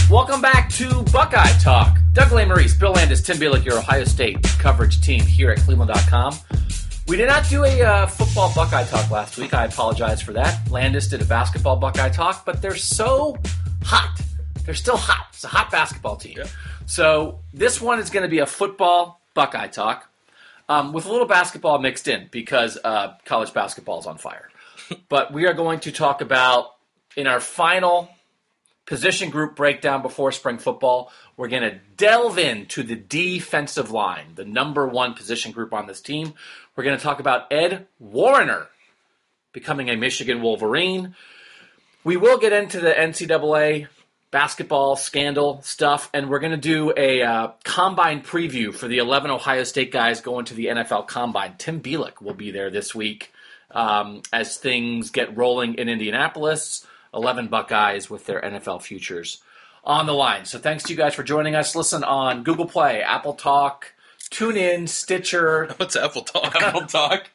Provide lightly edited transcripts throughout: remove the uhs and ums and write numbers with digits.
Welcome back to Buckeye Talk. Doug Lesmerises, Bill Landis, Tim Bielek, your Ohio State coverage team here at Cleveland.com. We did not do a football Buckeye Talk last week. I apologize for that. Landis did a basketball Buckeye Talk, but they're so hot. They're still hot. It's a hot basketball team. Yeah. So this one is going to be a football Buckeye Talk with a little basketball mixed in because college basketball is on fire. But we are going to talk about, in our final position group breakdown before spring football, we're going to delve into the defensive line, the number one position group on this team. We're going to talk about Ed Warinner becoming a Michigan Wolverine. We will get into the NCAA basketball scandal stuff, and we're going to do a combine preview for the 11 Ohio State guys going to the NFL Combine. Tim Bielek will be there this week as things get rolling in Indianapolis. 11 Buckeyes with their NFL futures on the line. So thanks to you guys for joining us. Listen on Google Play, Apple Talk, TuneIn, Stitcher. What's Apple Talk? Apple Talk.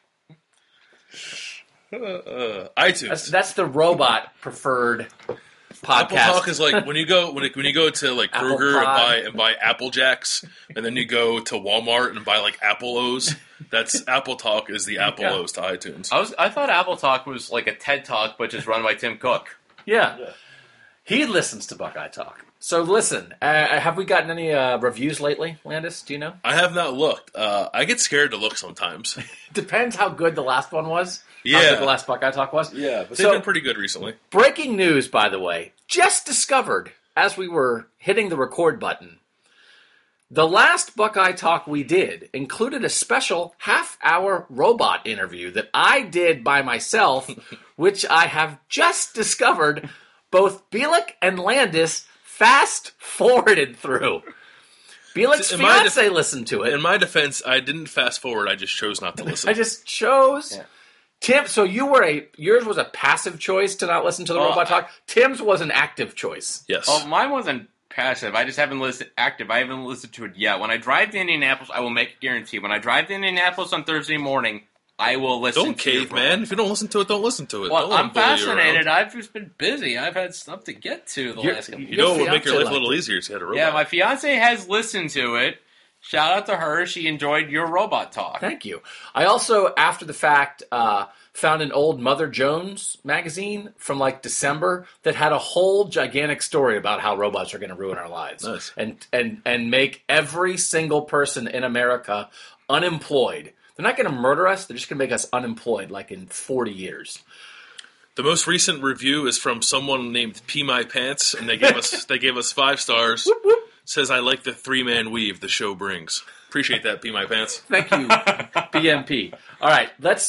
iTunes. That's the robot preferred podcast. Apple Talk is like when you go to like Kroger and buy Apple Jacks, and then you go to Walmart and buy like Apple O's. That's Apple Talk is the Apple O's to iTunes. I thought Apple Talk was like a TED Talk, but just run by Tim Cook. Yeah. He listens to Buckeye Talk. So listen, have we gotten any reviews lately, Landis? Do you know? I have not looked. I get scared to look sometimes. Depends how good the last one was. Yeah. How good the last Buckeye Talk was. Yeah, but they've been pretty good recently. Breaking news, by the way, just discovered as we were hitting the record button. The last Buckeye Talk we did included a special half-hour robot interview that I did by myself, which I have just discovered both Bielek and Landis fast-forwarded through. Bielek's fiancé listened to it. In my defense, I didn't fast-forward. I just chose not to listen. I just chose. Yeah. Tim, so yours was a passive choice to not listen to the robot talk. Tim's was an active choice. Yes. Oh, mine wasn't passive. I just haven't listened active. I haven't listened to it yet. When I drive to Indianapolis, I will make a guarantee. When I drive to Indianapolis on Thursday morning, I will listen. Don't cave, man. If you don't listen to it, don't listen to it. Well, I'm fascinated. I've just been busy. I've had stuff to get to the last couple. You know what would make your life a little easier is you had a robot. Yeah, my fiance has listened to it. Shout out to her. She enjoyed your robot talk. Thank you. I also, after the fact, found an old Mother Jones magazine from like December that had a whole gigantic story about how robots are going to ruin our lives. Nice. and make every single person in America unemployed. They're not going to murder us. They're just going to make us unemployed like in 40 years. The most recent review is from someone named Pee My Pants, and they gave us 5 stars. Whoop, whoop. Says, I like the 3-man weave the show brings. Appreciate that, Pee My Pants. Thank you, BMP. All right, let's...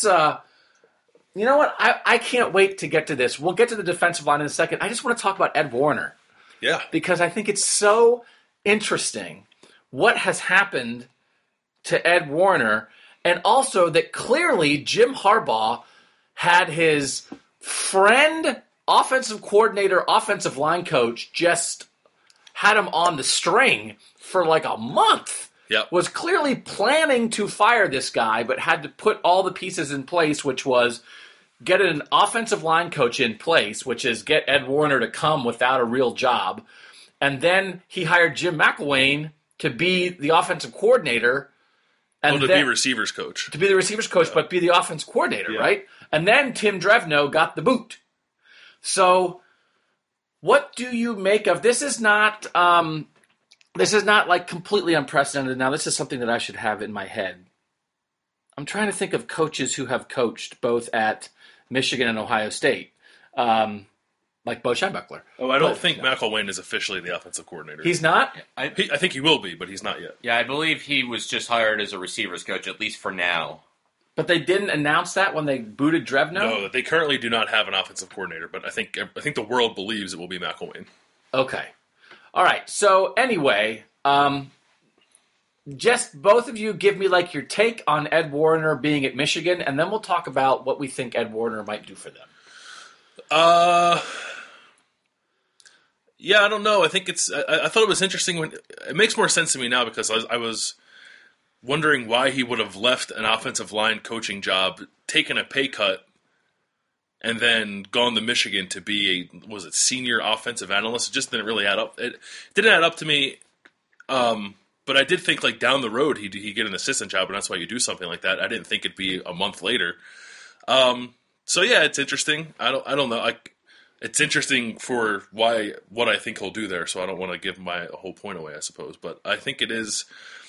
you know what? I can't wait to get to this. We'll get to the defensive line in a second. I just want to talk about Ed Warinner. Yeah. Because I think it's so interesting what has happened to Ed Warinner, and also that clearly Jim Harbaugh had his friend, offensive coordinator, offensive line coach just had him on the string for like a month. Yep. Was clearly planning to fire this guy, but had to put all the pieces in place, which was get an offensive line coach in place, which is get Ed Warinner to come without a real job. And then he hired Jim McElwain to be the offensive coordinator. And be receivers coach. To be the receivers coach, but be the offense coordinator, right? And then Tim Drevno got the boot. So what do you make of this? Is not like completely unprecedented. Now, this is something that I should have in my head. I'm trying to think of coaches who have coached both at Michigan and Ohio State, like Bo Schembechler. Oh, I don't think McElwain is officially the offensive coordinator. He's not? I think he will be, but he's not yet. Yeah, I believe he was just hired as a receivers coach, at least for now. But they didn't announce that when they booted Drevno? No, they currently do not have an offensive coordinator, but I think the world believes it will be McElwain. Okay. All right. So anyway, just both of you give me like your take on Ed Warinner being at Michigan, and then we'll talk about what we think Ed Warinner might do for them. Yeah, I don't know. I think I thought it was interesting when it makes more sense to me now because I was wondering why he would have left an offensive line coaching job, taken a pay cut, and then gone to Michigan to be a senior offensive analyst. It just didn't really add up. It didn't add up to me. But I did think like down the road he'd get an assistant job, and that's why you do something like that. I didn't think it'd be a month later. So yeah, it's interesting. I don't know. It's interesting for what I think he'll do there. So I don't want to give my whole point away, I suppose. But I think it is.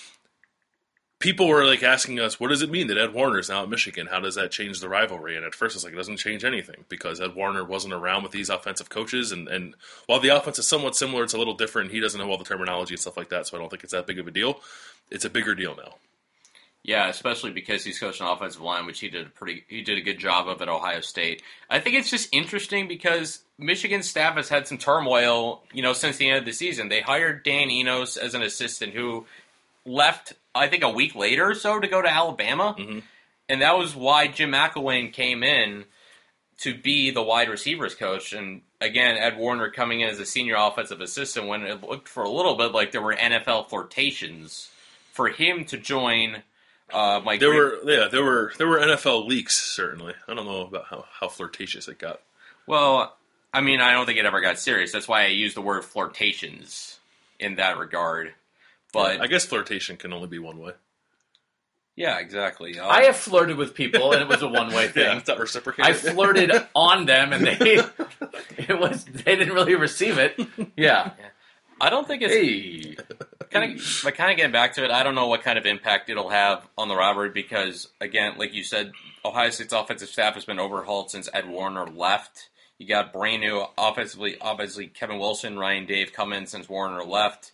People were like asking us, what does it mean that Ed Warner's now at Michigan? How does that change the rivalry? And at first it's like, it doesn't change anything because Ed Warner wasn't around with these offensive coaches. And while the offense is somewhat similar, it's a little different. He doesn't know all the terminology and stuff like that. So I don't think it's that big of a deal. It's a bigger deal now. Yeah, especially because he's coaching offensive line, which he did a good job of at Ohio State. I think it's just interesting because Michigan's staff has had some turmoil, since the end of the season. They hired Dan Enos as an assistant who left, I think, a week later or so to go to Alabama. Mm-hmm. And that was why Jim McElwain came in to be the wide receivers coach. And again, Ed Warner coming in as a senior offensive assistant when it looked for a little bit like there were NFL flirtations for him to join. There were NFL leaks, certainly. I don't know about how flirtatious it got. Well, I mean, I don't think it ever got serious. That's why I use the word flirtations in that regard. But yeah, I guess flirtation can only be one way. Yeah, exactly. I have flirted with people, and it was a one-way thing. Yeah, it's not reciprocated. I flirted on them, and they didn't really receive it. Yeah. I don't think it's kind of getting back to it. I don't know what kind of impact it'll have on the rivalry because, again, like you said, Ohio State's offensive staff has been overhauled since Ed Warner left. You got brand new offensively, obviously Kevin Wilson, Ryan Dave come in since Warner left.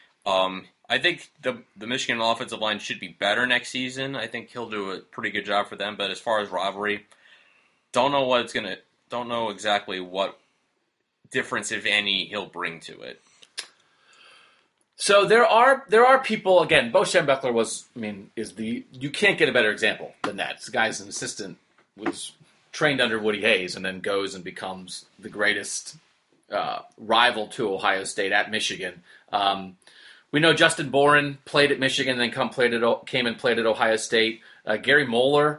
I think the Michigan offensive line should be better next season. I think he'll do a pretty good job for them. But as far as rivalry, don't know exactly what difference, if any, he'll bring to it. So there are people, again, Bo Schembechler you can't get a better example than that. This guy's an assistant, was trained under Woody Hayes, and then goes and becomes the greatest rival to Ohio State at Michigan. We know Justin Boren played at Michigan, and then came and played at Ohio State. Gary Moeller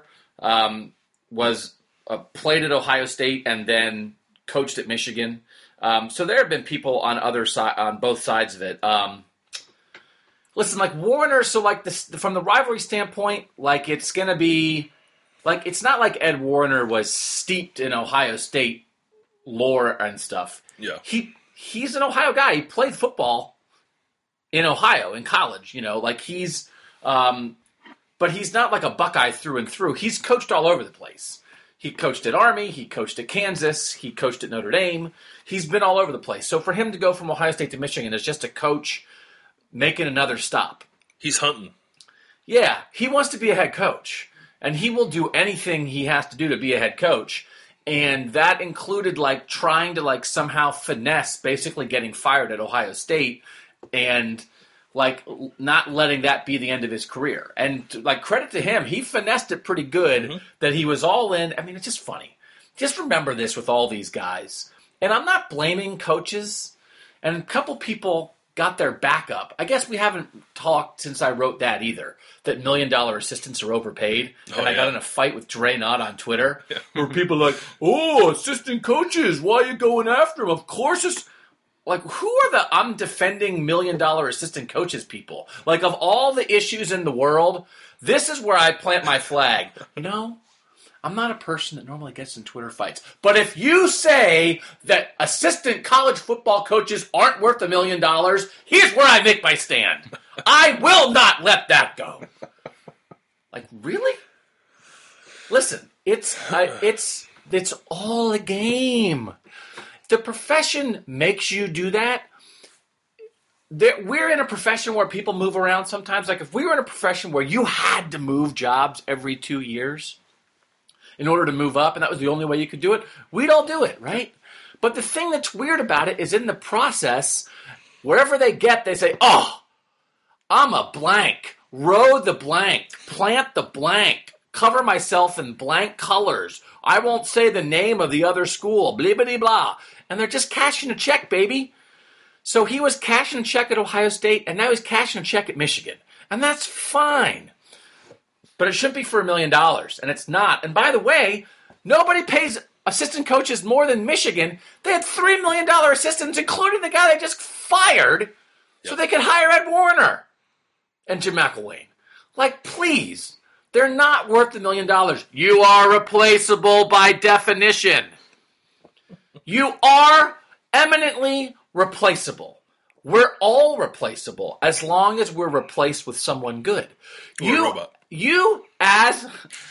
played at Ohio State and then coached at Michigan. So there have been people on both sides of it. Listen, like Warner, so like this from the rivalry standpoint, like it's gonna be like it's not like Ed Warner was steeped in Ohio State lore and stuff. Yeah, he's an Ohio guy. He played football in Ohio in college. Like he's, but he's not like a Buckeye through and through. He's coached all over the place. He coached at Army. He coached at Kansas. He coached at Notre Dame. He's been all over the place. So for him to go from Ohio State to Michigan is just a coach making another stop. He's hunting. Yeah, he wants to be a head coach. And he will do anything he has to do to be a head coach. And that included like trying to like somehow finesse basically getting fired at Ohio State and like not letting that be the end of his career. And like credit to him, he finessed it pretty good that he was all in. I mean, it's just funny. Just remember this with all these guys. And I'm not blaming coaches. And a couple people got their back up. I guess we haven't talked since I wrote that either, that $1 million assistants are overpaid. And I got in a fight with Dre Knott on Twitter where people are like, oh, assistant coaches, why are you going after them? Of course it's... Like, who are I'm defending $1 million assistant coaches people? Like, of all the issues in the world, this is where I plant my flag. I'm not a person that normally gets in Twitter fights. But if you say that assistant college football coaches aren't worth $1 million, here's where I make my stand. I will not let that go. Like, really? Listen, it's all a game. The profession makes you do that. We're in a profession where people move around sometimes. Like if we were in a profession where you had to move jobs every 2 years in order to move up, and that was the only way you could do it, we'd all do it, right? But the thing that's weird about it is in the process, wherever they get, they say, oh, I'm a blank, row the blank, plant the blank, cover myself in blank colors. I won't say the name of the other school, blah-blah-blah. And they're just cashing a check, baby. So he was cashing a check at Ohio State, and now he's cashing a check at Michigan. And that's fine. But it shouldn't be for $1 million, and it's not. And by the way, nobody pays assistant coaches more than Michigan. They had $3 million assistants, including the guy they just fired, so they could hire Ed Warner and Jim McElwain. Like, please. They're not worth $1 million. You are replaceable by definition. You are eminently replaceable. We're all replaceable as long as we're replaced with someone good. You as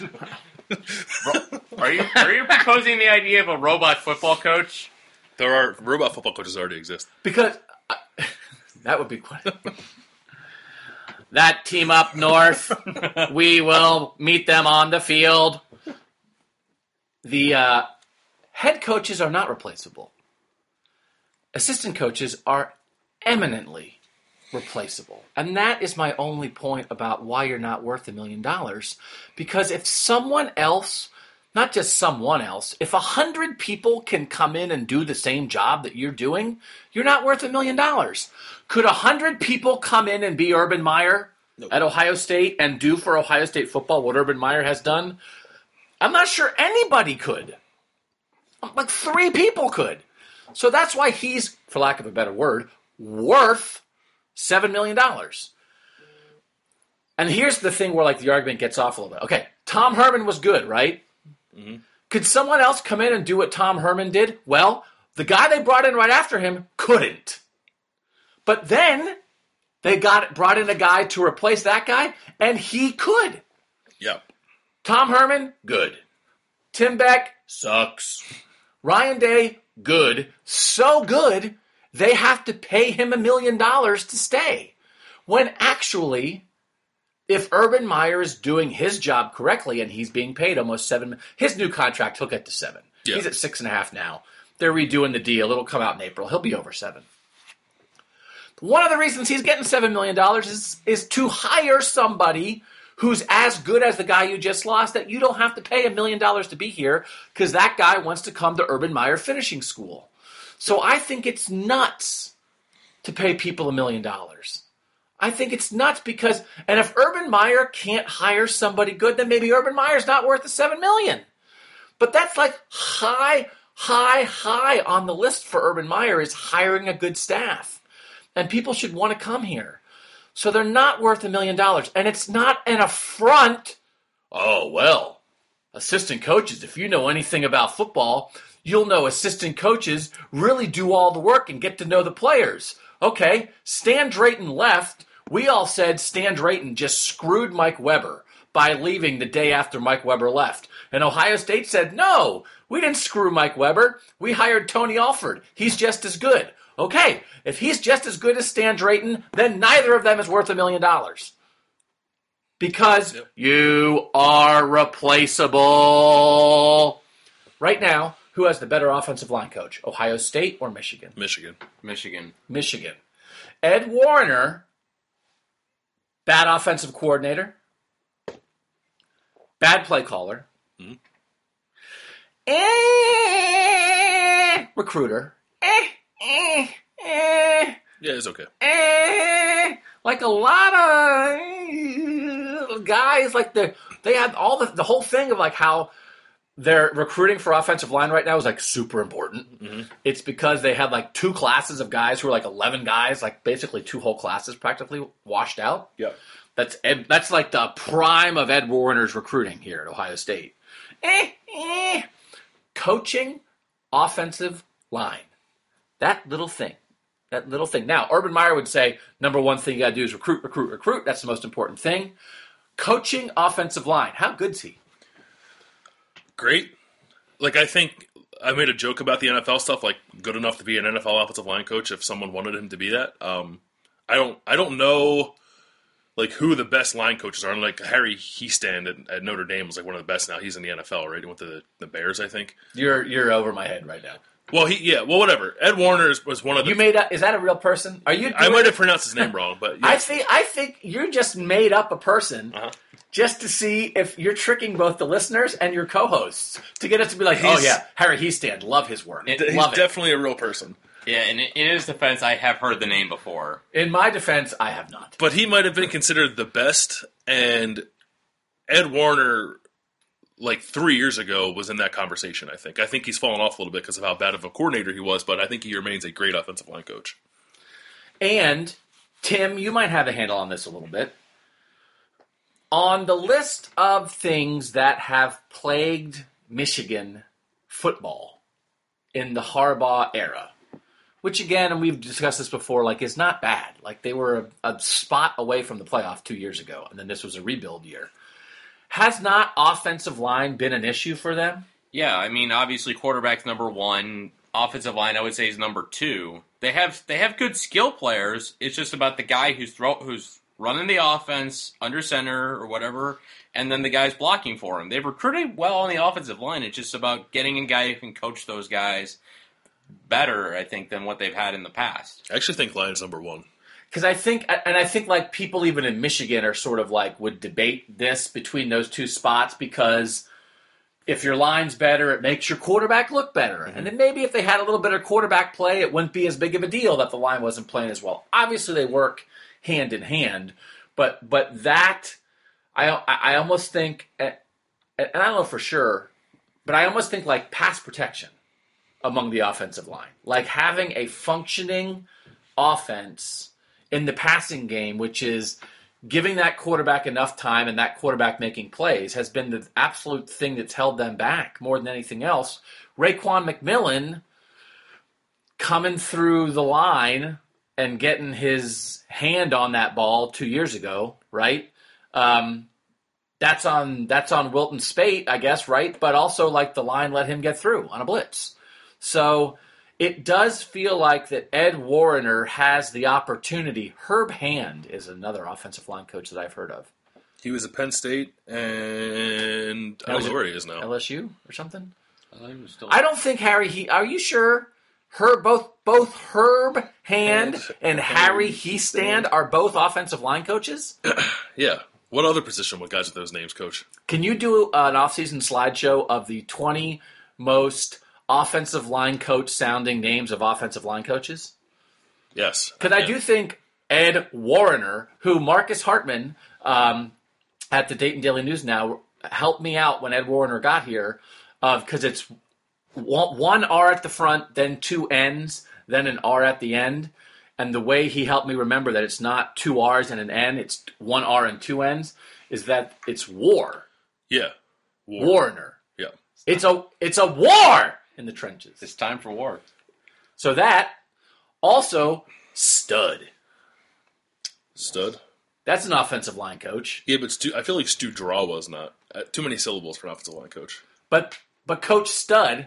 Are you proposing the idea of a robot football coach? There are robot football coaches already exist. Because that would be quite. That team up north, we will meet them on the field. The head coaches are not replaceable. Assistant coaches are eminently replaceable. And that is my only point about why you're not worth $1 million. Because if someone else, not just someone else, if 100 people can come in and do the same job that you're doing, you're not worth $1 million. Could 100 people come in and be Urban Meyer at Ohio State and do for Ohio State football what Urban Meyer has done? I'm not sure anybody could. Like 3 people could. So that's why he's, for lack of a better word, worth $7 million. And here's the thing where like the argument gets off a little bit. Okay, Tom Herman was good, right? Mm-hmm. Could someone else come in and do what Tom Herman did? Well, the guy they brought in right after him couldn't. But then they brought in a guy to replace that guy, and he could. Yep. Tom Herman, good. Tim Beck, sucks. Ryan Day, good. So good, they have to pay him $1 million to stay. When actually, if Urban Meyer is doing his job correctly and he's being paid almost $7 million, his new contract, he'll get to $7 million. Yeah. He's at $6.5 now. They're redoing the deal. It'll come out in April. He'll be over $7 million. One of the reasons he's getting $7 million is to hire somebody who's as good as the guy you just lost that you don't have to pay $1 million to be here because that guy wants to come to Urban Meyer Finishing School. So I think it's nuts to pay people $1 million. I think it's nuts because, and if Urban Meyer can't hire somebody good, then maybe Urban Meyer's not worth the $7 million. But that's like high on the list for Urban Meyer is hiring a good staff. And people should want to come here. So they're not worth $1 million. And it's not an affront. Oh, well, assistant coaches, if you know anything about football, you'll know assistant coaches really do all the work and get to know the players. Okay, Stan Drayton left. We all said Stan Drayton just screwed Mike Weber by leaving the day after Mike Weber left. And Ohio State said, no, we didn't screw Mike Weber. We hired Tony Alford. He's just as good. Okay, if he's just as good as Stan Drayton, then neither of them is worth $1 million. Because you are replaceable. Right now, who has the better offensive line coach? Ohio State or Michigan? Michigan. Ed Warner, bad offensive coordinator, bad play caller, recruiter, yeah, it's okay. Like a lot of guys, like they had all the whole thing of like how their recruiting for offensive line right now is like super important. Mm-hmm. It's because they had like 2 classes of guys who were like 11 guys, like basically 2 whole classes practically washed out. Yeah, that's like the prime of Ed Warner's recruiting here at Ohio State. Coaching offensive line. That little thing. Now, Urban Meyer would say, number one thing you got to do is recruit. That's the most important thing. Coaching offensive line. How good's he? Great. Like, I think I made a joke about the NFL stuff, like good enough to be an NFL offensive line coach if someone wanted him to be that. I don't know like who the best line coaches are. Like Harry Hiestand at Notre Dame was like one of the best now. He's in the NFL, right? He went to the Bears, I think. You're over my head right now. Well, whatever. Ed Warner was one of the. You made up? Is that a real person? Are you? I might have pronounced his name wrong, but yeah. I think you just made up a person just to see if you're tricking both the listeners and your co-hosts to get us to be like, oh yeah, Harry Hiestand, love his work. He's definitely a real person. Yeah, and in his defense, I have heard the name before. In my defense, I have not. But he might have been considered the best, and Ed Warner like 3 years ago was in that conversation, I think. I think he's fallen off a little bit because of how bad of a coordinator he was, but I think he remains a great offensive line coach. And, Tim, you might have a handle on this a little bit. On the list of things that have plagued Michigan football in the Harbaugh era, which again, and we've discussed this before, like is not bad. Like they were a spot away from the playoff 2 years ago, and then this was a rebuild year. Has not offensive line been an issue for them? Yeah, I mean, obviously quarterback's number one. Offensive line, I would say, is number two. They have good skill players. It's just about the guy who's running the offense under center or whatever, and then the guys blocking for him. They've recruited well on the offensive line. It's just about getting a guy who can coach those guys better, I think, than what they've had in the past. I actually think line's number one. Because I think like people even in Michigan are sort of like would debate this between those two spots because if your line's better, it makes your quarterback look better. Mm-hmm. And then maybe if they had a little better quarterback play, it wouldn't be as big of a deal that the line wasn't playing as well. Obviously, they work hand in hand, but that I almost think, and I don't know for sure, but I almost think like pass protection among the offensive line, like having a functioning offense in the passing game, which is giving that quarterback enough time and that quarterback making plays has been the absolute thing that's held them back more than anything else. Raekwon McMillan coming through the line and getting his hand on that ball 2 years ago, right? That's on Wilton Spate, I guess, right? But also, like, the line let him get through on a blitz. So it does feel like that Ed Warrener has the opportunity. Herb Hand is another offensive line coach that I've heard of. He was at Penn State, and I don't know where he is now. LSU or something? Still... I don't think Harry. Are you sure? Both Herb Hand and Harry Hiestand are both offensive line coaches? Yeah. What other position would guys with those names coach? Can you do an offseason slideshow of the 20 most offensive line coach sounding names of offensive line coaches? Yes. Because I do think Ed Warrener, who Marcus Hartman at the Dayton Daily News now helped me out when Ed Warrener got here, because it's one R at the front, then two N's, then an R at the end. And the way he helped me remember that it's not two R's and an N, it's one R and two N's, is that it's war. Yeah. Warrener. Yeah. It's a war in the trenches. It's time for war. So that, also, Stud. Stud? That's an offensive line coach. Yeah, but I feel like Stu Draw was not. Too many syllables for an offensive line coach. But Coach Stud...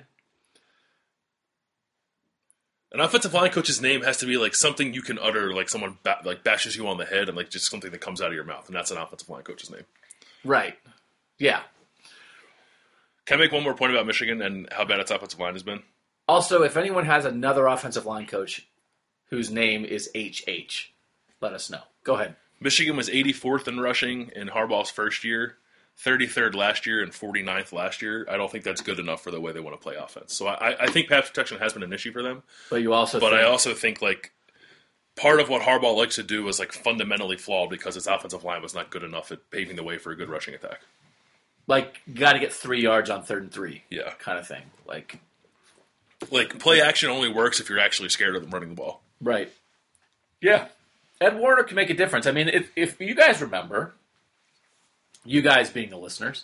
An offensive line coach's name has to be like something you can utter, like someone bashes you on the head, and like just something that comes out of your mouth, and that's an offensive line coach's name. Right. Yeah. Can I make one more point about Michigan and how bad its offensive line has been? Also, if anyone has another offensive line coach whose name is HH, let us know. Go ahead. Michigan was 84th in rushing in Harbaugh's first year, 33rd last year, and 49th last year. I don't think that's good enough for the way they want to play offense. So I think pass protection has been an issue for them. But I also think like part of what Harbaugh likes to do was like fundamentally flawed because his offensive line was not good enough at paving the way for a good rushing attack. Like, you got to get 3 yards on 3rd and 3. Yeah. Kind of thing. Like play action only works if you're actually scared of them running the ball. Right. Yeah. Ed Warner can make a difference. I mean, if you guys remember, you guys being the listeners,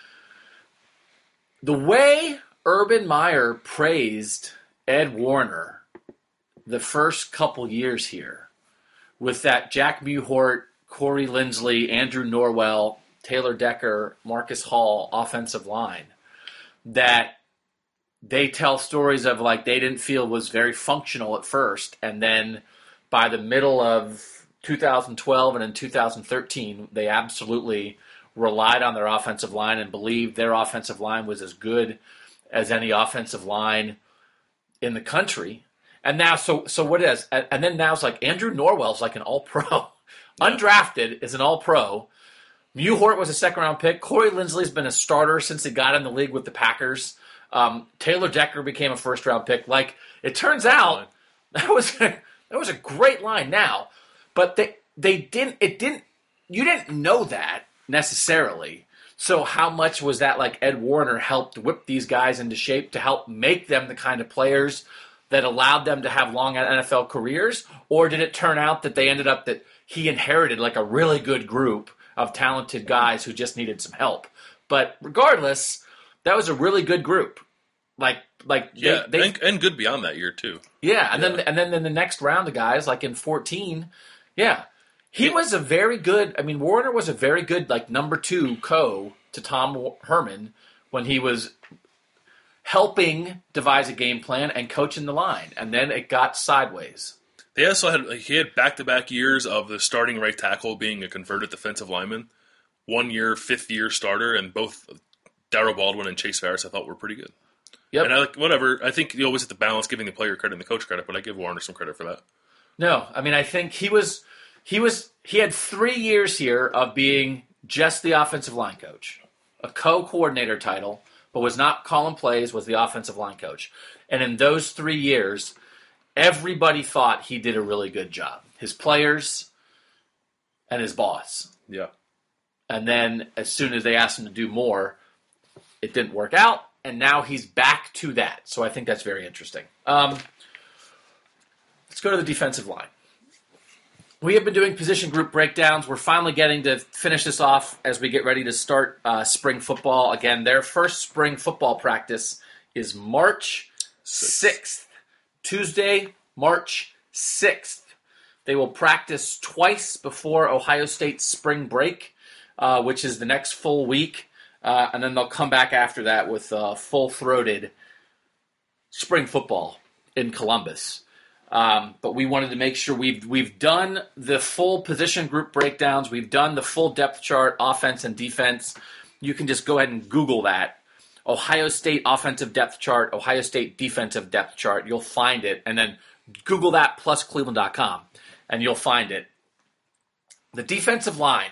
the way Urban Meyer praised Ed Warner the first couple years here with that Jack Mewhort, Corey Linsley, Andrew Norwell, Taylor Decker, Marcus Hall offensive line, that they tell stories of like they didn't feel was very functional at first, and then by the middle of 2012 and in 2013, they absolutely relied on their offensive line and believed their offensive line was as good as any offensive line in the country. And now, so what is? And then now it's like Andrew Norwell's like an all-pro. Yeah. Undrafted is an all-pro. Mewhort was a second-round pick. Corey Linsley's been a starter since he got in the league with the Packers. Taylor Decker became a first-round pick. Like, it turns out that was a great line now. But you didn't know that necessarily. So how much was that like Ed Warner helped whip these guys into shape to help make them the kind of players that allowed them to have long NFL careers? Or did it turn out that they ended up that he inherited like a really good group of talented guys who just needed some help? But regardless, that was a really good group. And good beyond that year too. Yeah, and then in the next round of guys, like in 14, he was a very good. I mean, Warner was a very good like number 2 to Tom Herman when he was helping devise a game plan and coaching the line, and then it got sideways. They also had back-to-back years of the starting right tackle being a converted defensive lineman. 1 year, 5th year starter, and both Darryl Baldwin and Chase Farris I thought were pretty good. Yep. And I think you always have to balance giving the player credit and the coach credit, but I give Warner some credit for that. No, I mean I think he had 3 years here of being just the offensive line coach, a co-coordinator title, but was not calling plays, was the offensive line coach. And in those 3 years, everybody thought he did a really good job. His players and his boss. Yeah. And then as soon as they asked him to do more, it didn't work out. And now he's back to that. So I think that's very interesting. Let's go to the defensive line. We have been doing position group breakdowns. We're finally getting to finish this off as we get ready to start spring football. Again, their first spring football practice is March 6th. Tuesday, March 6th. They will practice twice before Ohio State's spring break, which is the next full week. And then they'll come back after that with full-throated spring football in Columbus. But we wanted to make sure we've done the full position group breakdowns. We've done the full depth chart, offense and defense. You can just go ahead and Google that. Ohio State offensive depth chart, Ohio State defensive depth chart. You'll find it. And then Google that plus Cleveland.com, and you'll find it. The defensive line,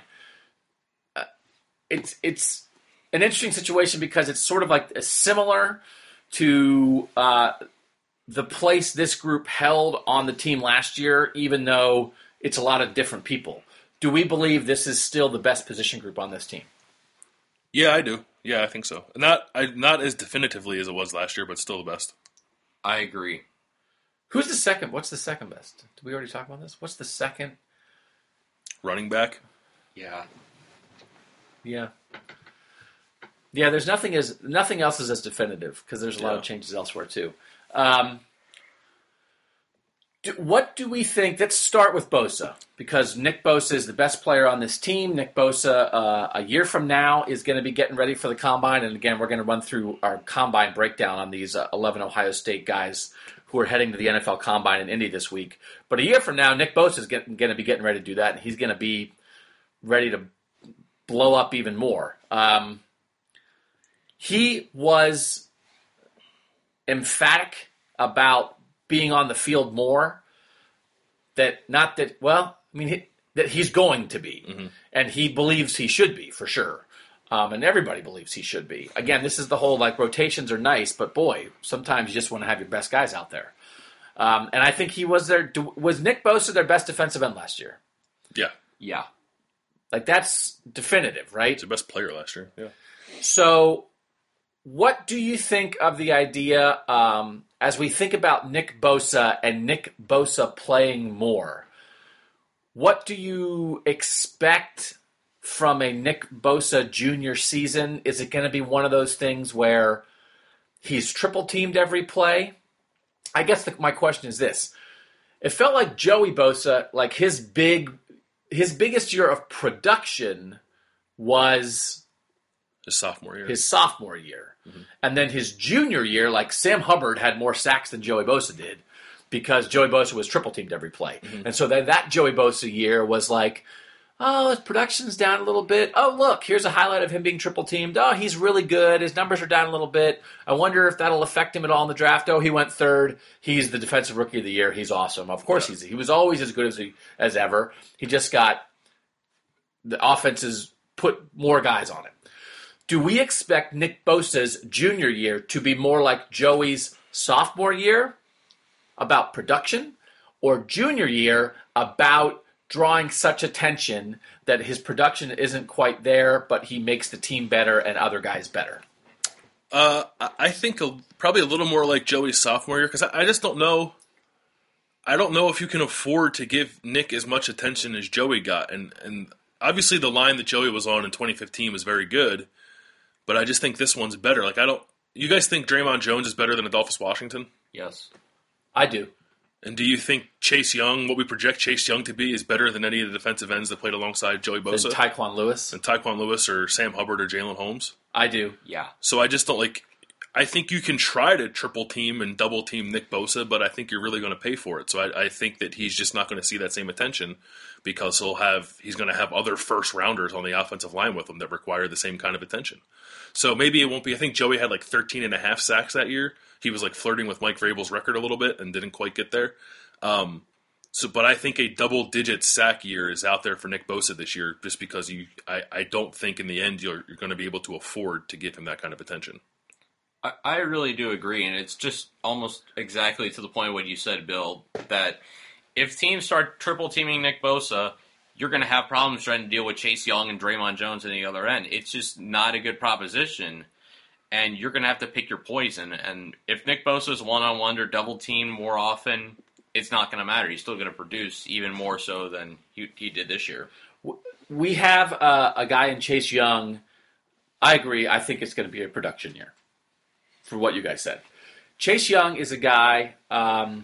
it's an interesting situation because it's sort of like similar to the place this group held on the team last year, even though it's a lot of different people. Do we believe this is still the best position group on this team? Yeah, I do. Yeah, I think so. Not as definitively as it was last year, but still the best. I agree. Who's the second? What's the second best? Did we already talk about this? What's the second? Running back? Yeah. Yeah. Yeah, there's nothing else is as definitive because there's a lot of changes elsewhere too. What do we think? Let's start with Bosa because Nick Bosa is the best player on this team. Nick Bosa, a year from now, is going to be getting ready for the Combine. And again, we're going to run through our Combine breakdown on these 11 Ohio State guys who are heading to the NFL Combine in Indy this week. But a year from now, Nick Bosa is going to be getting ready to do that, and he's going to be ready to blow up even more. He was emphatic about being on the field more. That he's going to be, and he believes he should be for sure, and everybody believes he should be. Again, this is the whole like rotations are nice, but boy, sometimes you just want to have your best guys out there. And I think he was there. Was Nick Bosa their best defensive end last year? Yeah, Yeah. Like that's definitive, right? he's the best player last year. Yeah. So, what do you think of the idea as we think about Nick Bosa and Nick Bosa playing more? What do you expect from a Nick Bosa junior season? Is it going to be one of those things where he's triple teamed every play? I guess my question is this. It felt like Joey Bosa, like his biggest year of production was His sophomore year. Mm-hmm. And then his junior year, like Sam Hubbard had more sacks than Joey Bosa did because Joey Bosa was triple teamed every play. Mm-hmm. And so that Joey Bosa year was like, oh, his production's down a little bit. Oh, look, here's a highlight of him being triple teamed. Oh, he's really good. His numbers are down a little bit. I wonder if that'll affect him at all in the draft. Oh, he went third. He's the defensive rookie of the year. He's awesome. Of course he was always as good as ever. He just got the offenses put more guys on him. Do we expect Nick Bosa's junior year to be more like Joey's sophomore year about production, or junior year about drawing such attention that his production isn't quite there, but he makes the team better and other guys better? I think probably a little more like Joey's sophomore year, because I just don't know. I don't know if you can afford to give Nick as much attention as Joey got, and obviously the line that Joey was on in 2015 was very good, but I just think this one's better. Like you guys think Draymond Jones is better than Adolphus Washington? Yes, I do. And do you think Chase Young, what we project Chase Young to be, is better than any of the defensive ends that played alongside Joey Bosa? And Tyquan Lewis? And Tyquan Lewis or Sam Hubbard or Jalen Holmes? I do. yeah. So I just don't like. I think you can try to triple team and double team Nick Bosa, but I think you're really going to pay for it. So I think that he's just not going to see that same attention because he's going to have other first rounders on the offensive line with him that require the same kind of attention. So maybe it won't be. I think Joey had like 13 and a half sacks that year. He was like flirting with Mike Vrabel's record a little bit and didn't quite get there. But I think a double-digit sack year is out there for Nick Bosa this year, just because I don't think in the end you're going to be able to afford to give him that kind of attention. I really do agree, and it's just almost exactly to the point of what you said, Bill, that if teams start triple teaming Nick Bosa, you're going to have problems trying to deal with Chase Young and Draymond Jones on the other end. It's just not a good proposition, and you're going to have to pick your poison. And if Nick Bosa is one-on-one or double teamed more often, it's not going to matter. He's still going to produce even more so than he did this year. We have a guy in Chase Young. I agree. I think it's going to be a production year for what you guys said. Chase Young is a guy, and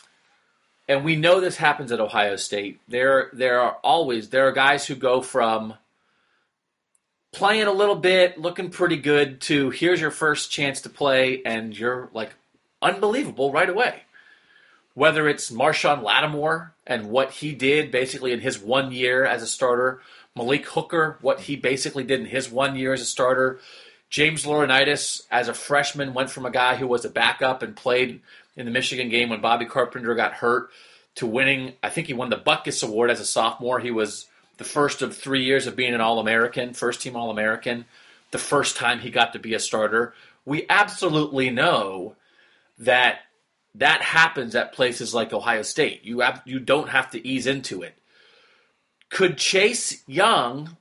we know this happens at Ohio State. There are guys who go from playing a little bit, looking pretty good, to here's your first chance to play, and you're like unbelievable right away. Whether it's Marshawn Lattimore and what he did basically in his 1 year as a starter, Malik Hooker, what he basically did in his 1 year as a starter, James Laurinaitis as a freshman went from a guy who was a backup and played in the Michigan game when Bobby Carpenter got hurt to winning. I think he won the Butkus Award as a sophomore. He was the first of 3 years of being an All-American, first-team All-American, the first time he got to be a starter. We absolutely know that happens at places like Ohio State. You don't have to ease into it. Could Chase Young...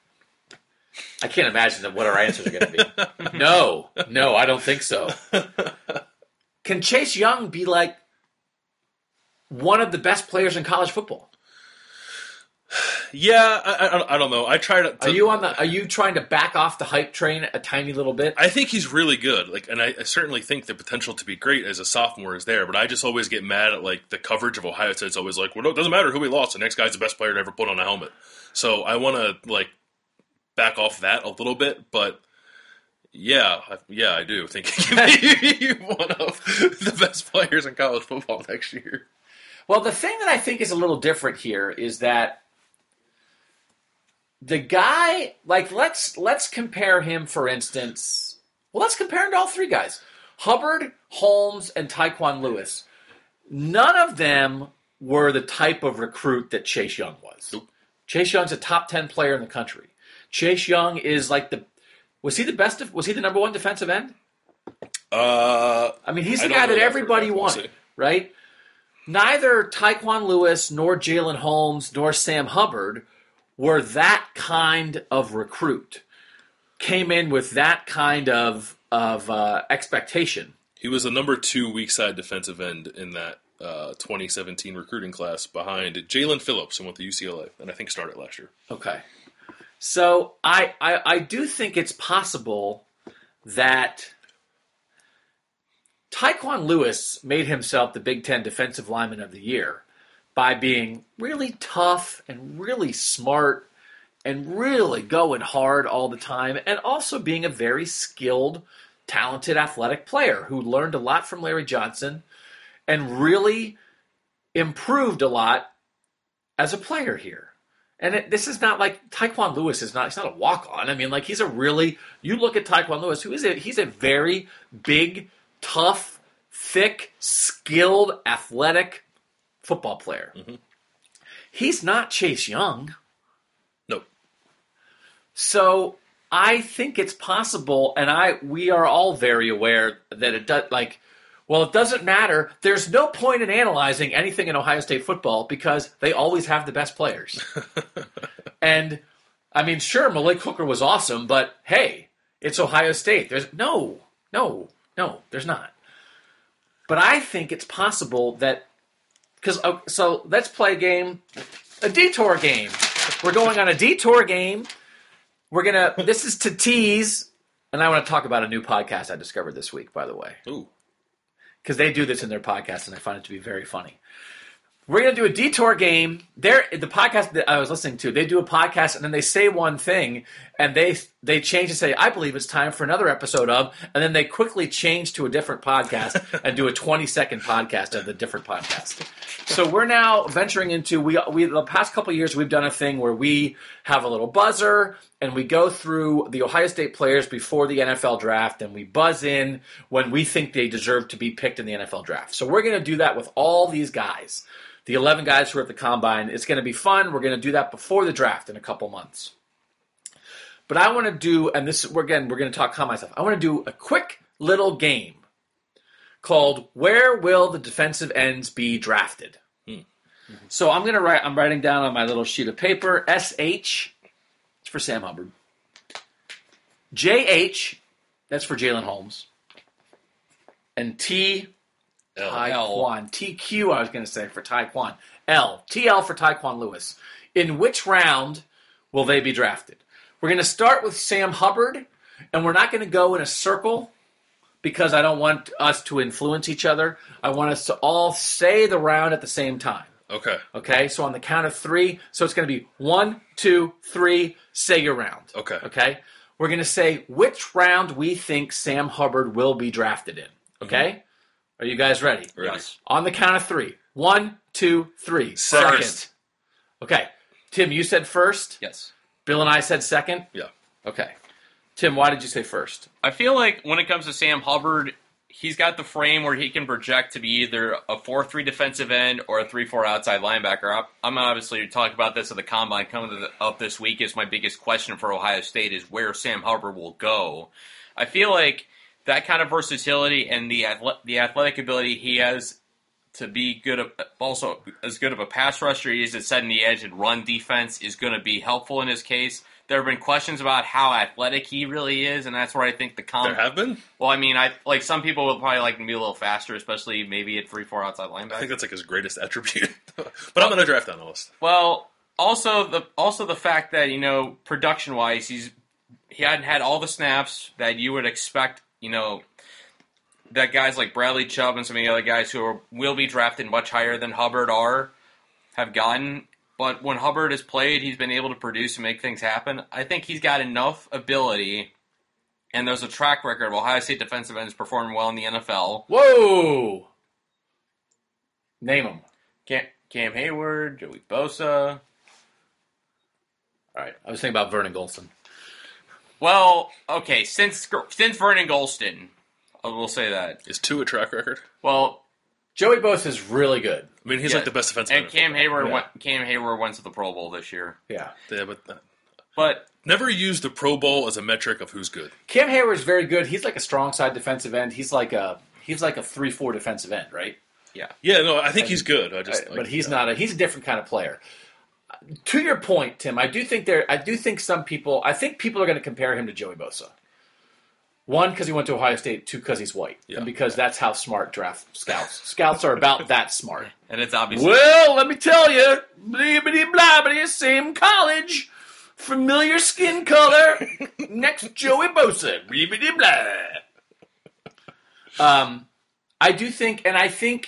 I can't imagine what our answers are going to be. No, I don't think so. Can Chase Young be like one of the best players in college football? Yeah, I don't know. I try to. Are you trying to back off the hype train a tiny little bit? I think he's really good. And I certainly think the potential to be great as a sophomore is there. But I just always get mad at the coverage of Ohio State. It's always like, well, it doesn't matter who we lost. The next guy's the best player to ever put on a helmet. So I want to back off that a little bit, but yeah, I do think he can be one of the best players in college football next year. Well, the thing that I think is a little different here is that the guy, let's compare him, for instance. Well, let's compare him to all three guys: Hubbard, Holmes, and Tyquan Lewis. None of them were the type of recruit that Chase Young was. Nope. Chase Young's a top 10 player in the country. Chase Young is was he the number one defensive end? He's the guy that everybody wanted, right? Neither Tyquan Lewis nor Jalen Holmes nor Sam Hubbard were that kind of recruit. Came in with that kind of expectation. He was the number 2 weak side defensive end in that 2017 recruiting class behind Jalen Phillips, and went to UCLA, and I think started last year. Okay. So I do think it's possible that Tyquan Lewis made himself the Big Ten Defensive Lineman of the Year by being really tough and really smart and really going hard all the time, and also being a very skilled, talented, athletic player who learned a lot from Larry Johnson and really improved a lot as a player here. And this is not like Tyquan Lewis he's not a walk-on. He's a really, you look at Tyquan Lewis, he's a very big, tough, thick, skilled, athletic football player. Mm-hmm. He's not Chase Young. Nope. So I think it's possible, and we are all very aware that it does, Well, it doesn't matter. There's no point in analyzing anything in Ohio State football because they always have the best players. And, I mean, sure, Malik Hooker was awesome, but hey, it's Ohio State. There's no, there's not. But I think it's possible that, so let's play a detour game. We're going on a detour game. This is to tease, and I want to talk about a new podcast I discovered this week, by the way. Ooh. Because they do this in their podcast, and I find it to be very funny. We're going to do a detour game. The podcast that I was listening to, they do a podcast, and then they say one thing, and they change and say, I believe it's time for another episode of, and then they quickly change to a different podcast and do a 20-second podcast of the different podcast. So we're now venturing into, we the past couple of years, we've done a thing where we have a little buzzer, and we go through the Ohio State players before the NFL draft, and we buzz in when we think they deserve to be picked in the NFL draft. So we're going to do that with all these guys. The 11 guys who are at the Combine. It's going to be fun. We're going to do that before the draft in a couple months. But I want to do, and we're going to talk Combine stuff. I want to do a quick little game called Where Will the Defensive Ends Be Drafted? So I'm writing down on my little sheet of paper, SH, it's for Sam Hubbard. JH, that's for Jalen Holmes. And Taekwon. TQ, I was going to say, for Taekwon. TL for Taekwon Lewis. In which round will they be drafted? We're going to start with Sam Hubbard, and we're not going to go in a circle because I don't want us to influence each other. I want us to all say the round at the same time. Okay, so on the count of 3, so it's going to be 1, 2, 3, say your round. Okay? We're going to say which round we think Sam Hubbard will be drafted in. Okay? Mm-hmm. Are you guys ready? Yes. On the count of 3. 1, 2, 3. Second. Okay. Tim, you said first? Yes. Bill and I said second? Yeah. Okay. Tim, why did you say first? I feel like when it comes to Sam Hubbard, he's got the frame where he can project to be either a 4-3 defensive end or a 3-4 outside linebacker. I'm obviously talking about this at the Combine coming up this week. Is my biggest question for Ohio State is where Sam Hubbard will go. I feel like that kind of versatility and the athletic ability he has to be also as good of a pass rusher he is at setting the edge and run defense is going to be helpful in his case. There have been questions about how athletic he really is, and that's where I think There have been? Well, I mean, some people would probably like him to be a little faster, especially maybe at 3-4 outside linebacker. I think that's like his greatest attribute. But I'm going to draft analyst. Well, also the fact that, production wise, he hadn't had all the snaps that you would expect. That guys like Bradley Chubb and some of the other guys who will be drafted much higher than Hubbard have gotten. But when Hubbard has played, he's been able to produce and make things happen. I think he's got enough ability, and there's a track record of Ohio State defensive ends performing well in the NFL. Whoa! Name them. Cam Hayward, Joey Bosa. All right, I was thinking about Vernon Gholston. Well, okay, since Vernon Gholston, I will say that. Is 2 a track record? Well, Joey Bosa is really good. I mean, he's like the best defensive end. And Cam Hayward, Yeah. Cam Hayward went to the Pro Bowl this year. Yeah. But never use the Pro Bowl as a metric of who's good. Cam Hayward's very good. He's like a strong side defensive end. He's like a 3-4 defensive end, right? yeah. Yeah, no, I think he's good. But he's not he's a different kind of player. To your point, Tim, I think people are going to compare him to Joey Bosa. 1, because he went to Ohio State. 2, because he's white. Yeah. And because that's how smart draft scouts are about that smart. And it's obviously... Well, let me tell you, blibbity-blobbity, same college, familiar skin color, next Joey Bosa, blibbity-blah. I do think, and I think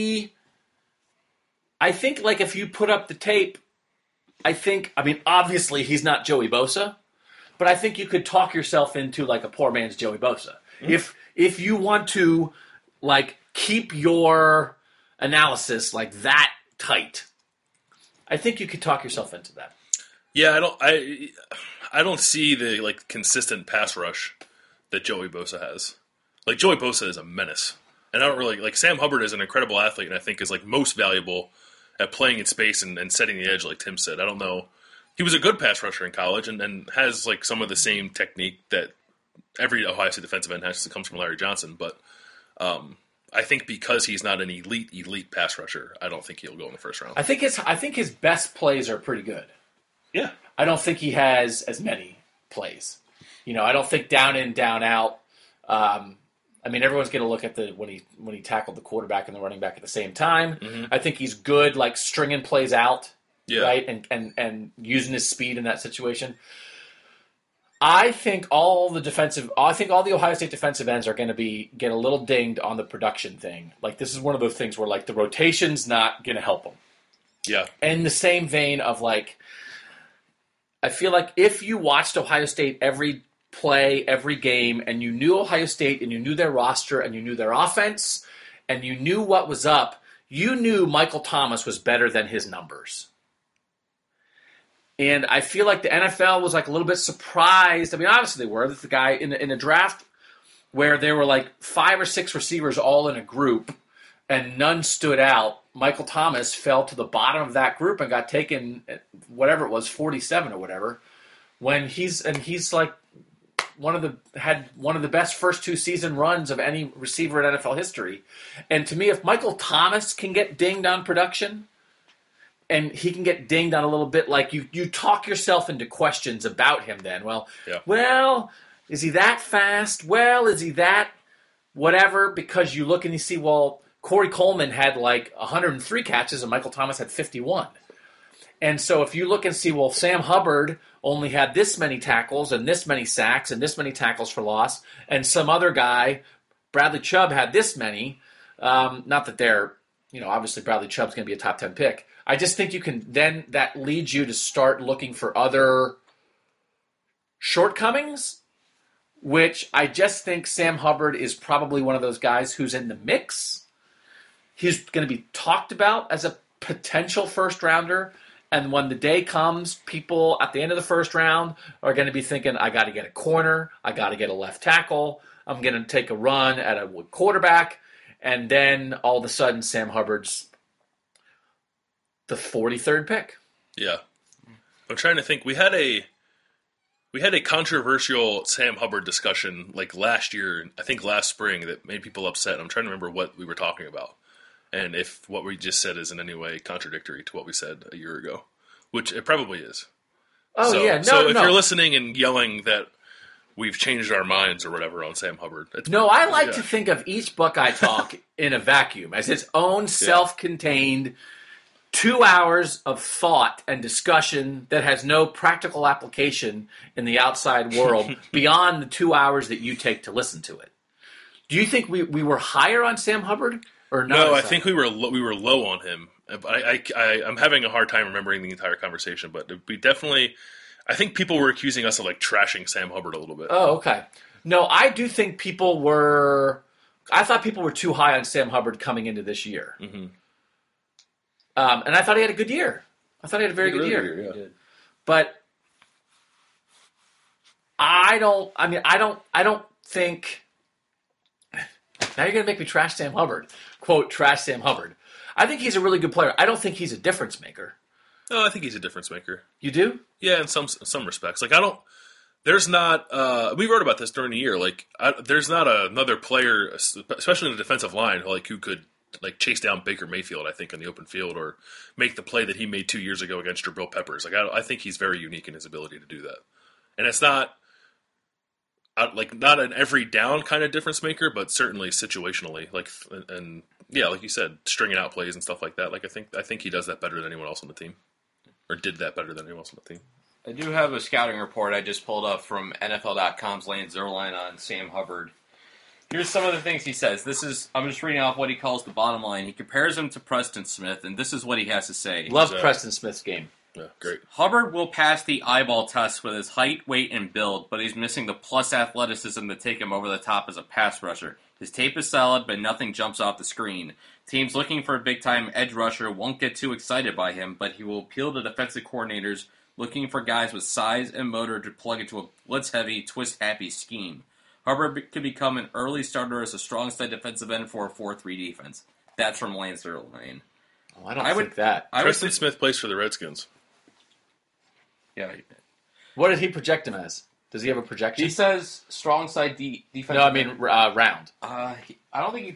like if you put up the tape, obviously he's not Joey Bosa, but I think you could talk yourself into like a poor man's Joey Bosa. Mm-hmm. If you want to like keep your analysis like that tight, I think you could talk yourself into that. Yeah, I don't see the like consistent pass rush that Joey Bosa has. Like Joey Bosa is a menace. And I don't really like Sam Hubbard is an incredible athlete and I think is like most valuable at playing in space and setting the edge like Tim said. I don't know. He was a good pass rusher in college and has like some of the same technique that every Ohio State defensive end has that comes from Larry Johnson. But I I think because he's not an elite pass rusher, I don't think he'll go in the first round. I think his best plays are pretty good. Yeah. I don't think he has as many plays. I don't think down in, down out. Everyone's going to look at when he tackled the quarterback and the running back at the same time. Mm-hmm. I think he's good, like stringing plays out, right, and using his speed in that situation. I think all the Ohio State defensive ends are going to get a little dinged on the production thing. Like this is one of those things where like the rotation's not going to help them. Yeah. In the same vein of like, I feel like if you watched Ohio State every play, every game, and you knew Ohio State and you knew their roster and you knew their offense and you knew what was up, you knew Michael Thomas was better than his numbers. And I feel like the NFL was like a little bit surprised. I mean, obviously they were. This is the guy in a draft where there were like 5 or 6 receivers all in a group and none stood out. Michael Thomas fell to the bottom of that group and got taken, whatever it was, 47 or whatever. When he's like had one of the best first 2 season runs of any receiver in NFL history. And to me, if Michael Thomas can get dinged on production, and he can get dinged on a little bit, like you talk yourself into questions about him then. Well, is he that fast? Well, is he that whatever? Because you look and you see, well, Corey Coleman had like 103 catches and Michael Thomas had 51. And so if you look and see, well, Sam Hubbard only had this many tackles and this many sacks and this many tackles for loss, and some other guy, Bradley Chubb, had this many. Not that they're, obviously Bradley Chubb's going to be a top 10 pick. I just think that leads you to start looking for other shortcomings, which I just think Sam Hubbard is probably one of those guys who's in the mix. He's going to be talked about as a potential first rounder. And when the day comes, people at the end of the first round are going to be thinking, I got to get a corner, I got to get a left tackle, I'm going to take a run at a quarterback, and then all of a sudden Sam Hubbard's the 43rd pick. Yeah. I'm trying to think. We had a controversial Sam Hubbard discussion like last year, I think last spring, that made people upset. I'm trying to remember what we were talking about. And if what we just said is in any way contradictory to what we said a year ago, which it probably is. Oh, yeah. So if you're listening and yelling that we've changed our minds or whatever on Sam Hubbard. I like to think of each Buckeye Talk in a vacuum as its own self-contained 2 hours of thought and discussion that has no practical application in the outside world beyond the 2 hours that you take to listen to it. Do you think we were higher on Sam Hubbard? Or not? No, I think we were low on him. I'm having a hard time remembering the entire conversation, but we definitely, I think people were accusing us of like trashing Sam Hubbard a little bit. Oh, okay. No, I do think I thought people were too high on Sam Hubbard coming into this year. Mm-hmm. And I thought he had a good year. I thought he had a very good year. Yeah. But I don't think. Now you're going to make me trash Sam Hubbard. Quote, trash Sam Hubbard. I think he's a really good player. I don't think he's a difference maker. No, I think he's a difference maker. You do? Yeah, in some respects. Like, there's not, we wrote about this during the year, like, there's not another player, especially in the defensive line, who could, like, chase down Baker Mayfield, I think, in the open field, or make the play that he made 2 years ago against Jabril Peppers. Like, I think he's very unique in his ability to do that. And it's not an every down kind of difference maker, but certainly situationally, like you said, stringing out plays and stuff like that. Like I think he does that better than anyone else on the team, or did that better than anyone else on the team. I do have a scouting report I just pulled up from NFL.com's Lane Zierlein on Sam Hubbard. Here's some of the things he says. I'm just reading off what he calls the bottom line. He compares him to Preston Smith, and this is what he has to say. Love Preston Smith's game. Yeah, great. Hubbard will pass the eyeball test with his height, weight, and build, but he's missing the plus athleticism to take him over the top as a pass rusher. His tape is solid, but nothing jumps off the screen. Teams looking for a big-time edge rusher won't get too excited by him, but he will appeal to defensive coordinators looking for guys with size and motor to plug into a blitz-heavy, twist-happy scheme. Hubbard could become an early starter as a strong-side defensive end for a 4-3 defense. That's from Lane Zierlein. Oh, I don't think that. Preston Smith plays for the Redskins. Yeah. What did he project him as? Does he have a projection? He says strong side defense. No, I mean round. I don't think he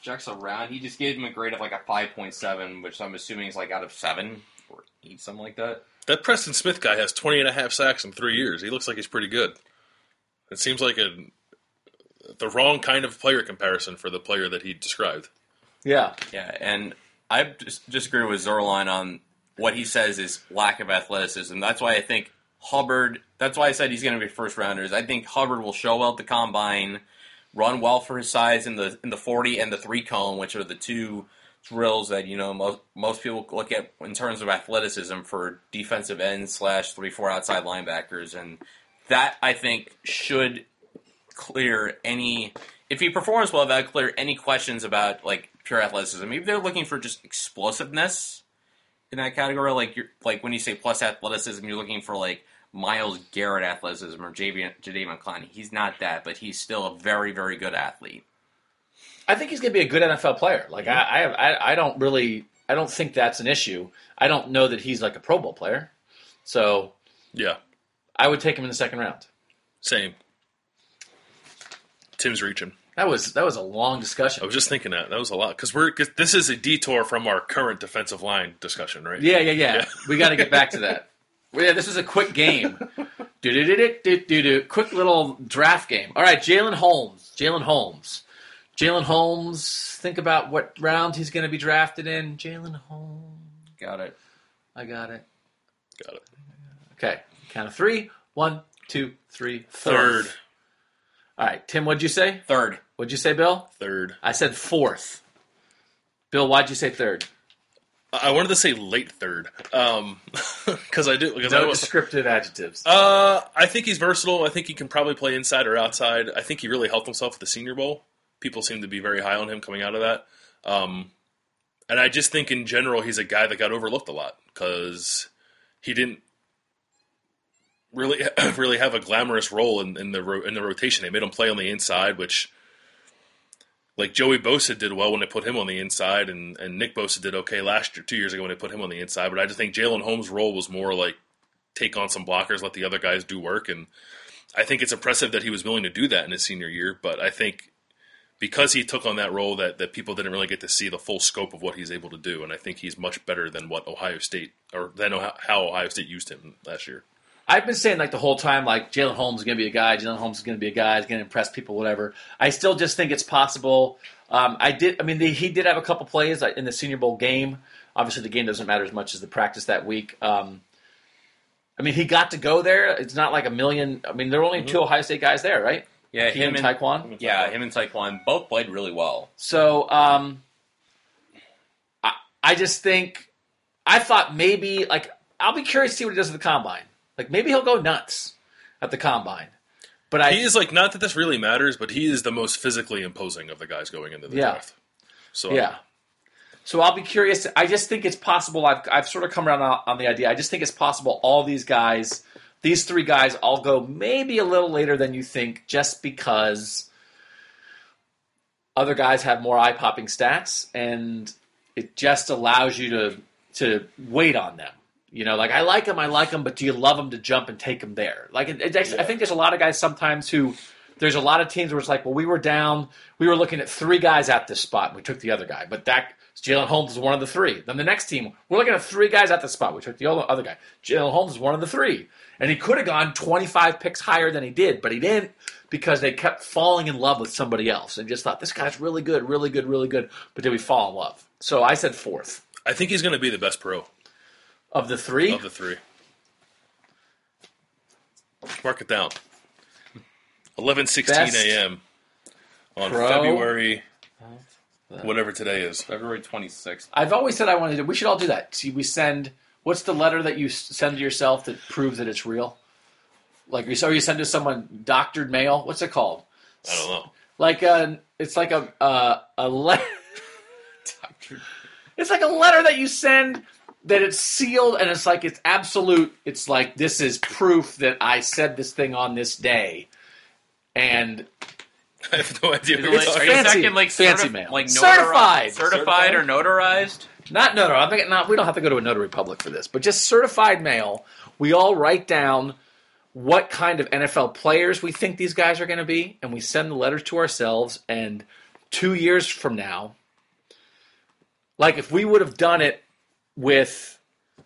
projects around. He just gave him a grade of like a 5.7, which I'm assuming is like out of 7 or 8, something like that. That Preston Smith guy has 20.5 sacks in 3 years. He looks like he's pretty good. It seems like the wrong kind of player comparison for the player that he described. Yeah. Yeah, and I just agree with Zerline on what he says is lack of athleticism. That's why I think Hubbard, that's why I said he's going to be first rounders. I think Hubbard will show well at the combine, run well for his size in the 40 and the 3-cone, which are the two drills that, you know, most people look at in terms of athleticism for defensive ends / 3-4 outside linebackers. And that, I think, should clear any, if he performs well, that would clear any questions about, like, pure athleticism. Maybe they're looking for just explosiveness in that category. Like when you say plus athleticism, you're looking for, like, Myles Garrett athleticism or Jadeveon Clowney. He's not that, but he's still a very, very good athlete. I think he's going to be a good NFL player. Like I don't think that's an issue. I don't know that he's like a Pro Bowl player. So yeah, I would take him in the second round. Same. Tim's reaching. That was a long discussion. I was just thinking that was a lot because this is a detour from our current defensive line discussion, right? Yeah. We got to get back to that. Yeah, this is a quick game. Quick little draft game. All right, Jalen Holmes, think about what round he's going to be drafted in. Jalen Holmes. Got it. I got it. Got it. Okay, count of 3. 1, 2, 3. Third. All right, Tim, what'd you say? Third. What'd you say, Bill? Third. I said 4th. Bill, why'd you say 3rd? I wanted to say late third, because I do. Because no descriptive adjectives. I think he's versatile. I think he can probably play inside or outside. I think he really helped himself at the Senior Bowl. People seem to be very high on him coming out of that. And I just think in general he's a guy that got overlooked a lot because he didn't really have a glamorous role in the rotation. They made him play on the inside, which, like, Joey Bosa did well when they put him on the inside, and Nick Bosa did okay 2 years ago when they put him on the inside. But I just think Jalen Holmes' role was more like take on some blockers, let the other guys do work. And I think it's impressive that he was willing to do that in his senior year. But I think because he took on that role that people didn't really get to see the full scope of what he's able to do. And I think he's much better than what Ohio State, or than how Ohio State used him last year. I've been saying like the whole time, like Jalen Holmes is going to be a guy. Jalen Holmes is going to be a guy. He's going to impress people, whatever. I still just think it's possible. He did have a couple plays in the Senior Bowl game. Obviously, the game doesn't matter as much as the practice that week. He got to go there. It's not like a million. There were only 2 Ohio State guys there, right? Yeah, him and Tyquan. Yeah, him and Tyquan both played really well. So I just think I thought maybe like I'll be curious to see what he does at the combine. Like, maybe he'll go nuts at the combine. But he is, like, not that this really matters, but he is the most physically imposing of the guys going into the draft. So I'll be curious. I just think it's possible. I've sort of come around on the idea. I just think it's possible all these guys, these 3 guys, all go maybe a little later than you think just because other guys have more eye-popping stats, and it just allows you to wait on them. You know, like, I like him, but do you love him to jump and take him there? Like, I think there's a lot of guys sometimes who, there's a lot of teams where it's like, well, we were looking at 3 guys at this spot, and we took the other guy. But Jalen Holmes is one of the 3. Then the next team, we're looking at 3 guys at the spot, we took the other guy. Jalen Holmes is one of the 3. And he could have gone 25 picks higher than he did, but he didn't because they kept falling in love with somebody else and just thought, this guy's really good, really good, really good. But did we fall in love? So I said 4th. I think he's going to be the best pro. Of the 3? Of the 3. Mark it down. 11:16 a.m. on pro? February, whatever today is. February 26th. I've always said I wanted to. We should all do that. See, we send. What's the letter that you send to yourself that proves that it's real? Like, you send to someone doctored mail. What's it called? I don't know. Like it's like a letter. It's like a letter that you send. That it's sealed and it's like it's absolute. It's like, this is proof that I said this thing on this day, and I have no idea. Are you talking like fancy mail, like certified or notarized? Not notarized. We don't have to go to a notary public for this, but just certified mail. We all write down what kind of NFL players we think these guys are going to be, and we send the letters to ourselves and 2 years from now, like if we would have done it with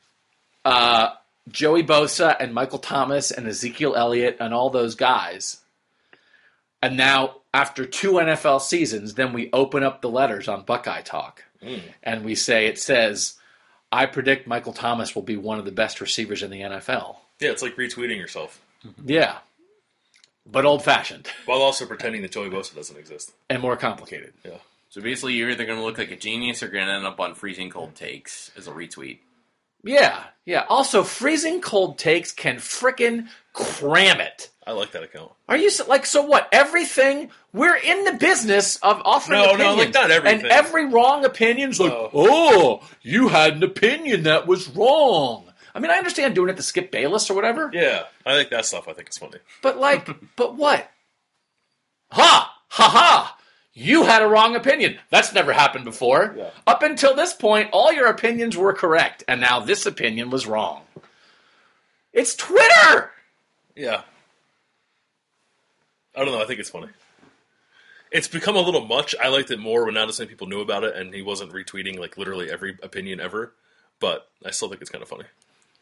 Joey Bosa and Michael Thomas and Ezekiel Elliott and all those guys, and now after 2 NFL seasons, then we open up the letters on Buckeye Talk, and we say, it says, I predict Michael Thomas will be one of the best receivers in the NFL. Yeah, it's like retweeting yourself. Yeah. But old-fashioned. While also pretending that Joey Bosa doesn't exist. And more complicated. Yeah. So basically, you're either going to look like a genius or going to end up on Freezing Cold Takes as a retweet. Yeah, yeah. Also, Freezing Cold Takes can frickin' cram it. I like that account. Are you like, so what? Everything, we're in the business of offering opinions. No, like not everything. And every wrong opinion's like, oh, you had an opinion that was wrong. I mean, I understand doing it to Skip Bayless or whatever. Yeah, I like that stuff. I think it's funny. But like, but what? Ha! Ha ha! You had a wrong opinion. That's never happened before. Yeah. Up until this point, all your opinions were correct, and now this opinion was wrong. It's Twitter! Yeah. I don't know. I think it's funny. It's become a little much. I liked it more when not as many people knew about it, and he wasn't retweeting like literally every opinion ever. But I still think it's kind of funny.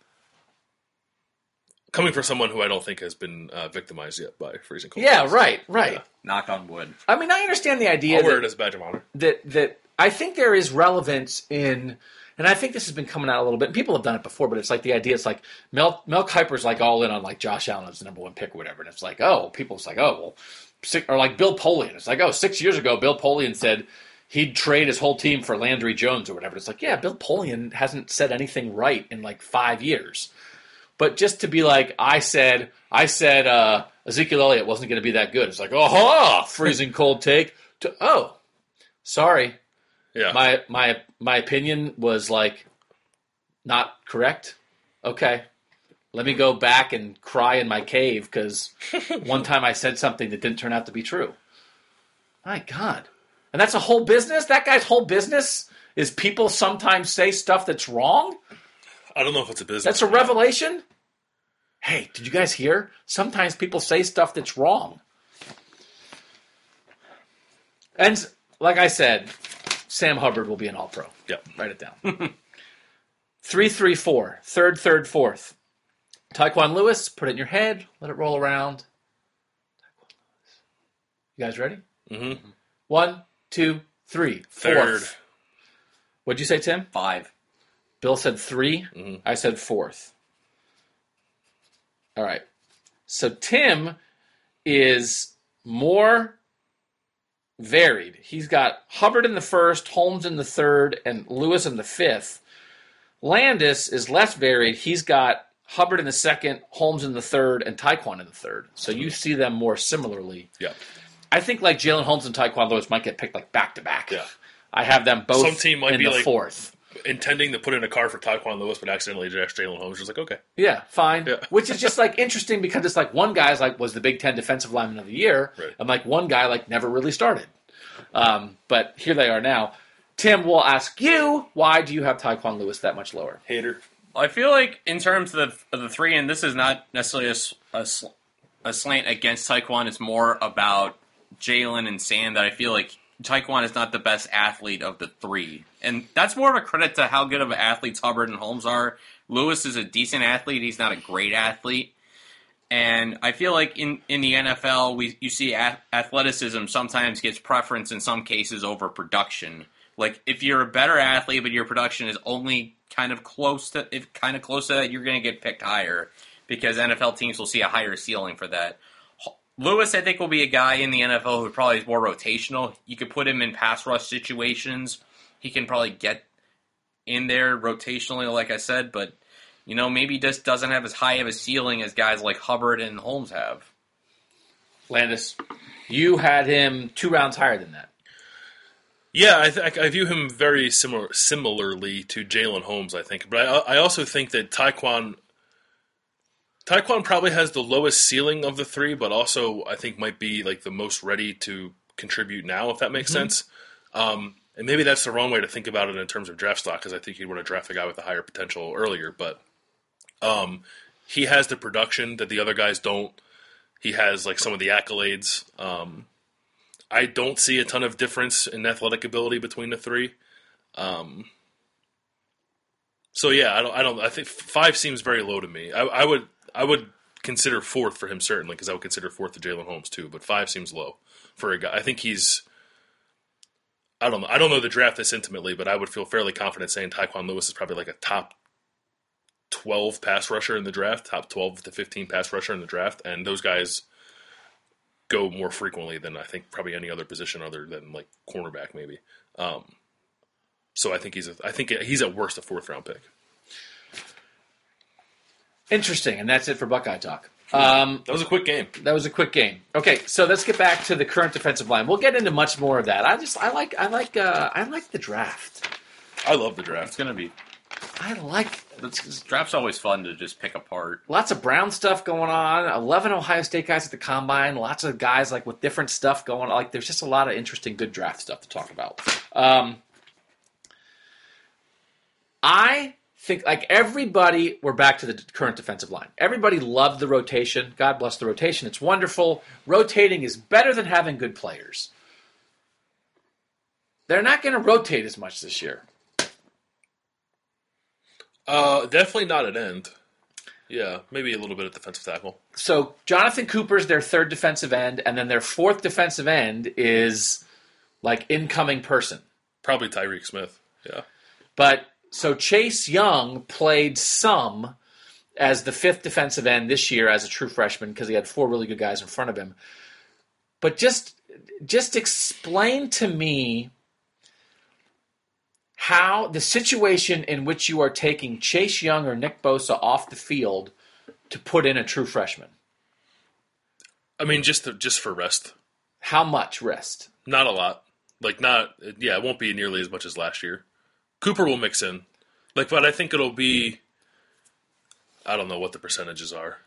Coming from someone who I don't think has been victimized yet by freezing cold. Yeah, right. Yeah. Knock on wood. I mean, I understand the idea I'll wear it as a badge of honor. that I think there is relevance in, and I think this has been coming out a little bit, and people have done it before, but it's like the idea, it's like Mel Kiper's like all in on like Josh Allen as the number 1 pick or whatever, and it's like, oh, people's like, oh, well, or like Bill Polian. It's like, oh, 6 years ago, Bill Polian said he'd trade his whole team for Landry Jones or whatever. It's like, yeah, Bill Polian hasn't said anything right in like 5 years. But just to be like, I said Ezekiel Elliott wasn't going to be that good. It's like, oh, freezing cold take. Oh, sorry. Yeah. My opinion was like not correct. Okay. Let me go back and cry in my cave because one time I said something that didn't turn out to be true. My God. And that's a whole business? That guy's whole business is people sometimes say stuff that's wrong? I don't know if it's a business. That's a revelation? Hey, did you guys hear? Sometimes people say stuff that's wrong. And like I said, Sam Hubbard will be an All-Pro. Yep. Write it down. 3-3-4. Third, fourth. Tyquan Lewis, put it in your head. Let it roll around. You guys ready? Mm-hmm. 1, 2, 3. Third. Fourth. What'd you say, Tim? 5. Bill said 3. Mm-hmm. I said fourth. All right. So Tim is more varied. He's got Hubbard in the first, Holmes in the third, and Lewis in the fifth. Landis is less varied. He's got Hubbard in the second, Holmes in the third, and Tyquan in the third. So you see them more similarly. Yeah. I think like Jalen Holmes and Tyquan Lewis might get picked like back to back. Yeah. I have them both Some team might in be the like fourth. Intending to put in a car for Tyquan Lewis, but accidentally drafted Jalen Holmes. Just like, okay. Yeah, fine. Yeah. Which is just like interesting because it's like one guy's like was the Big Ten Defensive Lineman of the Year, Right. and like one guy like never really started. But here they are now. Tim, we'll ask you, why do you have Tyquan Lewis that much lower? Hater. I feel like in terms of the three, and this is not necessarily a slant against Tyquan, it's more about Jalen and Sam, that I feel like Tyquan is not the best athlete of the three. And that's more of a credit to how good of athletes Hubbard and Holmes are. Lewis is a decent athlete. He's not a great athlete. And I feel like in the NFL, you see athleticism sometimes gets preference in some cases over production. Like, if you're a better athlete, but your production is only kind of close to that, you're going to get picked higher because NFL teams will see a higher ceiling for that. Lewis, I think, will be a guy in the NFL who probably is more rotational. You could put him in pass rush situations. He can probably get in there rotationally, like I said, but maybe just doesn't have as high of a ceiling as guys like Hubbard and Holmes have. Landis, you had him 2 rounds higher than that. Yeah, I view him very similarly to Jalen Holmes, I think. But I also think that Tyquan probably has the lowest ceiling of the three, but also I think might be like the most ready to contribute now, if that makes sense. And maybe that's the wrong way to think about it in terms of draft stock, because I think you'd want to draft a guy with a higher potential earlier. But he has the production that the other guys don't. He has like some of the accolades. I don't see a ton of difference in athletic ability between the three. So yeah, I don't. I think 5 seems very low to me. I would consider 4th for him certainly, because I would consider 4th to Jalen Holmes too. But 5 seems low for a guy. I think he's. I don't know. I don't know the draft this intimately, but I would feel fairly confident saying Tyquan Lewis is probably like a top 12 pass rusher in the draft, top 12 to 15 pass rusher in the draft, and those guys go more frequently than I think probably any other position other than like cornerback maybe. So I think he's at worst a 4th round pick. Interesting, and that's it for Buckeye Talk. That was a quick game. Okay, so let's get back to the current defensive line. We'll get into much more of that. I like the draft. I love the draft. It's going to be. I like This draft's always fun to just pick apart. lots of Brown stuff going on. 11 Ohio State guys at the combine. Lots of guys like with different stuff going on. Like there's just a lot of interesting, good draft stuff to talk about. I think like everybody, we're back to the current defensive line. Everybody loved the rotation. God bless the rotation. It's wonderful. Rotating is better than having good players. They're not going to rotate as much this year. Definitely not at end. Yeah, maybe a little bit at defensive tackle. So Jonathan Cooper's their 3rd defensive end, and then their 4th defensive end is like incoming person. Probably Tyreek Smith. Yeah. But so Chase Young played some as the 5th defensive end this year as a true freshman because he had 4 really good guys in front of him. But just explain to me how the situation in which you are taking Chase Young or Nick Bosa off the field to put in a true freshman. I mean, just for rest. How much rest? Not a lot. It won't be nearly as much as last year. Cooper will mix in. But I think it'll be, I don't know what the percentages are.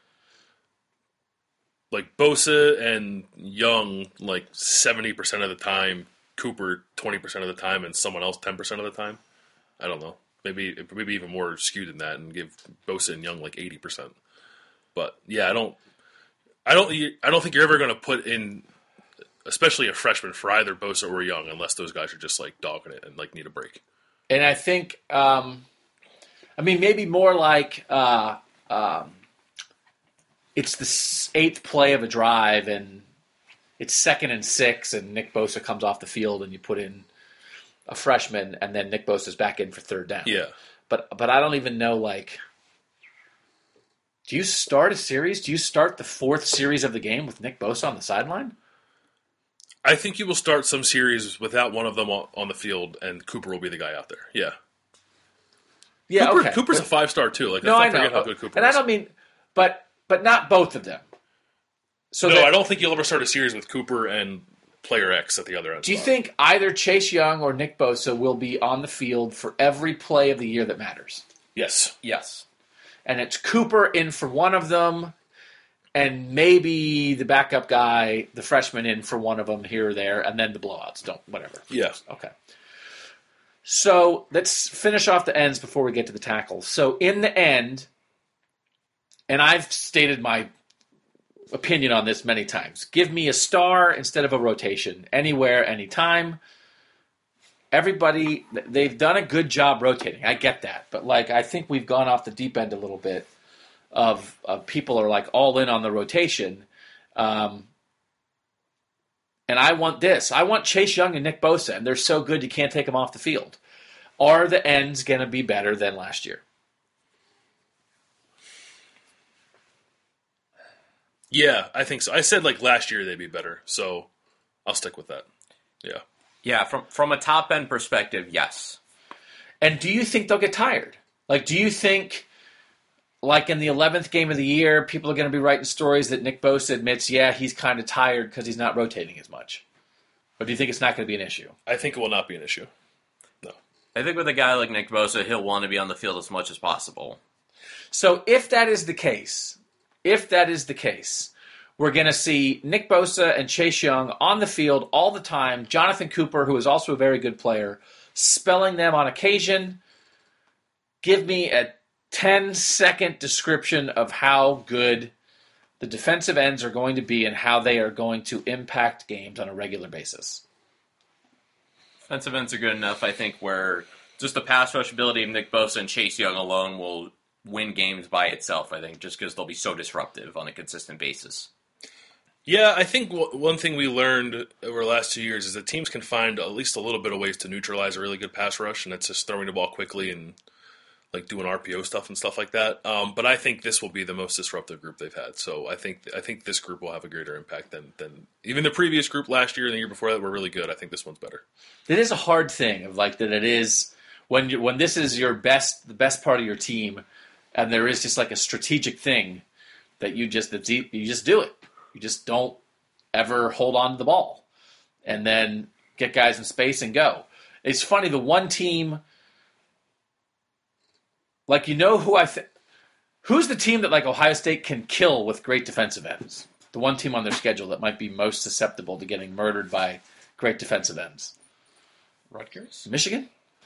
Like Bosa and Young, 70% of the time, Cooper 20% of the time, and someone else 10% of the time. I don't know. Maybe even more skewed than that, and give Bosa and Young 80%. But yeah, I don't think you're ever going to put in, especially a freshman, for either Bosa or Young, unless those guys are just dogging it and need a break. And I think, maybe more it's the 8th play of a drive, and it's 2nd and 6, and Nick Bosa comes off the field, and you put in a freshman, and then Nick Bosa's back in for 3rd down. Yeah. But I don't even know, do you start a series? Do you start the 4th series of the game with Nick Bosa on the sideline? I think you will start some series without one of them on the field, and Cooper will be the guy out there. Yeah. Yeah, okay. Cooper's a 5-star, too. No, I know. Forget how good Cooper and is. I don't mean, but not both of them. So I don't think you'll ever start a series with Cooper and player X at the other end. Do you think either Chase Young or Nick Bosa will be on the field for every play of the year that matters? Yes. Yes. And it's Cooper in for one of them, and maybe the backup guy, the freshman, in for one of them here or there, and then the blowouts. Whatever. Yeah. Okay. So let's finish off the ends before we get to the tackles. So in the end, and I've stated my opinion on this many times, give me a star instead of a rotation, anywhere, anytime. Everybody, they've done a good job rotating. I get that. But I think we've gone off the deep end a little bit of people are all in on the rotation. And I want this. I want Chase Young and Nick Bosa, and they're so good you can't take them off the field. Are the ends going to be better than last year? Yeah, I think so. I said last year they'd be better, so I'll stick with that. Yeah. Yeah, from a top end perspective, yes. And do you think they'll get tired? Do you think, in the 11th game of the year, people are going to be writing stories that Nick Bosa admits, yeah, he's kind of tired because he's not rotating as much? Or do you think it's not going to be an issue? I think it will not be an issue. No. I think with a guy like Nick Bosa, he'll want to be on the field as much as possible. So if that is the case, we're going to see Nick Bosa and Chase Young on the field all the time. Jonathan Cooper, who is also a very good player, spelling them on occasion. Give me a 10-second description of how good the defensive ends are going to be and how they are going to impact games on a regular basis? Defensive ends are good enough, I think, where just the pass rush ability of Nick Bosa and Chase Young alone will win games by itself, I think, just because they'll be so disruptive on a consistent basis. Yeah, I think one thing we learned over the last 2 years is that teams can find at least a little bit of ways to neutralize a really good pass rush, and that's just throwing the ball quickly and like doing RPO stuff and stuff like that. But I think this will be the most disruptive group they've had. So I think this group will have a greater impact than even the previous group last year and the year before that were really good. I think this one's better. It is a hard thing of like that. It is when this is the best part of your team, and there is just like a strategic thing that you just do it. You just don't ever hold on to the ball and then get guys in space and go. It's funny, the one team, like, who's the team that like Ohio State can kill with great defensive ends? The one team on their schedule that might be most susceptible to getting murdered by great defensive ends. Rutgers? Michigan?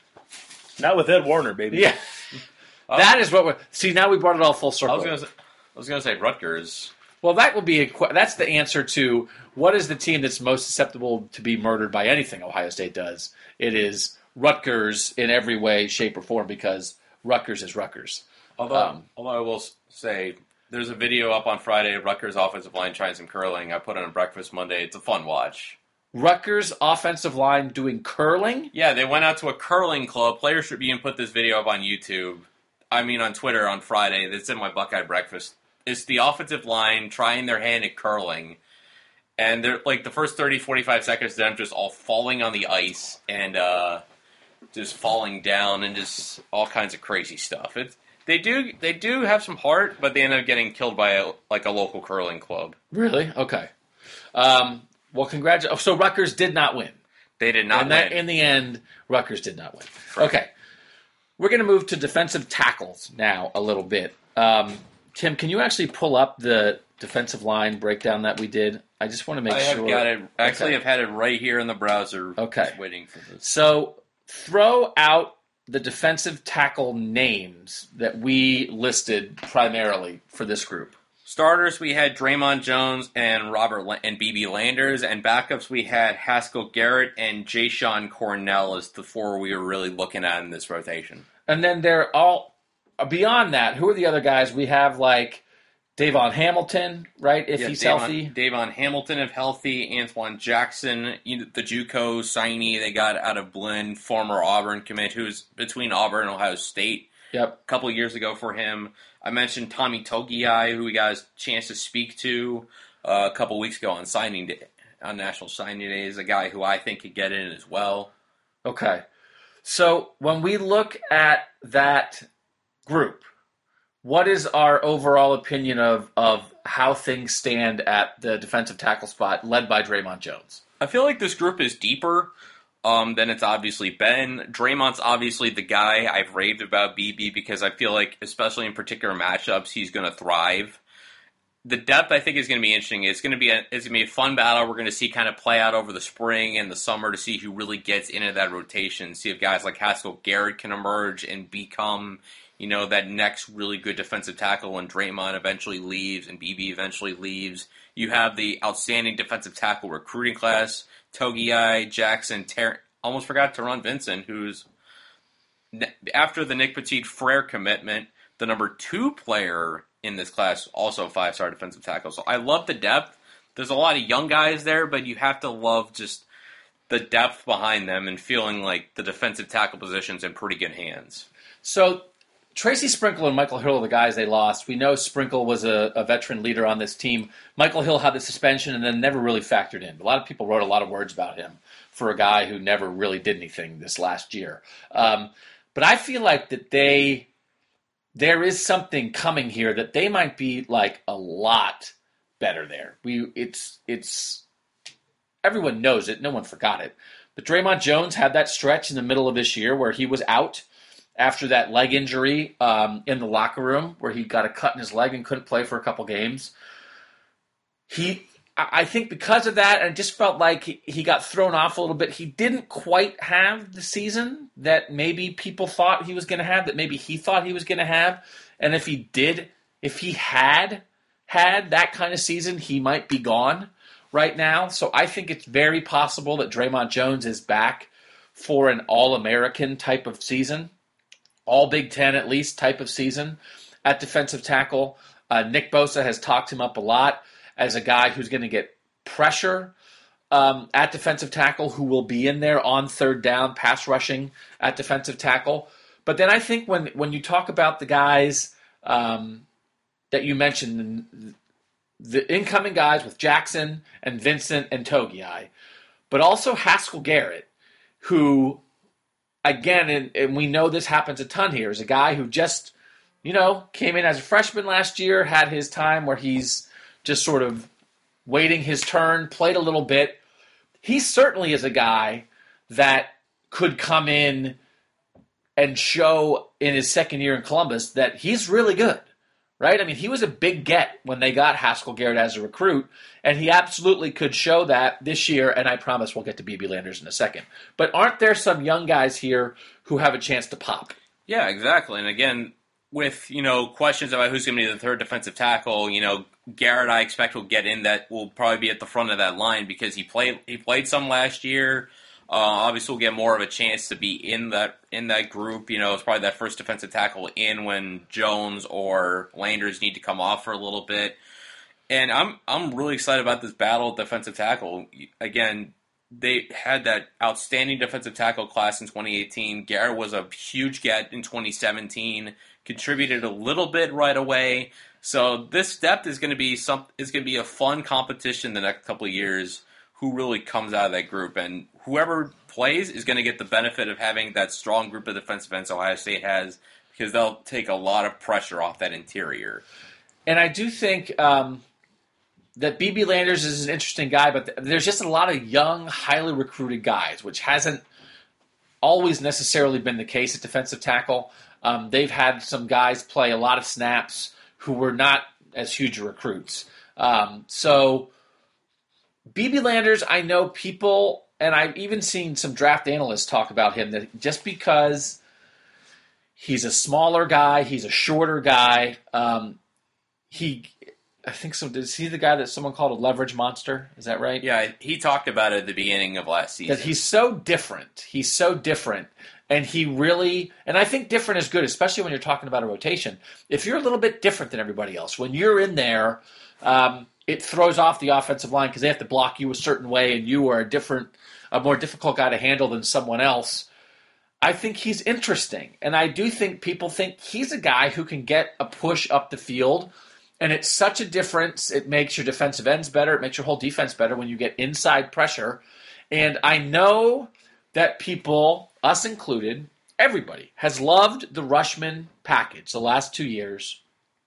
Not with Ed Warner, baby. Yeah. That is what we're... See, now we brought it all full circle. I was going to say Rutgers. Well, that would be that's the answer to what is the team that's most susceptible to be murdered by anything Ohio State does. It is Rutgers in every way, shape, or form because Rutgers is Rutgers. Although I will say there's a video up on Friday of Rutgers offensive line trying some curling. I put it on Breakfast Monday. It's a fun watch. Rutgers offensive line doing curling? Yeah, they went out to a curling club. Players Tribune put this video up on YouTube. On Twitter on Friday. That's in my Buckeye Breakfast. It's the offensive line trying their hand at curling. And they're like the first 30, 45 seconds of them just all falling on the ice and just falling down and just all kinds of crazy stuff. They do have some heart, but they end up getting killed by a local curling club. Really? Okay. Well, congratulations. So Rutgers did not win. They did not win. In the end, Rutgers did not win. Right. Okay. We're going to move to defensive tackles now a little bit. Tim, can you actually pull up the defensive line breakdown that we did? I just want to make sure. I have got it. Actually, I've had it right here in the browser. Okay. Just waiting for this. So throw out the defensive tackle names that we listed primarily for this group. Starters, we had Draymond Jones and BB Landers, and backups we had Haskell Garrett and Jayshon Cornell as the four we were really looking at in this rotation. And then they're all beyond that. Who are the other guys? We have like Davon Hamilton, right? If he's healthy, Davon Hamilton if healthy. Antoine Jackson, the JUCO signee they got out of Blinn, former Auburn commit, who's between Auburn and Ohio State. Yep, a couple of years ago for him. I mentioned Tommy Togiai, who we got a chance to speak to a couple weeks ago on signing day, on National Signing Day, is a guy who I think could get in as well. Okay, so when we look at that group, what is our overall opinion of how things stand at the defensive tackle spot led by Draymond Jones? I feel like this group is deeper than it's obviously been. Draymond's obviously the guy. I've raved about BB because I feel like, especially in particular matchups, he's going to thrive. The depth, I think, is going to be interesting. It's going to be a fun battle. We're going to see kind of play out over the spring and the summer to see who really gets into that rotation. See if guys like Haskell Garrett can emerge and become, that next really good defensive tackle when Draymond eventually leaves and BB eventually leaves. You have the outstanding defensive tackle recruiting class, Togiai, Jackson, almost forgot Teron Vincent, who's, after the Nick Petit-Frere commitment, the number 2 player in this class, also 5-star defensive tackle. So I love the depth. There's a lot of young guys there, but you have to love just the depth behind them and feeling like the defensive tackle position's in pretty good hands. So Tracy Sprinkle and Michael Hill are the guys they lost. We know Sprinkle was a veteran leader on this team. Michael Hill had the suspension and then never really factored in. A lot of people wrote a lot of words about him for a guy who never really did anything this last year. But I feel like that there is something coming here that they might be like a lot better there. It's everyone knows it. No one forgot it. But Draymond Jones had that stretch in the middle of this year where he was out after that leg injury in the locker room where he got a cut in his leg and couldn't play for a couple games. I think because of that, and it just felt like he got thrown off a little bit. He didn't quite have the season that maybe people thought he was going to have, that maybe he thought he was going to have. And if he had had that kind of season, he might be gone right now. So I think it's very possible that Draymond Jones is back for an All-American type of season, All Big Ten at least type of season at defensive tackle. Nick Bosa has talked him up a lot as a guy who's going to get pressure at defensive tackle, who will be in there on third down, pass rushing at defensive tackle. But then I think when you talk about the guys that you mentioned, the incoming guys with Jackson and Vincent and Togiai, but also Haskell Garrett, who, again, and we know this happens a ton here, is a guy who just, came in as a freshman last year, had his time where he's just sort of waiting his turn, played a little bit. He certainly is a guy that could come in and show in his second year in Columbus that he's really good, right? I mean, he was a big get when they got Haskell Garrett as a recruit, and he absolutely could show that this year, and I promise we'll get to B.B. Landers in a second. But aren't there some young guys here who have a chance to pop? Yeah, exactly. And again, with, questions about who's going to be the third defensive tackle, Garrett, I expect, will get in. That will probably be at the front of that line because he played some last year. Obviously, we'll get more of a chance to be in that group. It's probably that first defensive tackle in when Jones or Landers need to come off for a little bit. And I'm really excited about this battle at defensive tackle. Again, they had that outstanding defensive tackle class in 2018. Garrett was a huge get in 2017. Contributed a little bit right away. So this depth is going to be a fun competition the next couple of years. Who really comes out of that group, and whoever plays is going to get the benefit of having that strong group of defensive ends Ohio State has, because they'll take a lot of pressure off that interior. And I do think that B.B. Landers is an interesting guy, but there's just a lot of young, highly recruited guys, which hasn't always necessarily been the case at defensive tackle. They've had some guys play a lot of snaps who were not as huge recruits. So B.B. Landers, I know people, and I've even seen some draft analysts talk about him, that just because he's a smaller guy, he's a shorter guy, I think so. Is he the guy that someone called a leverage monster? Is that right? Yeah, he talked about it at the beginning of last season. That he's so different. He's so different. And he really, and I think different is good, especially when you're talking about a rotation. If you're a little bit different than everybody else, when you're in there, it throws off the offensive line because they have to block you a certain way, and you are a more difficult guy to handle than someone else. I think he's interesting, and I do think people think he's a guy who can get a push up the field, and it's such a difference. It makes your defensive ends better. It makes your whole defense better when you get inside pressure. And I know that people, us included, everybody, has loved the Rushman package the last 2 years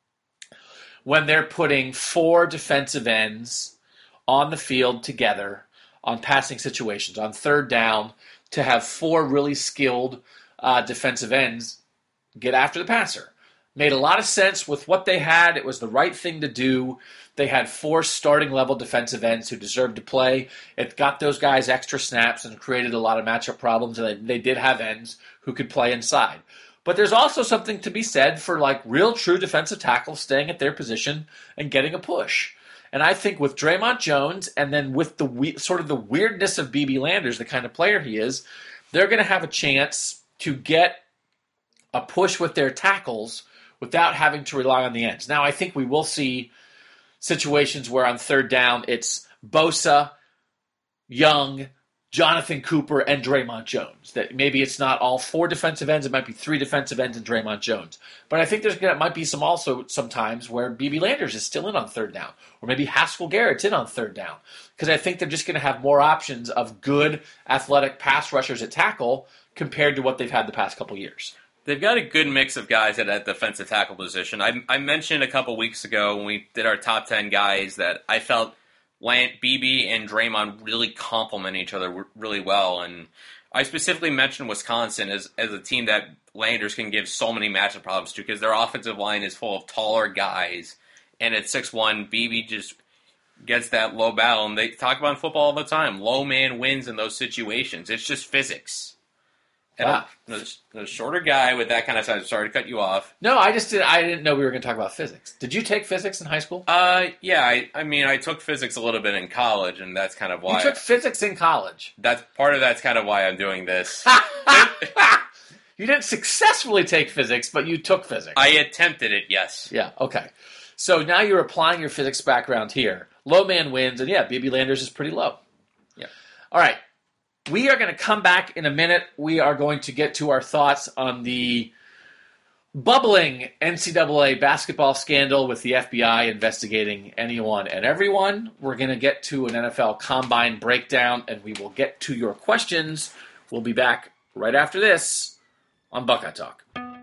when they're putting 4 defensive ends on the field together on passing situations, on third down, to have 4 really skilled defensive ends get after the passer. Made a lot of sense with what they had. It was the right thing to do. They had 4 starting-level defensive ends who deserved to play. It got those guys extra snaps and created a lot of matchup problems, and they did have ends who could play inside. But there's also something to be said for like real true defensive tackles staying at their position and getting a push. And I think with Draymond Jones and then with the sort of the weirdness of B.B. Landers, the kind of player he is, they're going to have a chance to get a push with their tackles without having to rely on the ends. Now, I think we will see situations where on third down it's Bosa, Young, Jonathan Cooper, and Draymond Jones. That maybe it's not all 4 defensive ends, it might be 3 defensive ends and Draymond Jones. But I think might be some times where B.B. Landers is still in on third down, or maybe Haskell Garrett's in on third down, because I think they're just going to have more options of good athletic pass rushers at tackle compared to what they've had the past couple years. They've got a good mix of guys at that defensive tackle position. I mentioned a couple weeks ago when we did our top 10 guys that I felt BB and Draymond really complement each other really well. And I specifically mentioned Wisconsin as a team that Landers can give so many matchup problems to because their offensive line is full of taller guys. And at 6'1", BB just gets that low battle. And they talk about in football all the time. Low man wins in those situations. It's just physics. Wow. A shorter guy with that kind of size. Sorry to cut you off. No, I didn't know we were going to talk about physics. Did you take physics in high school? Yeah. I mean, I took physics a little bit in college, and that's kind of why You took physics in college. That's kind of why I'm doing this. You didn't successfully take physics, but you took physics. I attempted it. Yes. Yeah. Okay. So now you're applying your physics background here. Low man wins, and BB Landers is pretty low. Yeah. All right. We are going to come back in a minute. We are going to get to our thoughts on the bubbling NCAA basketball scandal with the FBI investigating anyone and everyone. We're going to get to an NFL Combine breakdown, and we will get to your questions. We'll be back right after this on Buckeye Talk.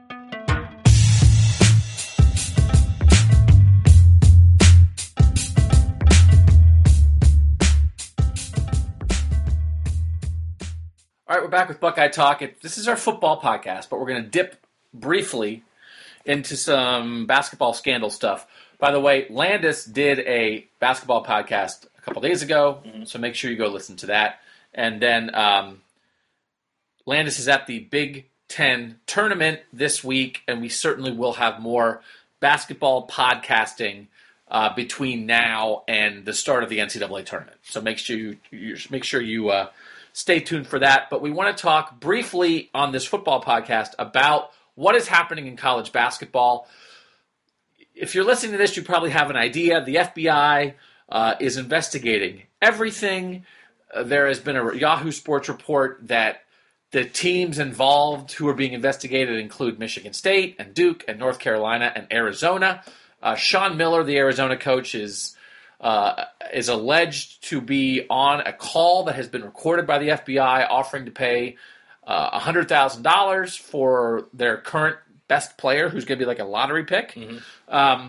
All right, we're back with Buckeye Talk. This is our football podcast, but we're going to dip briefly into some basketball scandal stuff. By the way, Landis did a basketball podcast a couple days ago, so make sure you go listen to that. And then Landis is at the Big Ten tournament this week, and we certainly will have more basketball podcasting between now and the start of the NCAA tournament. So make sure you stay tuned for that. But we want to talk briefly on this football podcast about what is happening in college basketball. If you're listening to this, you probably have an idea. The FBI is investigating everything. There has been a Yahoo Sports report that the teams involved who are being investigated include Michigan State and Duke and North Carolina and Arizona. Sean Miller, the Arizona coach, is alleged to be on a call that has been recorded by the FBI offering to pay $100,000 for their current best player, who's going to be like a lottery pick. Mm-hmm.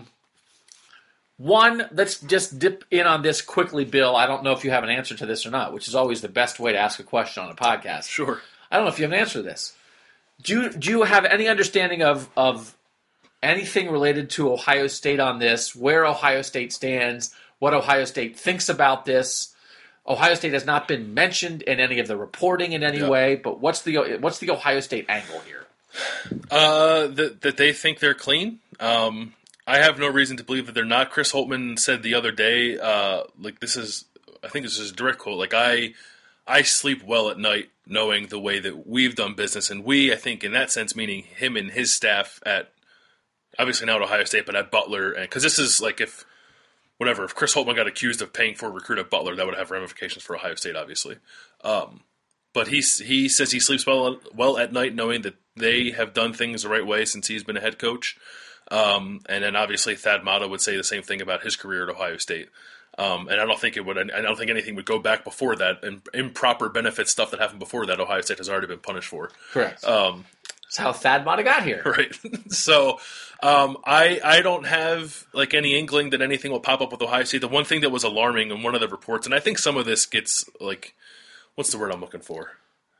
Let's just dip in on this quickly, Bill. I don't know if you have an answer to this or not, which is always the best way to ask a question on a podcast. Sure. I don't know if you have an answer to this. Do you have any understanding of anything related to Ohio State on this, where Ohio State stands, what Ohio State thinks about this? Ohio State has not been mentioned in any of the reporting in any way, but what's the Ohio State angle here? That they think they're clean. I have no reason to believe that they're not. Chris Holtman said the other day, I think this is a direct quote, like, I sleep well at night knowing the way that we've done business. And we, I think in that sense, meaning him and his staff at, obviously now at Ohio State, but at Butler. And because this is like if Chris Holtman got accused of paying for a recruit at Butler, that would have ramifications for Ohio State, obviously. But he says he sleeps well at night knowing that they have done things the right way since he's been a head coach. And then obviously Thad Matta would say the same thing about his career at Ohio State. And I don't think anything would go back before that. And improper benefit stuff that happened before that, Ohio State has already been punished for. Correct. That's how Thad Matta got here. Right. So I don't have like any inkling that anything will pop up with Ohio State. The one thing that was alarming in one of the reports, and I think some of this gets like, what's the word I'm looking for?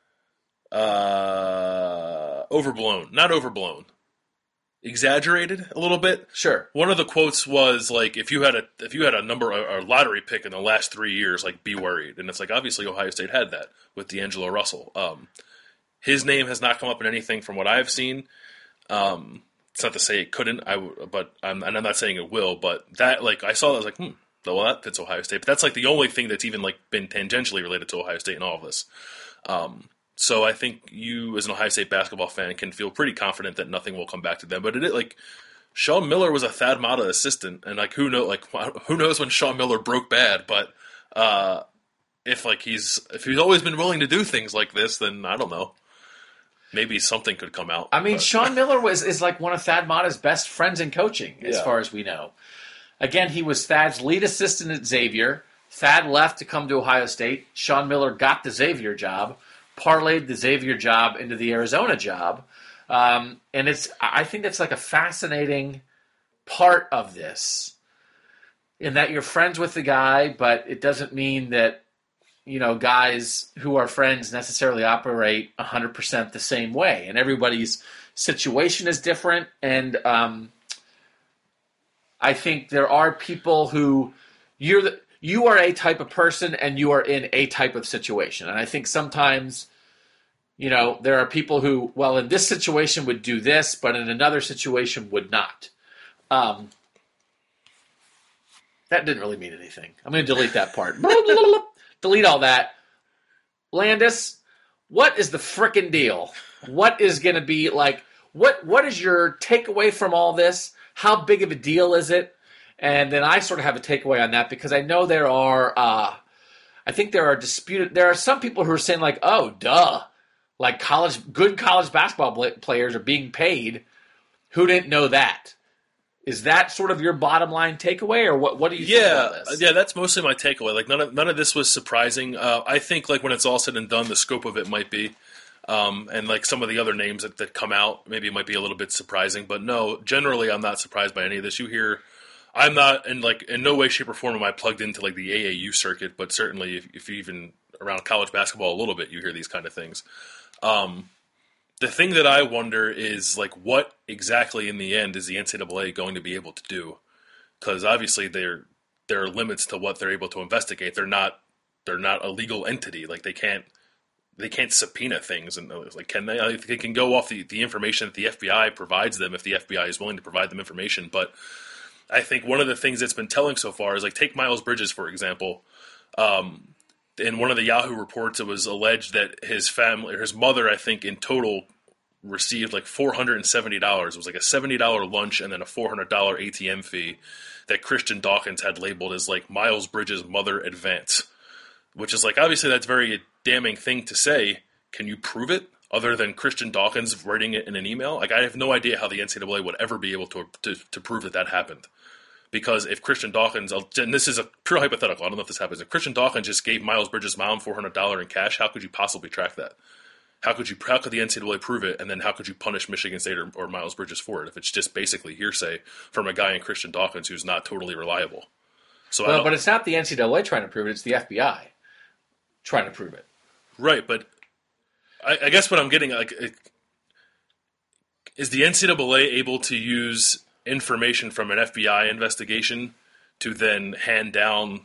Overblown. Not overblown. Exaggerated a little bit. Sure. One of the quotes was like, if you had a number, a lottery pick in the last 3 years, like, be worried. And it's like, obviously Ohio State had that with D'Angelo Russell. His name has not come up in anything from what I've seen. It's not to say it couldn't, and I'm not saying it will, but that, like, I saw that, I was like, well, that fits Ohio State. But that's like the only thing that's even like been tangentially related to Ohio State in all of this. So I think you, as an Ohio State basketball fan, can feel pretty confident that nothing will come back to them. But Sean Miller was a Thad Matta assistant, and like who knows when Sean Miller broke bad? But if he's always been willing to do things like this, then I don't know. Maybe something could come out. I mean, Sean Miller is like one of Thad Matta's best friends in coaching, as far as we know. Again, he was Thad's lead assistant at Xavier. Thad left to come to Ohio State. Sean Miller got the Xavier job, parlayed the Xavier job into the Arizona job. And I think that's like a fascinating part of this, in that you're friends with the guy, but it doesn't mean that, guys who are friends necessarily operate 100% the same way. And everybody's situation is different. And I think there are people who you are a type of person and you are in a type of situation. And I think sometimes There are people who, well, in this situation would do this, but in another situation would not. That didn't really mean anything. I'm going to delete that part. Delete all that. Landis, what is the frickin' deal? What is going to be like, what is your takeaway from all this? How big of a deal is it? And then I sort of have a takeaway on that because I know there are, I think there are some people who are saying like, oh, duh. Like good college basketball players are being paid. Who didn't know that? Is that sort of your bottom line takeaway, or what do you think about this? Yeah, that's mostly my takeaway. Like none of this was surprising. I think like when it's all said and done, the scope of it might be, and like some of the other names that come out, maybe it might be a little bit surprising. But no, generally I'm not surprised by any of this. You hear, I'm not in no way, shape, or form am I plugged into like the AAU circuit, but certainly if you even around college basketball a little bit, you hear these kind of things. The thing that I wonder is like what exactly in the end is the NCAA going to be able to do? Because obviously there are limits to what they're able to investigate. They're not a legal entity. Like they can't subpoena things, and like can they? They can go off the information that the FBI provides them if the FBI is willing to provide them information. But I think one of the things that's been telling so far is like take Miles Bridges for example. In one of the Yahoo reports, it was alleged that his family, or his mother, I think, in total received like $470. It was like a $70 lunch and then a $400 ATM fee that Christian Dawkins had labeled as like Miles Bridges' mother advance, which is like, obviously that's very damning thing to say. Can you prove it other than Christian Dawkins writing it in an email? Like I have no idea how the NCAA would ever be able to prove that happened. Because if Christian Dawkins, and this is a pure hypothetical, I don't know if this happens, if Christian Dawkins just gave Miles Bridges' mom $400 in cash, how could you possibly track that? How could the NCAA prove it, and then how could you punish Michigan State or Miles Bridges for it if it's just basically hearsay from a guy in Christian Dawkins who's not totally reliable? So but it's not the NCAA trying to prove it, it's the FBI trying to prove it. Right, but I guess what I'm getting, like, is the NCAA able to use information from an FBI investigation to then hand down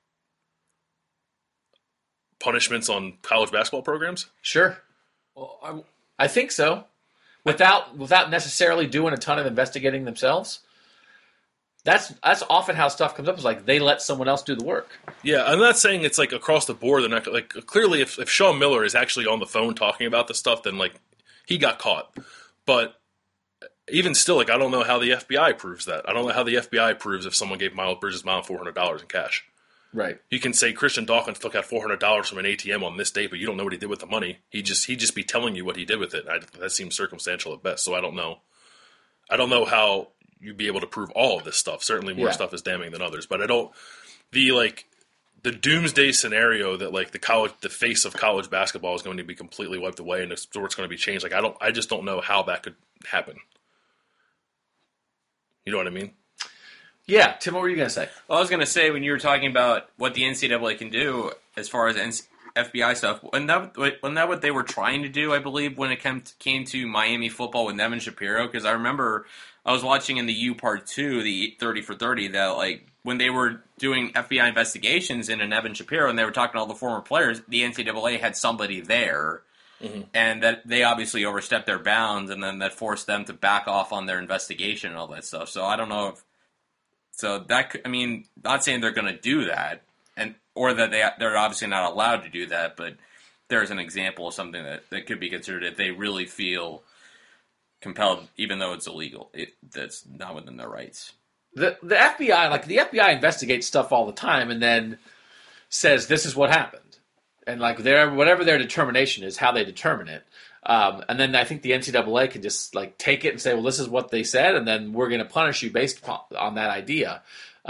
punishments on college basketball programs? Sure. Well, I think so. Without necessarily doing a ton of investigating themselves. That's often how stuff comes up. Is like they let someone else do the work. Yeah, I'm not saying it's like across the board. They're not like clearly if Sean Miller is actually on the phone talking about this stuff, then like he got caught. But even still, like I don't know how the FBI proves that. I don't know how the FBI proves if someone gave Miles Bridges' mom $400 in cash. Right. You can say Christian Dawkins took out $400 from an ATM on this date, but you don't know what he did with the money. He'd just be telling you what he did with it. That seems circumstantial at best. So I don't know. I don't know how you'd be able to prove all of this stuff. Certainly more stuff is damning than others, but I don't. The doomsday scenario that like the face of college basketball is going to be completely wiped away and the sport's going to be changed. Like I just don't know how that could happen. You know what I mean? Yeah, Tim, what were you going to say? Well, I was going to say, when you were talking about what the NCAA can do as far as FBI stuff, wasn't that what they were trying to do, I believe, when it came to Miami football with Nevin Shapiro? Because I remember I was watching in the U Part 2, the 30 for 30, that like when they were doing FBI investigations into Nevin Shapiro and they were talking to all the former players, the NCAA had somebody there. Mm-hmm. And that they obviously overstepped their bounds, and then that forced them to back off on their investigation and all that stuff. So I don't know if... So that, I mean, not saying they're going to do that, or that they're obviously not allowed to do that, but there's an example of something that could be considered if they really feel compelled, even though it's illegal. That's not within their rights. The FBI investigates stuff all the time and then says this is what happened, and like whatever their determination is, how they determine it. And then I think the NCAA can just like take it and say, well, this is what they said, and then we're going to punish you based on that idea.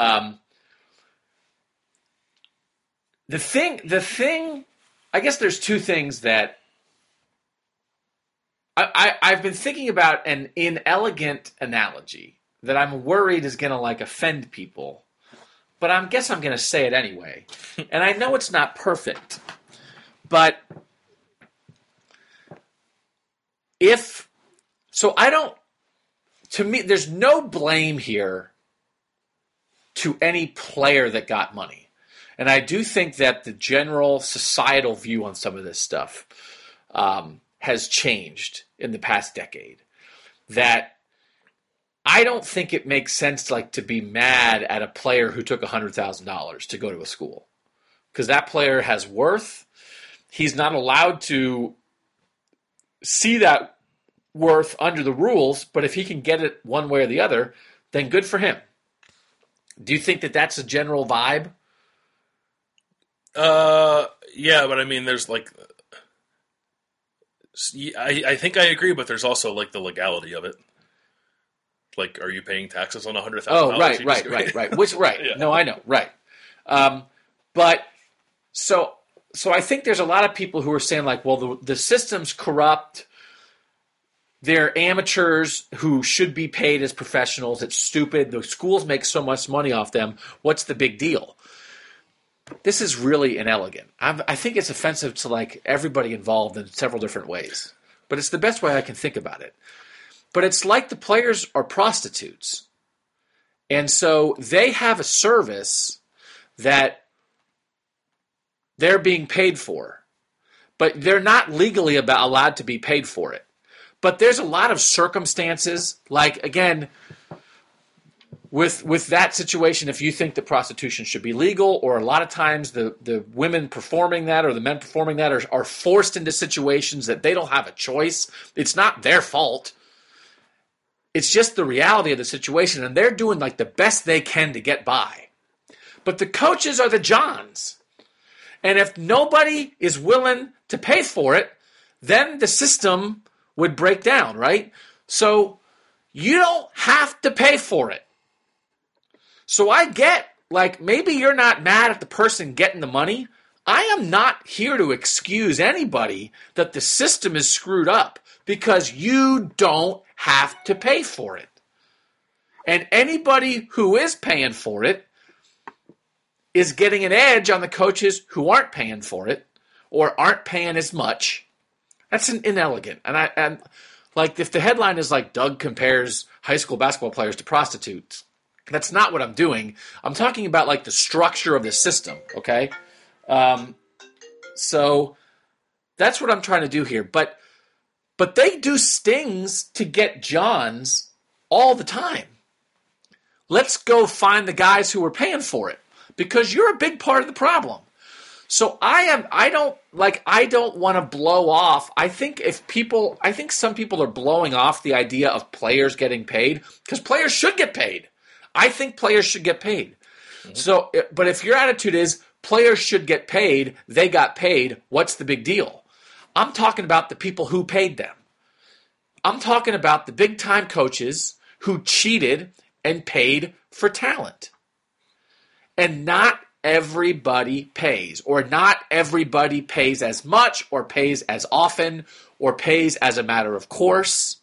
The thing, I guess there's two things that I've been thinking about an inelegant analogy that I'm worried is going to like offend people, but I guess I'm going to say it anyway. And I know it's not perfect, but to me, there's no blame here to any player that got money. And I do think that the general societal view on some of this stuff has changed in the past decade that I don't think it makes sense to be mad at a player who took $100,000 to go to a school, because that player has worth. He's not allowed to see that worth under the rules, but if he can get it one way or the other, then good for him. Do you think that that's a general vibe? Yeah, but I mean, there's I think I agree, but there's also the legality of it. Are you paying taxes on $100,000? Oh, right. Which, right. Yeah. No, I know, right. But so I think there's a lot of people who are saying well, the system's corrupt. They're amateurs who should be paid as professionals. It's stupid. The schools make so much money off them. What's the big deal? This is really inelegant. I think it's offensive to everybody involved in several different ways. But it's the best way I can think about it. But it's like the players are prostitutes. And so they have a service that they're being paid for. But they're not legally allowed to be paid for it. But there's a lot of circumstances, again, with that situation, if you think that prostitution should be legal, or a lot of times the women performing that or the men performing that are forced into situations that they don't have a choice. It's not their fault. It's just the reality of the situation, and they're doing the best they can to get by. But the coaches are the Johns. And if nobody is willing to pay for it, then the system would break down, right? So you don't have to pay for it. So I get, maybe you're not mad at the person getting the money. I am not here to excuse anybody that the system is screwed up, because you don't have to pay for it. And anybody who is paying for it is getting an edge on the coaches who aren't paying for it or aren't paying as much. That's inelegant. And if the headline is Doug compares high school basketball players to prostitutes, that's not what I'm doing. I'm talking about the structure of the system, okay? So that's what I'm trying to do here. But they do stings to get Johns all the time. Let's go find the guys who are paying for it, because you're a big part of the problem. So I don't want to blow off. I think some people are blowing off the idea of players getting paid, because players should get paid. I think players should get paid. Mm-hmm. So, but if your attitude is players should get paid, they got paid, what's the big deal? I'm talking about the people who paid them. I'm talking about the big time coaches who cheated and paid for talent. And not everybody pays, or not everybody pays as much, or pays as often, or pays as a matter of course.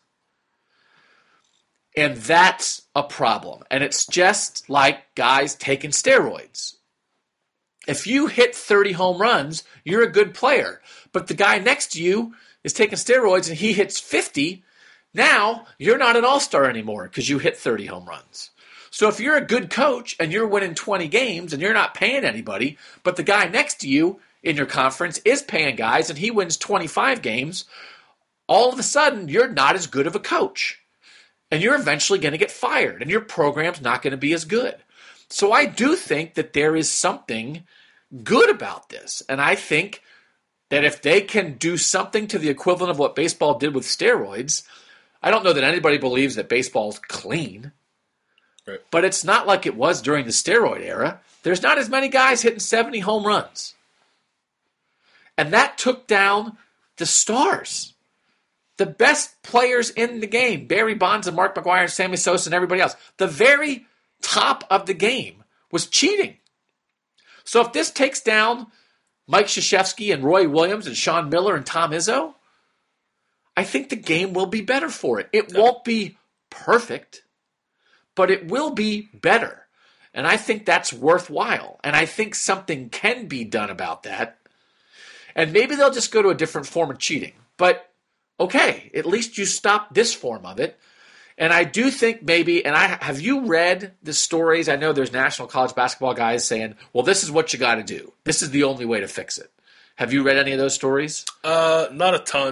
And that's a problem. And it's just like guys taking steroids. If you hit 30 home runs, you're a good player. But the guy next to you is taking steroids and he hits 50, now you're not an all-star anymore because you hit 30 home runs. So if you're a good coach and you're winning 20 games and you're not paying anybody, but the guy next to you in your conference is paying guys and he wins 25 games, all of a sudden you're not as good of a coach. And you're eventually going to get fired and your program's not going to be as good. So I do think that there is something good about this. And I think that if they can do something to the equivalent of what baseball did with steroids, I don't know that anybody believes that baseball's clean. Right. But it's not like it was during the steroid era. There's not as many guys hitting 70 home runs. And that took down the stars. The best players in the game, Barry Bonds and Mark McGwire and Sammy Sosa and everybody else, the very top of the game was cheating. So if this takes down Mike Krzyzewski and Roy Williams and Sean Miller and Tom Izzo, I think the game will be better for it. It won't be perfect, but it will be better. And I think that's worthwhile. And I think something can be done about that. And maybe they'll just go to a different form of cheating. But, okay, at least you stop this form of it. And I do think maybe, and have you read the stories? I know there's National College Basketball guys saying, well, this is what you got to do. This is the only way to fix it. Have you read any of those stories? Not a ton.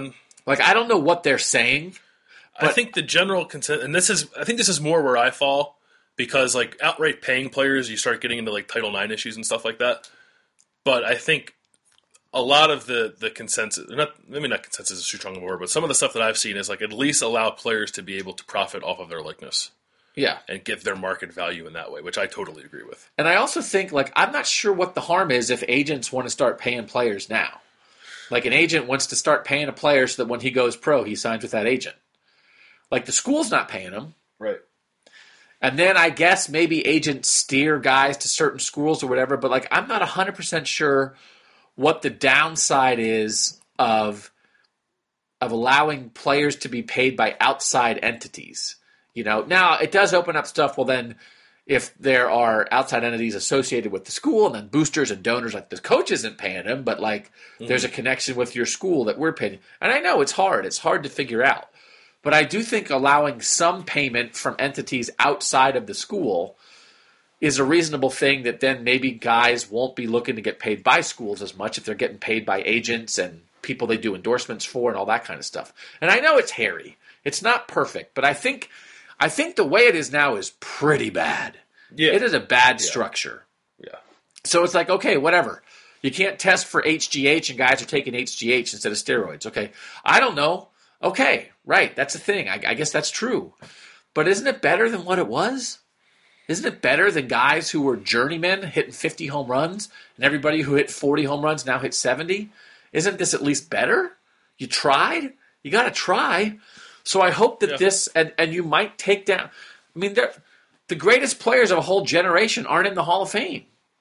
Like, I don't know what they're saying. I think the general consent, and this is more where I fall, because like outright paying players, you start getting into like Title IX issues and stuff like that. But I think a lot of the consensus, not consensus is too strong a word, but some of the stuff that I've seen is like at least allow players to be able to profit off of their likeness. Yeah. And get their market value in that way, which I totally agree with. And I also think, like, I'm not sure what the harm is if agents want to start paying players now. Like, an agent wants to start paying a player so that when he goes pro, he signs with that agent. Like, the school's not paying him. Right. And then I guess maybe agents steer guys to certain schools or whatever, but, like, I'm not 100% sure what the downside is of allowing players to be paid by outside entities. You know, now it does open up stuff. Well, then if there are outside entities associated with the school and then boosters and donors, like the coach isn't paying them, but like there's a connection with your school that we're paying. And I know it's hard. It's hard to figure out. But I do think allowing some payment from entities outside of the school is a reasonable thing that then maybe guys won't be looking to get paid by schools as much if they're getting paid by agents and people they do endorsements for and all that kind of stuff. And I know it's hairy. It's not perfect, but I think the way it is now is pretty bad. Yeah. It is a bad structure. Yeah. So it's like, okay, whatever. You can't test for HGH and guys are taking HGH instead of steroids. Okay. I don't know. Okay. Right. That's a thing. I guess that's true. But isn't it better than what it was? Isn't it better than guys who were journeymen hitting 50 home runs and everybody who hit 40 home runs now hit 70? Isn't this at least better? You tried? You got to try. So I hope that this, and you might take down, I mean, the greatest players of a whole generation aren't in the Hall of Fame.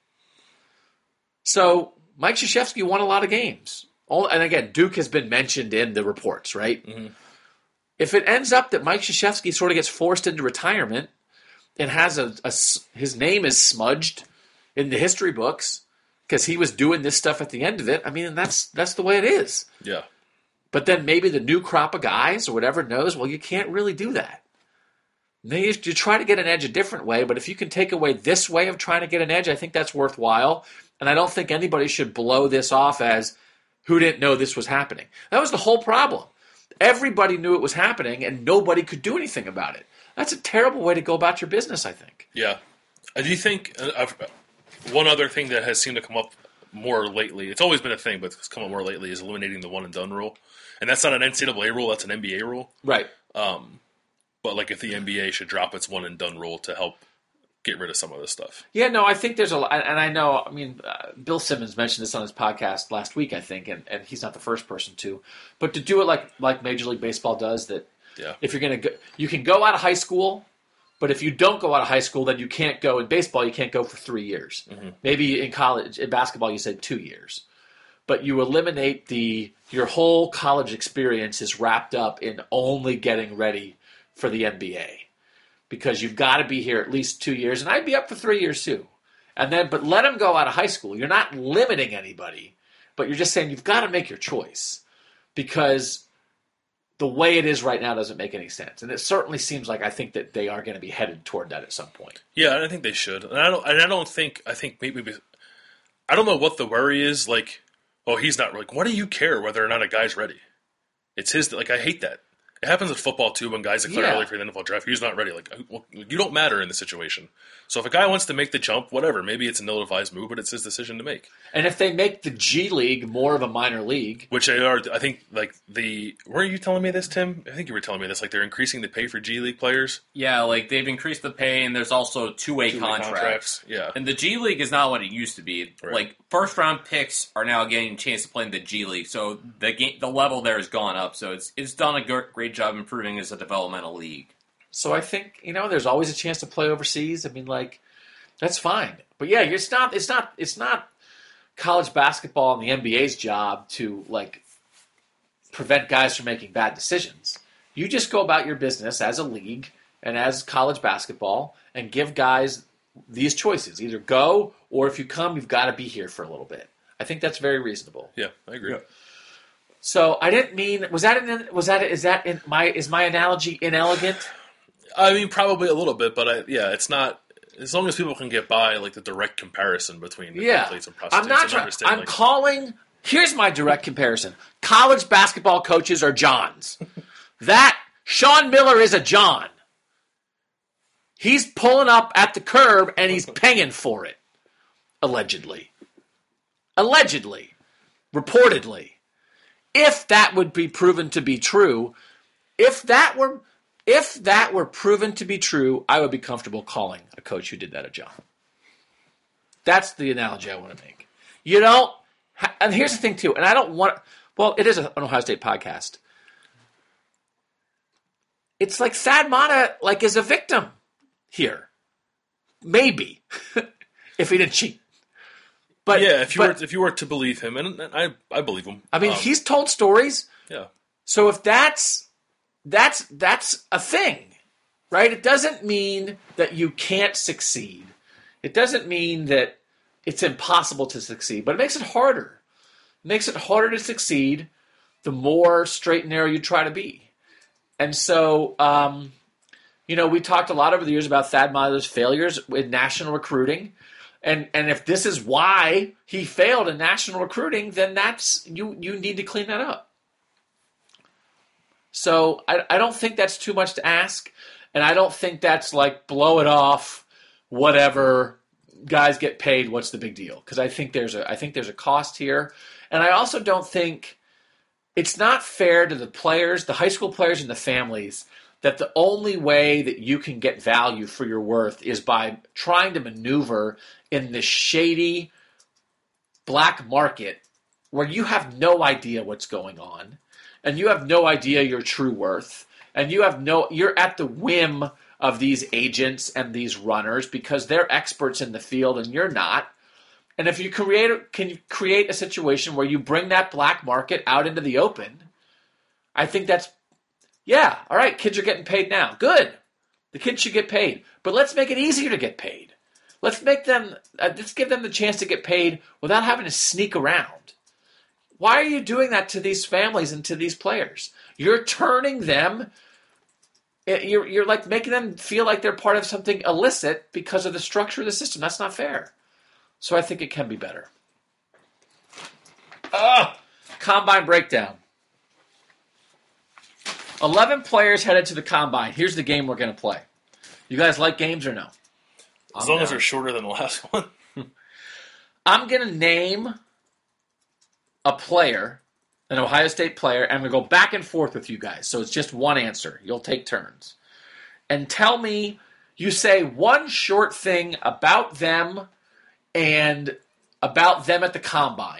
So Mike Krzyzewski won a lot of games. And again, Duke has been mentioned in the reports, right? Mm-hmm. If it ends up that Mike Krzyzewski sort of gets forced into retirement and has his name is smudged in the history books because he was doing this stuff at the end of it, I mean, that's the way it is. Yeah. But then maybe the new crop of guys or whatever knows, well, you can't really do that. Maybe you try to get an edge a different way, but if you can take away this way of trying to get an edge, I think that's worthwhile. And I don't think anybody should blow this off as who didn't know this was happening. That was the whole problem. Everybody knew it was happening, and nobody could do anything about it. That's a terrible way to go about your business, I think. Yeah. Do you think one other thing that has seemed to come up more lately, it's always been a thing, but it's come up more lately, is eliminating the one-and-done rule. And that's not an NCAA rule, that's an NBA rule. Right. But like if the NBA should drop its one-and-done rule to help get rid of some of this stuff. Yeah, no, I think there's a lot, and I know, I mean, Bill Simmons mentioned this on his podcast last week, I think, and he's not the first person to, but to do it like Major League Baseball does, that if you're going to go, you can go out of high school, but if you don't go out of high school, then you can't go, in baseball, you can't go for 3 years. Mm-hmm. Maybe in college, in basketball, you said 2 years. But you eliminate your whole college experience is wrapped up in only getting ready for the NBA. Because you've got to be here at least 2 years, and I'd be up for 3 years too. But let them go out of high school. You're not limiting anybody, but you're just saying you've got to make your choice. Because the way it is right now doesn't make any sense. And it certainly seems like I think that they are going to be headed toward that at some point. Yeah, I think they should. And I think maybe I don't know what the worry is, like, oh, he's not, like, what do you care whether or not a guy's ready? It's his, like, I hate that. It happens in football, too, when guys declare early for the NFL draft. He's not ready. Like, well, you don't matter in the situation. So if a guy wants to make the jump, whatever. Maybe it's an ill-advised move, but it's his decision to make. And if they make the G League more of a minor league. Which they are, I think, like, were you telling me this, Tim? I think you were telling me this. Like, they're increasing the pay for G League players. Yeah, like, they've increased the pay, and there's also two-way contracts. Yeah. And the G League is not what it used to be. Right. Like, first-round picks are now getting a chance to play in the G League, so the level there has gone up. So it's done a great job improving as a developmental league. So I think, there's always a chance to play overseas. I mean, like, that's fine. But yeah, it's not college basketball and the NBA's job to, like, prevent guys from making bad decisions. You just go about your business as a league and as college basketball and give guys these choices. Either go, or if you come, you've got to be here for a little bit. I think that's very reasonable. Yeah, I agree. Yeah. So I didn't mean, is my analogy inelegant? I mean, probably a little bit, but it's not. As long as people can get by, like, the direct comparison between the athletes and prostitutes. I'm calling Here's my direct comparison. College basketball coaches are Johns. Sean Miller is a John. He's pulling up at the curb and he's paying for it. Allegedly. Reportedly. If that would be proven to be true, if that were proven to be true, I would be comfortable calling a coach who did that a John. That's the analogy I want to make. You know, and here's the thing too, and I don't want, well, it is an Ohio State podcast. It's like Thad Matta is a victim here. Maybe. If he didn't cheat. But yeah, if you were to believe him, and I believe him. I mean, he's told stories. Yeah. So if that's a thing, right? It doesn't mean that you can't succeed. It doesn't mean that it's impossible to succeed, but it makes it harder. It makes it harder to succeed the more straight and narrow you try to be. And so, we talked a lot over the years about Thad Matta's failures in national recruiting. And if this is why he failed in national recruiting, then that's you need to clean that up. So I don't think that's too much to ask, and I don't think that's like blow it off, whatever, guys get paid, what's the big deal? Because I think there's a cost here, and I also don't think it's not fair to the players, the high school players and the families, that the only way that you can get value for your worth is by trying to maneuver in this shady black market where you have no idea what's going on and you have no idea your true worth and you're at the whim of these agents and these runners because they're experts in the field and you're not. And if you can create a situation where you bring that black market out into the open, I think that's, yeah, all right, kids are getting paid now. Good. The kids should get paid. But let's make it easier to get paid. Let's give them the chance to get paid without having to sneak around. Why are you doing that to these families and to these players? You're turning them, you're like making them feel like they're part of something illicit because of the structure of the system. That's not fair. So I think it can be better. Combine breakdown. 11 players headed to the Combine. Here's the game we're going to play. You guys like games or no? As long as they're shorter than the last one. I'm going to name a player, an Ohio State player, and I'm going to go back and forth with you guys. So it's just one answer. You'll take turns. And tell me, you say one short thing about them and about them at the Combine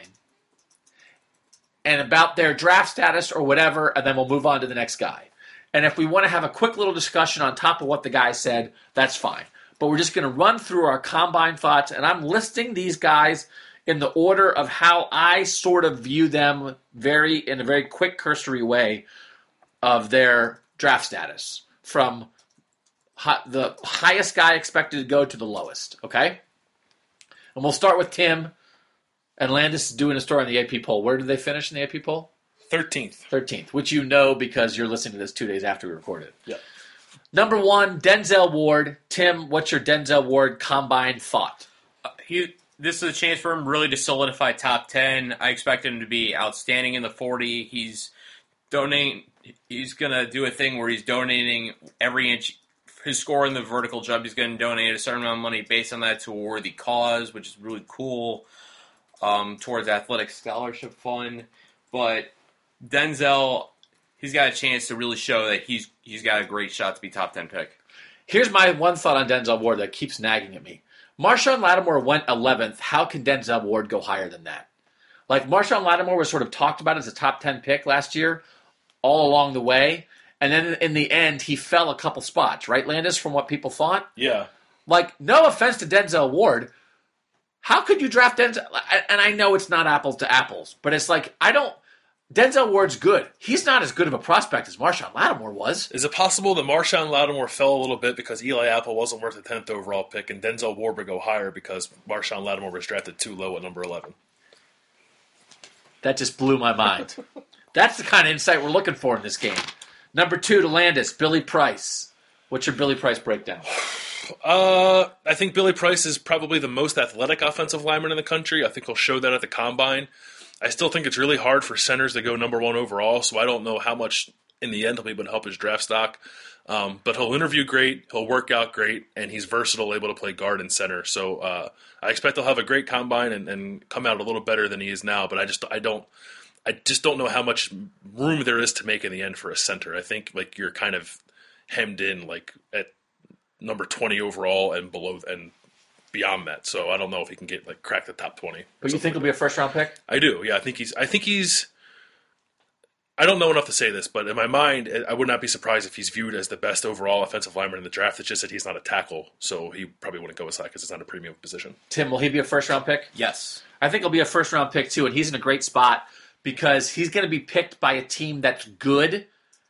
and about their draft status or whatever, and then we'll move on to the next guy. And if we want to have a quick little discussion on top of what the guy said, that's fine. But we're just going to run through our Combine thoughts, and I'm listing these guys in the order of how I sort of view them in a very quick, cursory way of their draft status, from the highest guy expected to go to the lowest, okay? And we'll start with Tim. And Landis is doing a story on the AP poll. Where did they finish in the AP poll? 13th, which you know because you're listening to this 2 days after we recorded. Yep. Number 1, Denzel Ward. Tim, what's your Denzel Ward Combine thought? This is a chance for him really to solidify top 10. I expect him to be outstanding in the 40. He's going to do a thing where he's donating every inch. His score in the vertical jump, he's going to donate a certain amount of money based on that to a worthy cause, which is really cool, towards athletic scholarship fund. But Denzel, he's got a chance to really show that he's got a great shot to be top 10 pick. Here's my one thought on Denzel Ward that keeps nagging at me. Marshawn Lattimore went 11th. How can Denzel Ward go higher than that? Like, Marshawn Lattimore was sort of talked about as a top 10 pick last year all along the way. And then in the end, he fell a couple spots, right, Landis, from what people thought? Yeah. Like, no offense to Denzel Ward. How could you draft Denzel? And I know it's not apples to apples, but it's like, Denzel Ward's good. He's not as good of a prospect as Marshawn Lattimore was. Is it possible that Marshawn Lattimore fell a little bit because Eli Apple wasn't worth the 10th overall pick and Denzel Ward would go higher because Marshawn Lattimore was drafted too low at number 11? That just blew my mind. That's the kind of insight we're looking for in this game. Number 2 to Landis, Billy Price. What's your Billy Price breakdown? I think Billy Price is probably the most athletic offensive lineman in the country. I think he'll show that at the Combine. I still think it's really hard for centers to go number 1 overall, so I don't know how much in the end he'll be able to help his draft stock. But he'll interview great, he'll work out great, and he's versatile, able to play guard and center. So I expect he'll have a great combine and come out a little better than he is now. But I just don't know how much room there is to make in the end for a center. I think like you're kind of hemmed in like at number 20 overall and below and beyond that. So I don't know if he can get like crack the top 20. But you think he'll be a first round pick? I do. Yeah, I think he's. I don't know enough to say this, but in my mind, I would not be surprised if he's viewed as the best overall offensive lineman in the draft. It's just that he's not a tackle, so he probably wouldn't go as high because it's not a premium position. Tim, will he be a first-round pick? Yes. I think he'll be a first-round pick, too, and he's in a great spot because he's going to be picked by a team that's good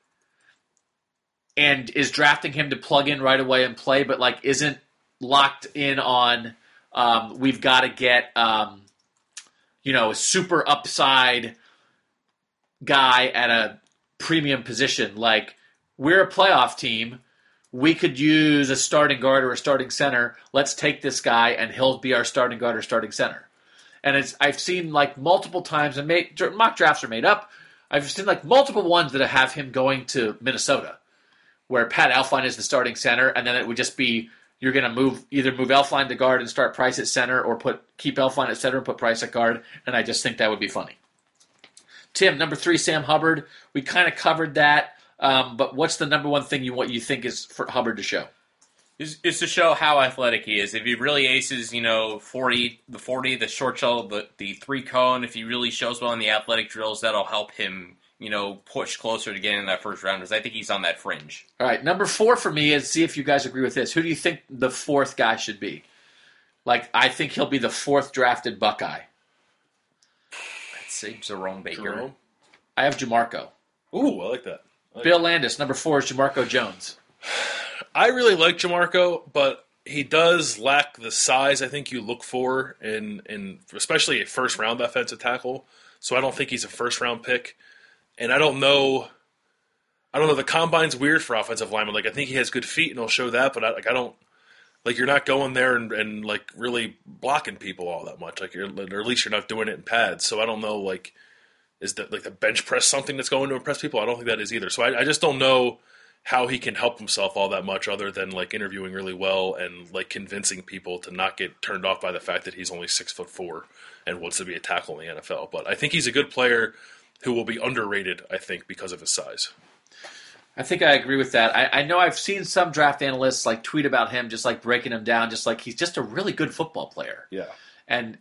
and is drafting him to plug in right away and play, but like isn't locked in on we've got to get a super upside guy at a premium position. Like, we're a playoff team. We could use a starting guard or a starting center. Let's take this guy, and he'll be our starting guard or starting center. And I've seen like multiple times, and mock drafts are made up. I've seen like multiple ones that have him going to Minnesota, where Pat Elflein is the starting center, and then it would just be you're going to either move Elflein to guard and start Price at center, or keep Elflein at center and put Price at guard. And I just think that would be funny. Tim, number 3, Sam Hubbard. We kind of covered that, but what's the number one thing you think is for Hubbard to show? Is to show how athletic he is. If he really aces, 40, the short shuttle, the 3 cone, if he really shows well in the athletic drills, that'll help him, push closer to getting in that first round, because I think he's on that fringe. All right, number 4 for me is, see if you guys agree with this. Who do you think the 4th guy should be? Like, I think he'll be the 4th drafted Buckeye. Say Jerome Baker. I have Jamarco. Ooh, I like that. Bill Landis, number 4 is Jamarco Jones. I really like Jamarco, but he does lack the size I think you look for in especially a first-round offensive tackle. So I don't think he's a first-round pick. And I don't know. The combine's weird for offensive linemen. Like, I think he has good feet, and he'll show that. But I don't. Like, you're not going there and like really blocking people all that much. Like, or at least you're not doing it in pads. So I don't know. Like, is that like the bench press something that's going to impress people? I don't think that is either. So I just don't know how he can help himself all that much, other than like interviewing really well and like convincing people to not get turned off by the fact that he's only 6'4" and wants to be a tackle in the NFL. But I think he's a good player who will be underrated, I think, because of his size. I think I agree with that. I know I've seen some draft analysts like tweet about him, just like breaking him down, just like he's just a really good football player. Yeah. And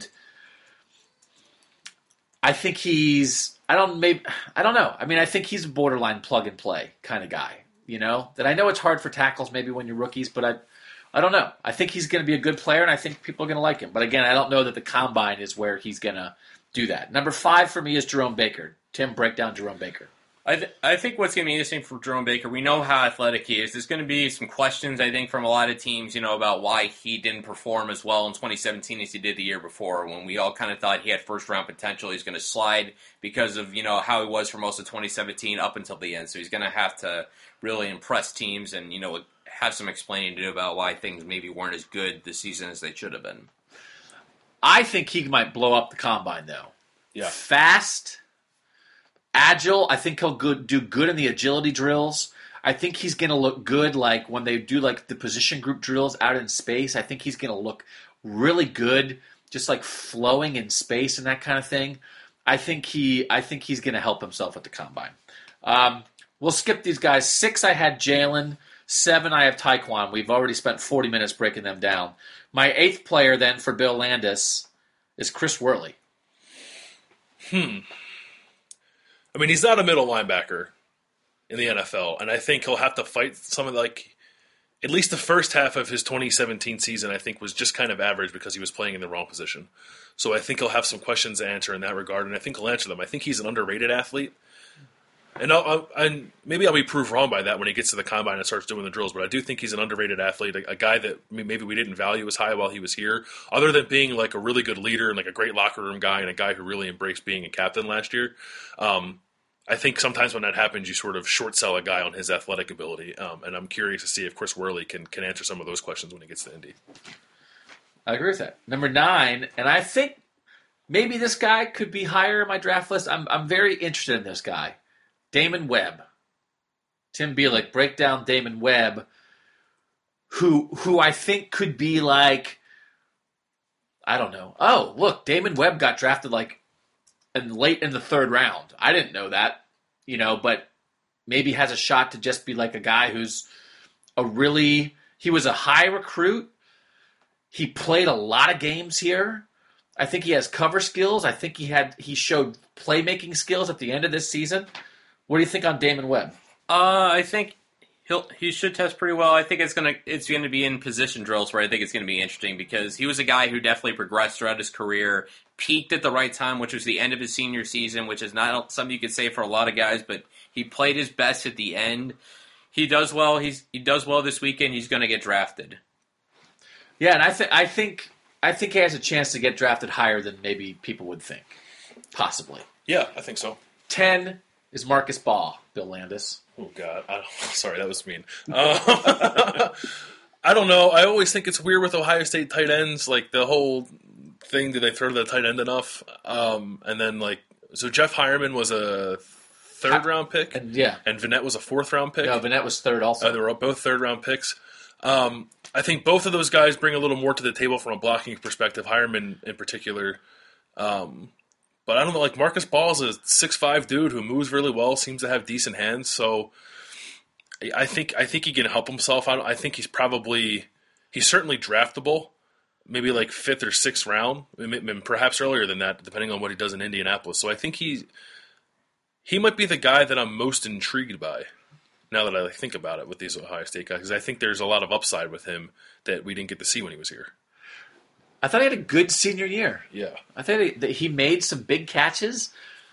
I think I don't know. I mean, I think he's a borderline plug and play kind of guy, that I know it's hard for tackles maybe when you're rookies, but I don't know. I think he's going to be a good player, and I think people are going to like him. But again, I don't know that the combine is where he's going to do that. Number 5 for me is Jerome Baker. Tim, break down Jerome Baker. I think what's going to be interesting for Jerome Baker, we know how athletic he is. There's going to be some questions, I think, from a lot of teams, about why he didn't perform as well in 2017 as he did the year before, when we all kind of thought he had first-round potential. He's going to slide because of, how he was for most of 2017 up until the end. So he's going to have to really impress teams and, have some explaining to do about why things maybe weren't as good this season as they should have been. I think he might blow up the combine, though. Yeah. Fast, agile. I think he'll do good in the agility drills. I think he's going to look good like when they do like the position group drills out in space. I think he's going to look really good, just like flowing in space and that kind of thing. I think he's going to help himself at the combine. We'll skip these guys. 6, I had Jalen. 7, I have Tyquan. We've already spent 40 minutes breaking them down. My 8th player then for Bill Landis is Chris Worley. I mean, he's not a middle linebacker in the NFL, and I think he'll have to fight some of at least the first half of his 2017 season, I think, was just kind of average because he was playing in the wrong position. So I think he'll have some questions to answer in that regard, and I think he'll answer them. I think he's an underrated athlete. And maybe I'll be proved wrong by that when he gets to the combine and starts doing the drills, but I do think he's an underrated athlete, a guy that maybe we didn't value as high while he was here, other than being like a really good leader and like a great locker room guy and a guy who really embraced being a captain last year. I think sometimes when that happens, you sort of short sell a guy on his athletic ability, and I'm curious to see if Chris Worley can answer some of those questions when he gets to Indy. I agree with that. Number 9, and I think maybe this guy could be higher in my draft list. I'm very interested in this guy, Damon Webb. Tim Bielik, break down Damon Webb, who I think could be like, I don't know. Oh, look, Damon Webb got drafted like late in the third round. I didn't know that, but maybe has a shot to just be like a guy who's he was a high recruit. He played a lot of games here. I think he has cover skills. I think he showed playmaking skills at the end of this season. What do you think on Damon Webb? I think he should test pretty well. I think it's gonna be in position drills where I think it's gonna be interesting because he was a guy who definitely progressed throughout his career, peaked at the right time, which was the end of his senior season, which is not something you could say for a lot of guys, but he played his best at the end. He does well. He does well this weekend. He's going to get drafted. Yeah, and I think he has a chance to get drafted higher than maybe people would think, possibly. Yeah, I think so. 10 is Marcus Baugh, Bill Landis. Oh God, sorry, that was mean. I don't know. I always think it's weird with Ohio State tight ends, like the whole thing. Do they throw to the tight end enough? And then so Jeff Hireman was a third-round pick, and Vannett was a fourth-round pick. No, Vannett was third also. They were both third-round picks. I think both of those guys bring a little more to the table from a blocking perspective, Hireman in particular. But I don't know, like Marcus Baugh is a 6'5" dude who moves really well, seems to have decent hands, so I think he can help himself. I think he's certainly draftable, maybe like 5th or 6th round, and perhaps earlier than that, depending on what he does in Indianapolis. So I think he might be the guy that I'm most intrigued by now that I think about it with these Ohio State guys, because I think there's a lot of upside with him that we didn't get to see when he was here. I thought he had a good senior year. Yeah. I thought that he made some big catches.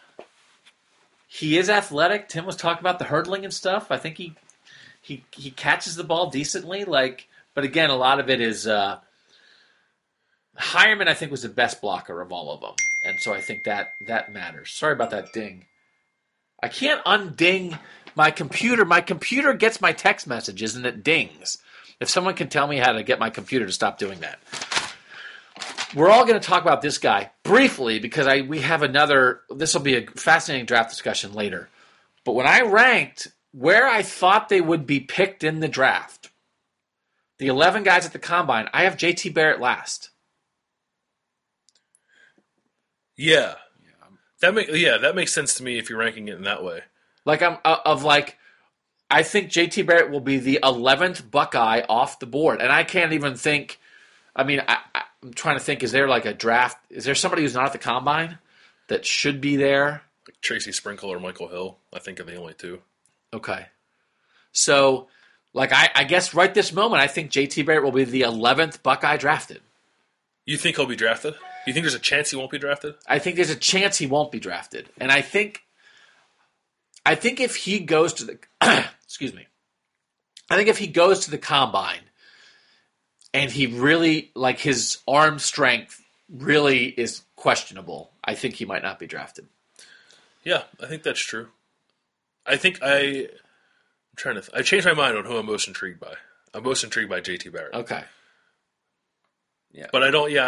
He is athletic. Tim was talking about the hurdling and stuff. I think he catches the ball decently. But again, a lot of it is Hireman, I think, was the best blocker of all of them. And so I think that matters. Sorry about that ding. I can't unding my computer. My computer gets my text messages and it dings. If someone can tell me how to get my computer to stop doing that. We're all going to talk about this guy briefly because we have this will be a fascinating draft discussion later. But when I ranked where I thought they would be picked in the draft, the 11 guys at the Combine, I have JT Barrett last. Yeah. That makes sense to me if you're ranking it in that way. I think JT Barrett will be the 11th Buckeye off the board. And I can't even think, I'm trying to think, is there like a draft? Is there somebody who's not at the Combine that should be there? Like Tracy Sprinkle or Michael Hill, I think are the only two. Okay. So, I guess right this moment, I think JT Barrett will be the 11th Buckeye drafted. You think he'll be drafted? You think there's a chance he won't be drafted? I think there's a chance he won't be drafted. And I think if he goes to the excuse me. I think if he goes to the Combine and he really, his arm strength really is questionable, I think he might not be drafted. Yeah, I think that's true. I think I changed my mind on who I'm most intrigued by. I'm most intrigued by JT Barrett. Okay. Yeah. But I don't.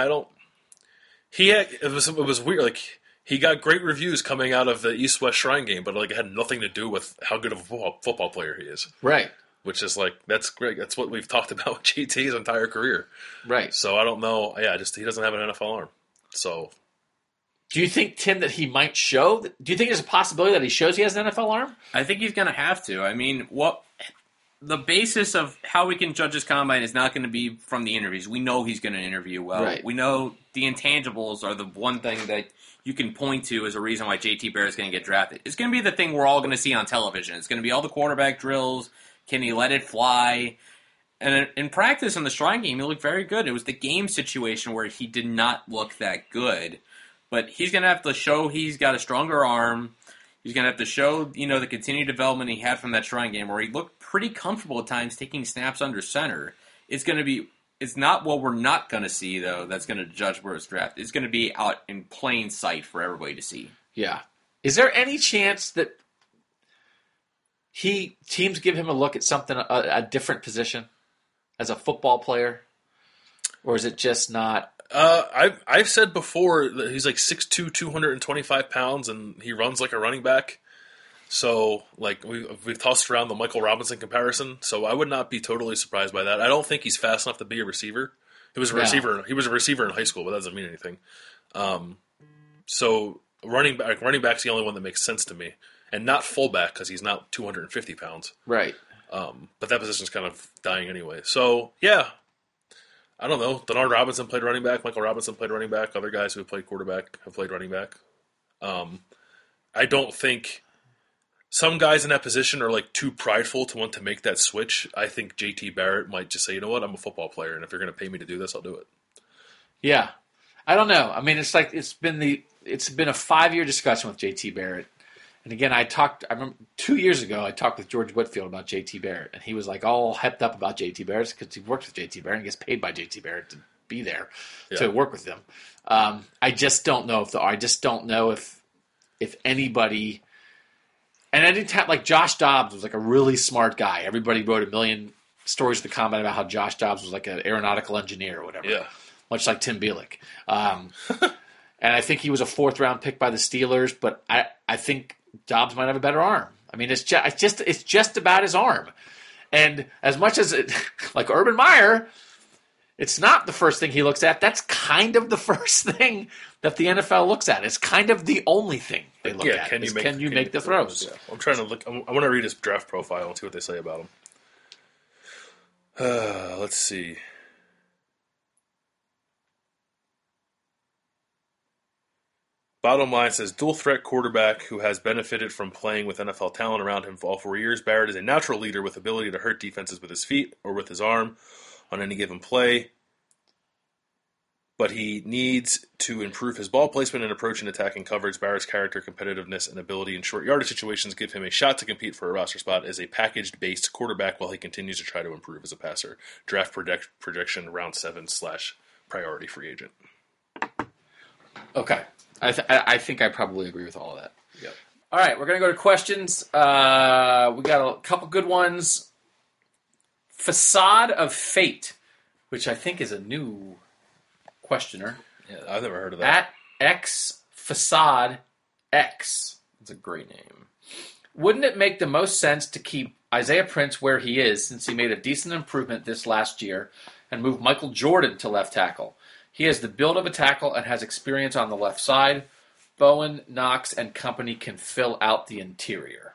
It was weird. He got great reviews coming out of the East-West Shrine game, but it had nothing to do with how good of a football player he is. Right. Which is that's great. That's what we've talked about with JT his entire career. Right. So I don't know. Yeah, he doesn't have an NFL arm. So. Do you think, Tim, that he might show? Do you think there's a possibility that he shows he has an NFL arm? I think he's going to have to. The basis of how we can judge his Combine is not going to be from the interviews. We know he's going to interview well. Right. We know the intangibles are the one thing that you can point to as a reason why JT Barrett is going to get drafted. It's going to be the thing we're all going to see on television. It's going to be all the quarterback drills. Can he let it fly? And in practice in the Shrine game, he looked very good. It was the game situation where he did not look that good. But he's going to have to show he's got a stronger arm. He's going to have to show, the continued development he had from that Shrine game where he looked pretty comfortable at times taking snaps under center. It's not what we're not going to see, though, that's going to judge where it's drafted. It's going to be out in plain sight for everybody to see. Yeah. Is there any chance that teams give him a look at something, a different position as a football player? Or is it just not? I've said before that he's like 6'2", 225 pounds, and he runs like a running back. So, like, we've tossed around the Michael Robinson comparison, so I would not be totally surprised by that. I don't think he's fast enough to be a receiver. He was a receiver in high school, but that doesn't mean anything. So running back's the only one that makes sense to me, and not fullback because he's not 250 pounds. Right. But that position's kind of dying anyway. So, yeah. I don't know. Denard Robinson played running back. Michael Robinson played running back. Other guys who have played quarterback have played running back. I don't think some guys in that position are like too prideful to want to make that switch. I think JT Barrett might just say, you know what, I'm a football player, and if you're going to pay me to do this, I'll do it. Yeah. I don't know. I mean, it's been a 5-year discussion with JT Barrett. And again, I remember 2 years ago, I talked with George Whitfield about JT Barrett, and he was like all hyped up about JT Barrett because he works with JT Barrett and gets paid by JT Barrett to be there to work with them. I just don't know if anybody, and anytime, like Josh Dobbs was like a really smart guy. Everybody wrote a million stories of the comment about how Josh Dobbs was like an aeronautical engineer or whatever. Yeah. Much like Tim Bielik. And I think he was a 4th-round pick by the Steelers, but I think Dobbs might have a better arm. I mean, it's just about his arm. And as much as it, like Urban Meyer, it's not the first thing he looks at. That's kind of the first thing that the NFL looks at. It's kind of the only thing they look at. Can you make the throws? Yeah. I'm trying to look. I want to read his draft profile and see what they say about him. Let's see. Bottom line says, dual threat quarterback who has benefited from playing with NFL talent around him for all 4 years. Barrett is a natural leader with ability to hurt defenses with his feet or with his arm on any given play. But he needs to improve his ball placement and approach in attacking coverage. Barrett's character, competitiveness, and ability in short yardage situations give him a shot to compete for a roster spot as a packaged-based quarterback while he continues to try to improve as a passer. Draft projection round 7 / priority free agent. Okay. I think I probably agree with all of that. Yep. All right, we're going to go to questions. We got a couple good ones. Facade of Fate, which I think is a new questioner. Yeah, I've never heard of that. At X Facade X. It's a great name. Wouldn't it make the most sense to keep Isaiah Prince where he is since he made a decent improvement this last year and move Michael Jordan to left tackle? He has the build of a tackle and has experience on the left side. Bowen, Knox, and company can fill out the interior.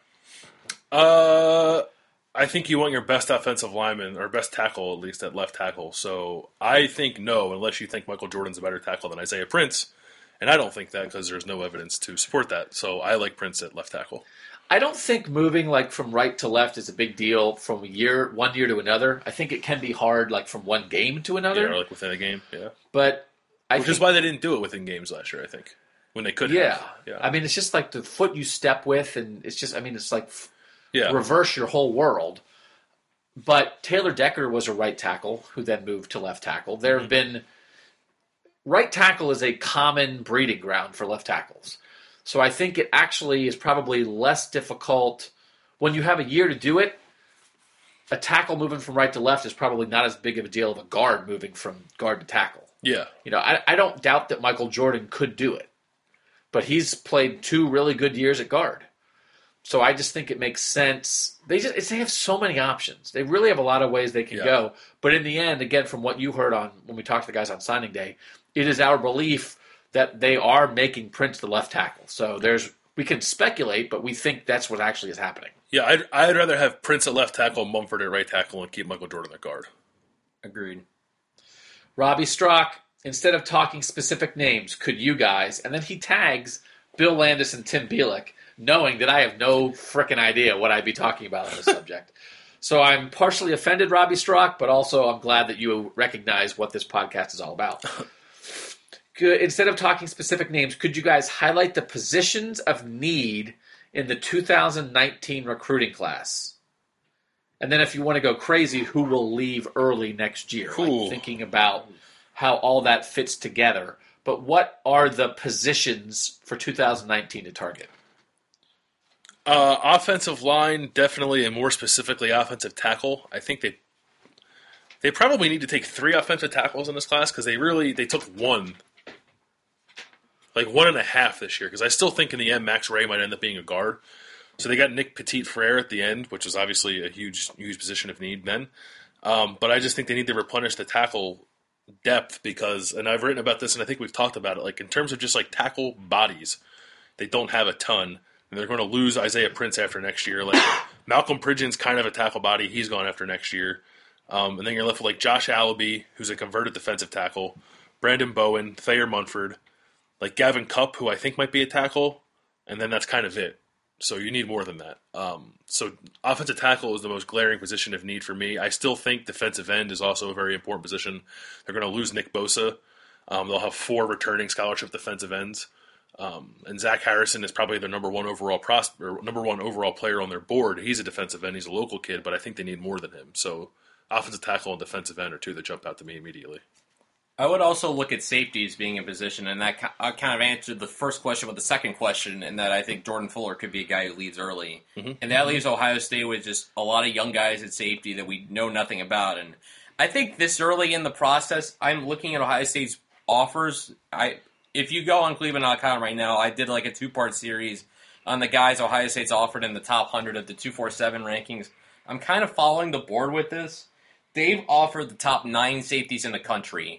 I think you want your best offensive lineman, or best tackle at least, at left tackle. So I think no, unless you think Michael Jordan's a better tackle than Isaiah Prince. And I don't think that because there's no evidence to support that. So I like Prince at left tackle. I don't think moving like from right to left is a big deal from one year to another. I think it can be hard like from one game to another. Yeah, or like within a game, yeah. But Which is why they didn't do it within games last year, I think. When they could have. Yeah. I mean, it's just like the foot you step with, and it's just, I mean, it's like reverse your whole world. But Taylor Decker was a right tackle who then moved to left tackle. There have been... Right tackle is a common breeding ground for left tackles. So I think it actually is probably less difficult when you have a year to do it. A tackle moving from right to left is probably not as big of a deal of a guard moving from guard to tackle. Yeah. You know, I don't doubt that Michael Jordan could do it, but he's played 2 really good years at guard. So I just think it makes sense. They have so many options. They really have a lot of ways they can go. But in the end, again, from what you heard on when we talked to the guys on signing day, it is our belief that they are making Prince the left tackle. So we can speculate, but we think that's what actually is happening. Yeah, I'd rather have Prince at left tackle, Mumford at right tackle, and keep Michael Jordan at guard. Agreed. Robbie Strock, instead of talking specific names, could you guys, and then he tags Bill Landis and Tim Bielik, knowing that I have no frickin' idea what I'd be talking about on this subject. So I'm partially offended, Robbie Strock, but also I'm glad that you recognize what this podcast is all about. Instead of talking specific names, could you guys highlight the positions of need in the 2019 recruiting class? And then if you want to go crazy, who will leave early next year? Cool. Like thinking about how all that fits together. But what are the positions for 2019 to target? Offensive line, definitely, and more specifically offensive tackle. I think they They probably need to take 3 offensive tackles in this class because they took 1. Like 1.5 this year, because I still think in the end Max Ray might end up being a guard. So they got Nick Petit-Frere at the end, which is obviously a huge position of need then. But I just think they need to replenish the tackle depth because, and I've written about this and I think we've talked about it, like in terms of just like tackle bodies, they don't have a ton. And they're going to lose Isaiah Prince after next year. Like Malcolm Pridgeon's kind of a tackle body. He's gone after next year. And then you're left with like Josh Allaby, who's a converted defensive tackle, Brandon Bowen, Thayer Munford, like Gavin Cupp, who I think might be a tackle, and then that's kind of it. So you need more than that. So offensive tackle is the most glaring position of need for me. I still think defensive end is also a very important position. They're going to lose Nick Bosa. They'll have 4 returning scholarship defensive ends. And Zach Harrison is probably their number one overall player on their board. He's a defensive end. He's a local kid, but I think they need more than him. So offensive tackle and defensive end are 2 that jump out to me immediately. I would also look at safeties being in position, and that kind of answered the first question with the second question, in that I think Jordan Fuller could be a guy who leads early. Mm-hmm. And that leaves Ohio State with just a lot of young guys at safety that we know nothing about. And I think this early in the process, I'm looking at Ohio State's offers. If you go on Cleveland.com right now, I did like a 2-part series on the guys Ohio State's offered in the top 100 of the 247 rankings. I'm kind of following the board with this. They've offered the top 9 safeties in the country.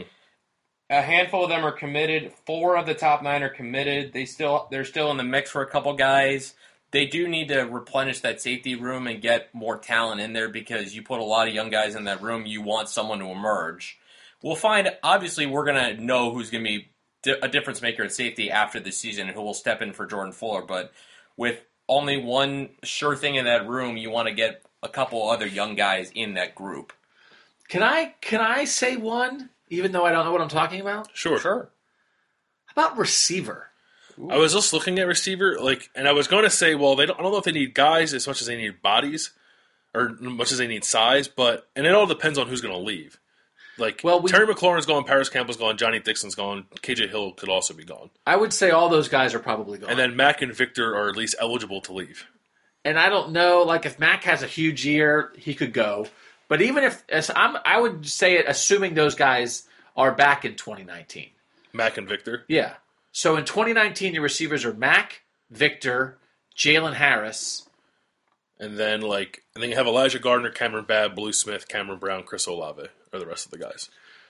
A handful of them are committed. 4 of the top 9 are committed. They're still in the mix for a couple guys. They do need to replenish that safety room and get more talent in there because you put a lot of young guys in that room. You want someone to emerge. We'll find, obviously, we're going to know who's going to be a difference maker at safety after the season and who will step in for Jordan Fuller. But with only one sure thing in that room, you want to get a couple other young guys in that group. Can I say one? Even though I don't know what I'm talking about? Sure. How about receiver? Ooh. I was just looking at receiver, and I was going to say, well, I don't know if they need guys as much as they need bodies, or as much as they need size, and it all depends on who's going to leave. Terry McLaurin's gone, Paris Campbell's gone, Johnny Dixon's gone, KJ Hill could also be gone. I would say all those guys are probably gone. And then Mack and Victor are at least eligible to leave. And I don't know, if Mack has a huge year, he could go. But even I would say it, assuming those guys are back in 2019. Mack and Victor? Yeah. So in 2019, your receivers are Mack, Victor, Jalen Harris. And then you have Elijah Gardner, Cameron Babb, Blue Smith, Cameron Brown, Chris Olave are the rest of the guys.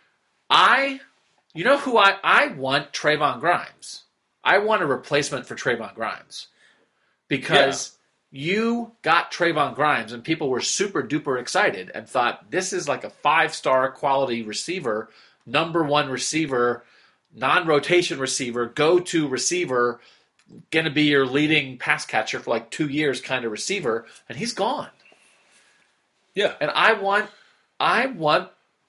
You know who I want? Trayvon Grimes. I want a replacement for Trayvon Grimes. Because... Yeah. You got Trayvon Grimes, and people were super duper excited and thought this is like a 5-star quality receiver, number 1 receiver, non-rotation receiver, go-to receiver, going to be your leading pass catcher for 2 years kind of receiver, and he's gone. Yeah. And I want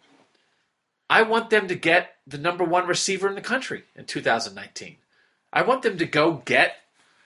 them to get the number 1 receiver in the country in 2019. I want them to go get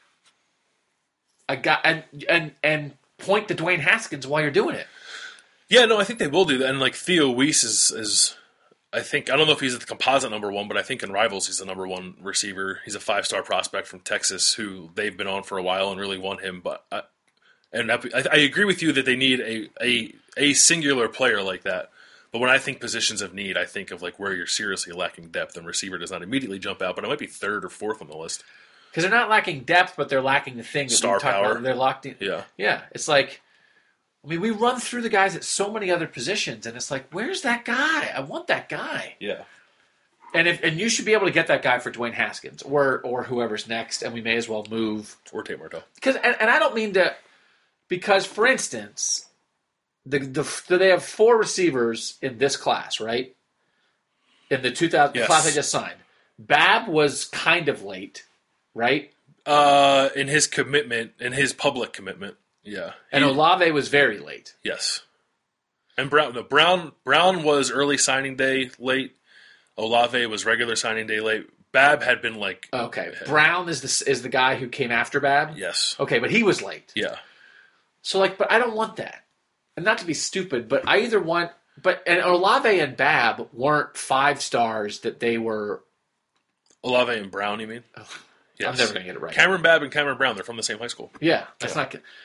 a guy and point to Dwayne Haskins while you're doing it. Yeah, no, I think they will do that. And Theo Weiss is I don't know if he's the composite number 1, but I think in Rivals he's the number 1 receiver. He's a 5-star prospect from Texas who they've been on for a while and really want him. But I agree with you that they need a singular player like that. But when I think positions of need, I think of where you're seriously lacking depth, and receiver does not immediately jump out, but it might be 3rd or 4th on the list. Because they're not lacking depth, but they're lacking the thing that star power. About. They're locked in. Yeah. Yeah. It's we run through the guys at so many other positions, and it's where's that guy? I want that guy. Yeah. And you should be able to get that guy for Dwayne Haskins or whoever's next, and we may as well move. Or Tate Martell. Because I don't mean to, because for instance, they have 4 receivers in this class, right? In the 2000 class I just signed. Babb was kind of late. Right? In his public commitment, yeah. And Olave was very late. Yes. And Brown was early signing day late. Olave was regular signing day late. Babb had been okay. Brown is the guy who came after Babb? Yes. Okay, but he was late. Yeah. So but I don't want that. And not to be stupid, but I either want and Olave and Babb weren't 5 stars that they were. Olave and Brown, you mean? Yes. I'm never going to get it right. Cameron Babb and Cameron Brown, they're from the same high school. Yeah, that's not good.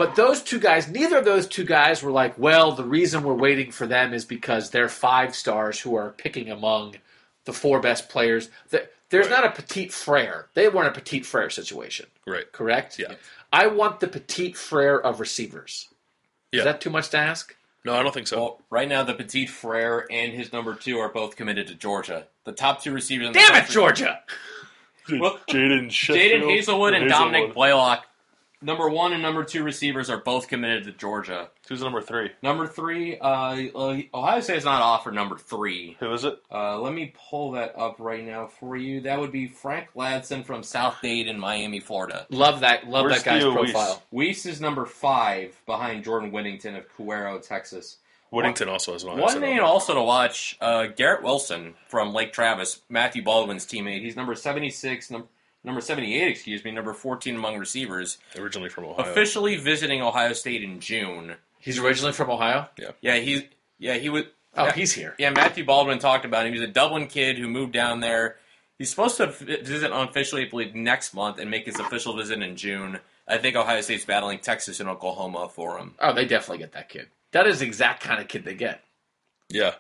But those two guys, neither of those two guys were like, well, the reason we're waiting for them is because they're 5 stars who are picking among the 4 best players. There's not a Petit Frere. They weren't a Petit Frere situation. Right. Correct? Yeah. I want the Petit Frere of receivers. Yeah. Is that too much to ask? No, I don't think so. Well, right now, the Petit Frere and his number 2 are both committed to Georgia. The top 2 receivers in the Damn it, country- Georgia! Well, Jaden Hazelwood and Dominic Blaylock, number 1 and number 2 receivers, are both committed to Georgia. Who's number 3? Number 3, Ohio State has not offered number 3. Who is it? Let me pull that up right now for you. That would be Frank Ladson from South Dade in Miami, Florida. Love that Where's guy's Theo profile. Weiss is number 5 behind Jordan Whittington of Cuero, Texas. Whittington also has an Ohio One State name offer. also to watch, Garrett Wilson from Lake Travis, Matthew Baldwin's teammate. He's number 76, number 78, number 14 among receivers. Originally from Ohio. Officially visiting Ohio State in June. He's originally from Ohio? He was. Oh, he's here. Yeah, Matthew Baldwin talked about him. He's a Dublin kid who moved down there. He's supposed to visit unofficially, I believe, next month and make his official visit in June. I think Ohio State's battling Texas and Oklahoma for him. Oh, they definitely get that kid. That is the exact kind of kid they get. Yeah.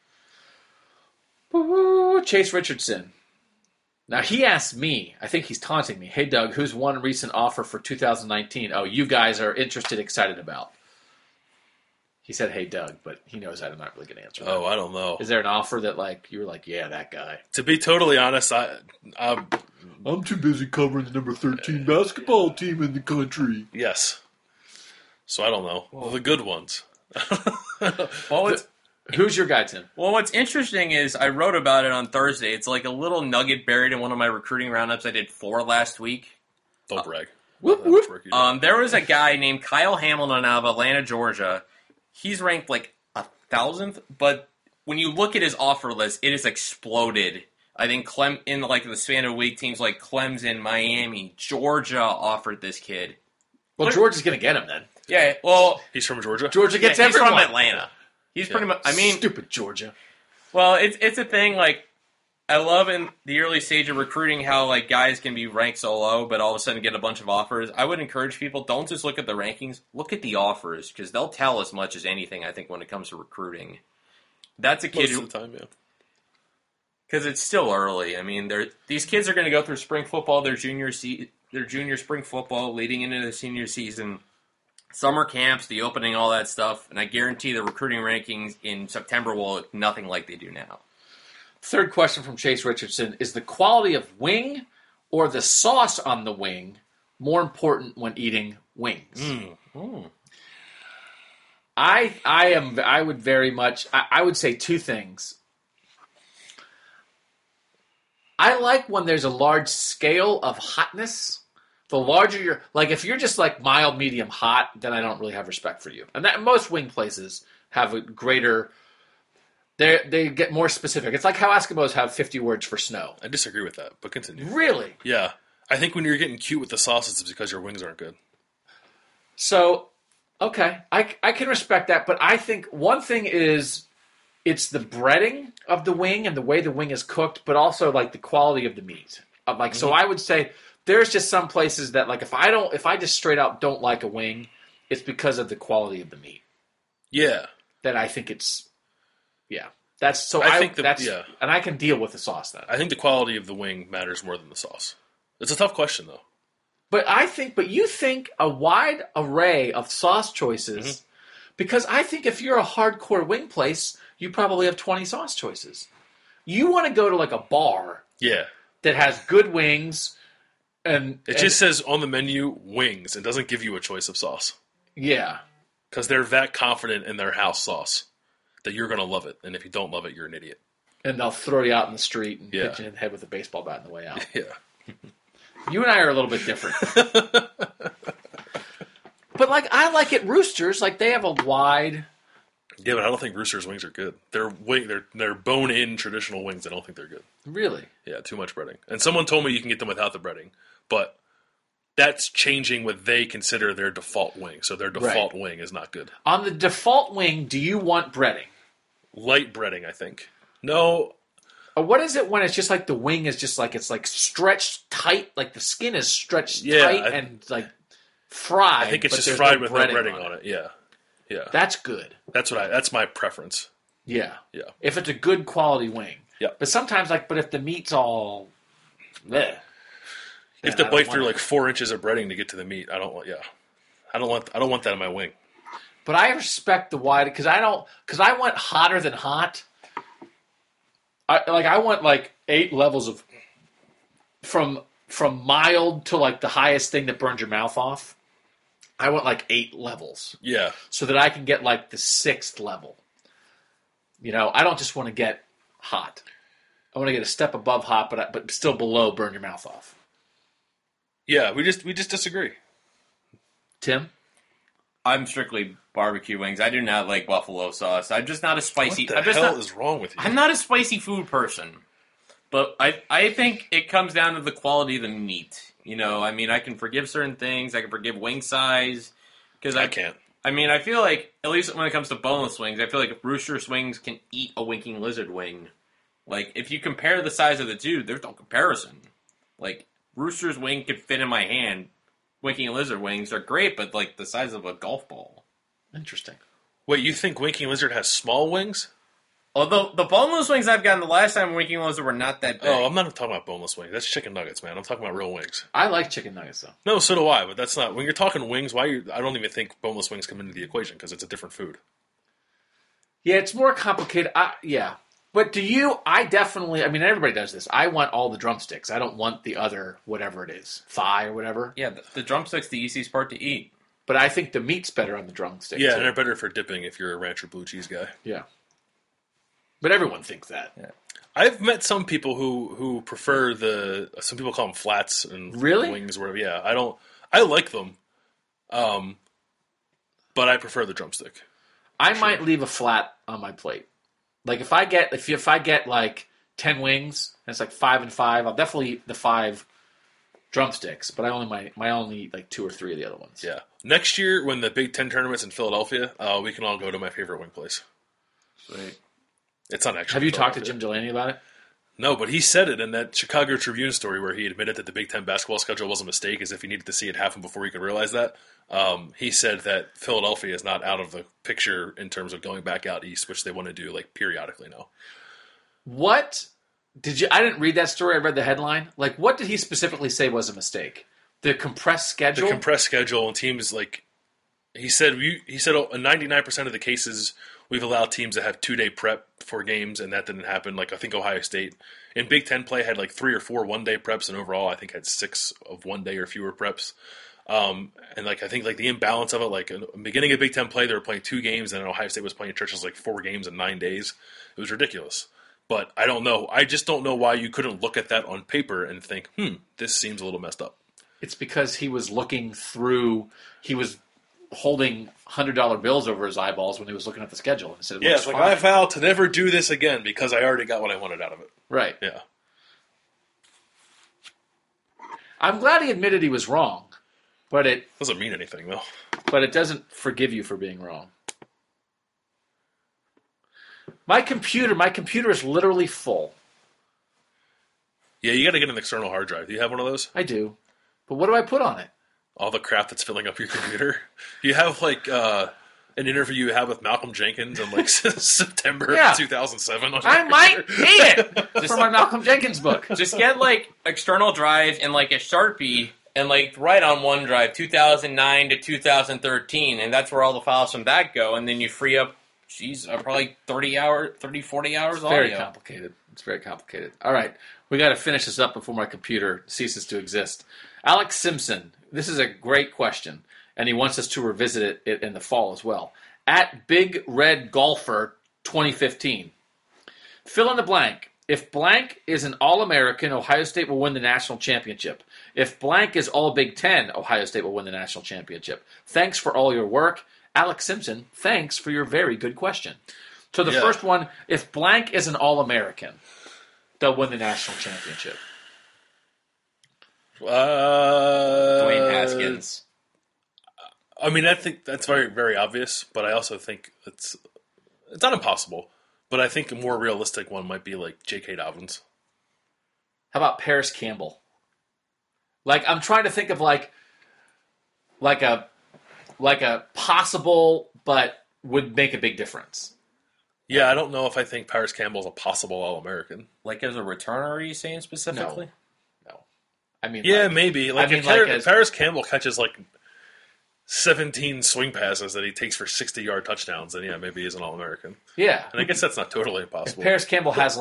Woo-hoo, Chase Richardson. Now, he asked me, I think he's taunting me, hey, Doug, who's one recent offer for 2019? Oh, you guys are interested, excited about. He said, hey, Doug, but he knows I'm not really going to answer that. Oh, I don't know. Is there an offer that, like, you were like, yeah, that guy? To be totally honest, I'm I'm too busy covering the number 13 basketball team in the country. yes. So I don't know. Well, the good ones. Who's your guy, Tim? Well, what's interesting is I wrote about it on Thursday. It's like a little nugget buried in one of my recruiting roundups. I did 4 last week. Don't brag. Whoop, How much whoop. work you do. There was a guy named Kyle Hamilton out of Atlanta, Georgia. He's ranked like 1,000th, but when you look at his offer list, it has exploded. I think in like the span of a week, teams like Clemson, Miami, Georgia offered this kid. Well, Georgia's going to get him then. Yeah, well, He's from Georgia? Georgia gets he's everyone. from Atlanta. He's pretty much. I mean, Stupid Georgia. well, it's a thing. Like, I love in the early stage of recruiting how like guys can be ranked so low, but all of a sudden get a bunch of offers. I would encourage people, don't just look at the rankings, look at the offers, because they'll tell as much as anything. I think when it comes to recruiting, that's a kid Most who, of the time, yeah. because it's still early. I mean, these kids are going to go through spring football, their junior spring football, leading into the senior season, summer camps, the opening, all that stuff, and I guarantee the recruiting rankings in September will look nothing like they do now. Third question from Chase Richardson. Is the quality of wing or the sauce on the wing more important when eating wings? I would very much, I would say 2 things. I like when there's a large scale of hotness. The larger you're, like if you're just like mild, medium, hot, then I don't really have respect for you. And that most wing places have a greater, they get more specific. It's like how Eskimos have 50 words for snow. I disagree with that, but continue. Really? Yeah. I think when you're getting cute with the sauces, it's because your wings aren't good. So, okay, I can respect that, but I think one thing is it's the breading of the wing and the way the wing is cooked, but also like the quality of the meat. So I would say there's just some places that like if I just straight out don't like a wing, it's because of the quality of the meat. Yeah. That I think it's, yeah. That's so. I think and I can deal with the sauce then. I think the quality of the wing matters more than the sauce. It's a tough question, though. But you think a wide array of sauce choices, because I think if you're a hardcore wing place, you probably have 20 sauce choices. You want to go to like a bar Yeah. that has good wings, and It just says on the menu, wings. It doesn't give you a choice of sauce. yeah. Because they're that confident in their house sauce that you're going to love it. And if you don't love it, you're an idiot. And they'll throw you out in the street and Yeah. hit you in the head with a baseball bat on the way out. Yeah. You and I are a little bit different. But like I like it Roosters, like they have a wide. Yeah, but I don't think Rooster's wings are good. They're bone-in traditional wings. I don't think they're good. Really? Yeah, too much breading. And someone told me you can get them without the breading, but that's changing what they consider their default wing. So their default wing is not good. On the default wing, do you want breading? Light breading, I think. No, Or what is it when it's just like the wing is just like it's like stretched tight, like the skin is stretched Yeah, tight and like fried. I think it's but just there's fried no with no breading on it. Yeah. Yeah. That's good. That's my preference. Yeah. Yeah. If it's a good quality wing. Yeah. But sometimes, but if the meat's all, bleh, You have to bite through like 4 inches of breading to get to the meat. I don't want that in my wing. But I respect the wide because I want hotter than hot. I want like 8 levels of from mild to like the highest thing that burns your mouth off. I want like 8 levels. Yeah. So that I can get like the 6th level. I don't just want to get hot. I want to get a step above hot, but still below burn your mouth off. Yeah, we just disagree. Tim? I'm strictly barbecue wings. I do not like buffalo sauce. I'm just not a spicy. What the hell is wrong with you? I'm not a spicy food person. But I think it comes down to the quality of the meat. I can forgive certain things. I can forgive wing size. Because I can't. I feel like, at least when it comes to boneless wings, I feel like Rooster's Wings can eat a winking lizard wing. Like, if you compare the size of the two, there's no comparison. Like, Rooster's Wing could fit in my hand. Winking Lizard wings are great, but, like, the size of a golf ball. Interesting. Wait, you think Winking Lizard has small wings? Although, the boneless wings I've gotten the last time Winking Lizard were not that big. Oh, I'm not talking about boneless wings. That's chicken nuggets, man. I'm talking about real wings. I like chicken nuggets, though. No, so do I, but that's not... When you're talking wings, I don't even think boneless wings come into the equation, because it's a different food. Yeah, it's more complicated. Yeah. But do you... everybody does this. I want all the drumsticks. I don't want the other, whatever it is, thigh or whatever. Yeah, the drumstick's the easiest part to eat. But I think the meat's better on the drumstick. Yeah, too. and they're better for dipping if you're a rancher blue cheese guy. Yeah. But everyone thinks that. Yeah. I've met some people who prefer some people call them flats and Really? wings or whatever. Yeah, I like them, but I prefer the drumstick. I might leave a flat on my plate. Like if I get like 10 wings and it's like 5 and 5, I'll definitely eat the 5 drumsticks. But I only eat like 2 or 3 of the other ones. Yeah. Next year when the Big Ten tournament's in Philadelphia, we can all go to my favorite wing place. Sweet. It's not actually. Have you talked to Philadelphia. Jim Delaney about it? No, but he said it in that Chicago Tribune story where he admitted that the Big Ten basketball schedule was a mistake, as if he needed to see it happen before he could realize that. He said that Philadelphia is not out of the picture in terms of going back out east, which they want to do like periodically now. What did you? I didn't read that story. I read the headline. Like, what did he specifically say was a mistake? The compressed schedule. The compressed schedule and teams like he said. In 99% of the cases, we've allowed teams to have 2-day prep for games, and that didn't happen. Like I think Ohio State in Big Ten play had like 3 or 4 one-day preps, and overall I think had 6 of 1 day or fewer preps. And like I think like the imbalance of it, like in the beginning of Big Ten play, they were playing 2 games, and Ohio State was playing Churchill's like 4 games in 9 days. It was ridiculous. But I don't know. I just don't know why you couldn't look at that on paper and think, this seems a little messed up. It's because he was looking through. He was holding $100 bills over his eyeballs when he was looking at the schedule. And said, Yeah, it's like I vow to never do this again because I already got what I wanted out of it. Right. Yeah. I'm glad he admitted he was wrong, but it Doesn't mean anything though. doesn't forgive you for being wrong. My computer is literally full. Yeah, you got to get an external hard drive. Do you have one of those? I do. But what do I put on it? All the crap that's filling up your computer. You have like an interview you had with Malcolm Jenkins in like September of 2007. I might need it for my Malcolm Jenkins book. Just get like external drive and like a Sharpie and like write on OneDrive 2009 to 2013, and that's where all the files from that go, and then you free up probably 40 hours It's very complicated. It's very complicated. All right. We got to finish this up before my computer ceases to exist. Alex Simpson. This is a great question, and he wants us to revisit it in the fall as well. At Big Red Golfer 2015. Fill in the blank. If blank is an All-American, Ohio State will win the national championship. If blank is All Big Ten, Ohio State will win the national championship. Thanks for all your work. Alex Simpson, thanks for your very good question. So the first one, if blank is an All-American, they'll win the national championship. Dwayne Haskins. I mean, I think that's very, very obvious, but I also think it's not impossible. But I think a more realistic one might be like J.K. Dobbins. How about Paris Campbell? Like, I'm trying to think of like, like a possible, but would make a big difference. Yeah, I don't know if I think Paris Campbell's a possible All-American. Like as a returner, are you saying specifically? No. I mean, Yeah, maybe. Like, I mean, if Paris Campbell catches, 17 swing passes that he takes for 60-yard touchdowns, then, yeah, maybe he's an All-American. Yeah. And I guess that's not totally If impossible. Paris Campbell has,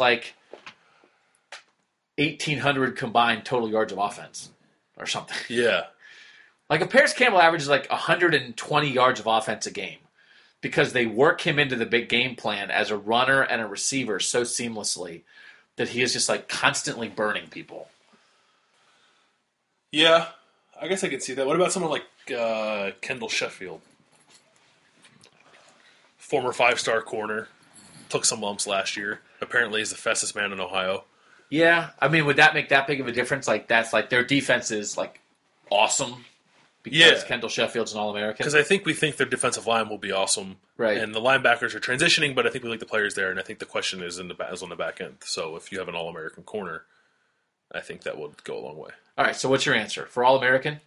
1,800 combined total yards of offense or something. Yeah. Like, if Paris Campbell averages, 120 yards of offense a game because they work him into the big game plan as a runner and a receiver so seamlessly that he is just, constantly burning people. Yeah, I guess I could see that. What about someone like Kendall Sheffield? Former 5-star corner. Took some lumps last year. Apparently he's the fastest man in Ohio. Yeah, I mean, would that make that big of a difference? That's their defense is awesome because Kendall Sheffield's an All-American. Because I think we think their defensive line will be awesome, Right? And the linebackers are transitioning, but I think we like the players there, and I think the question is on the back end. So if you have an All-American corner, I think that would go a long way. All right. So what's your answer for All-American?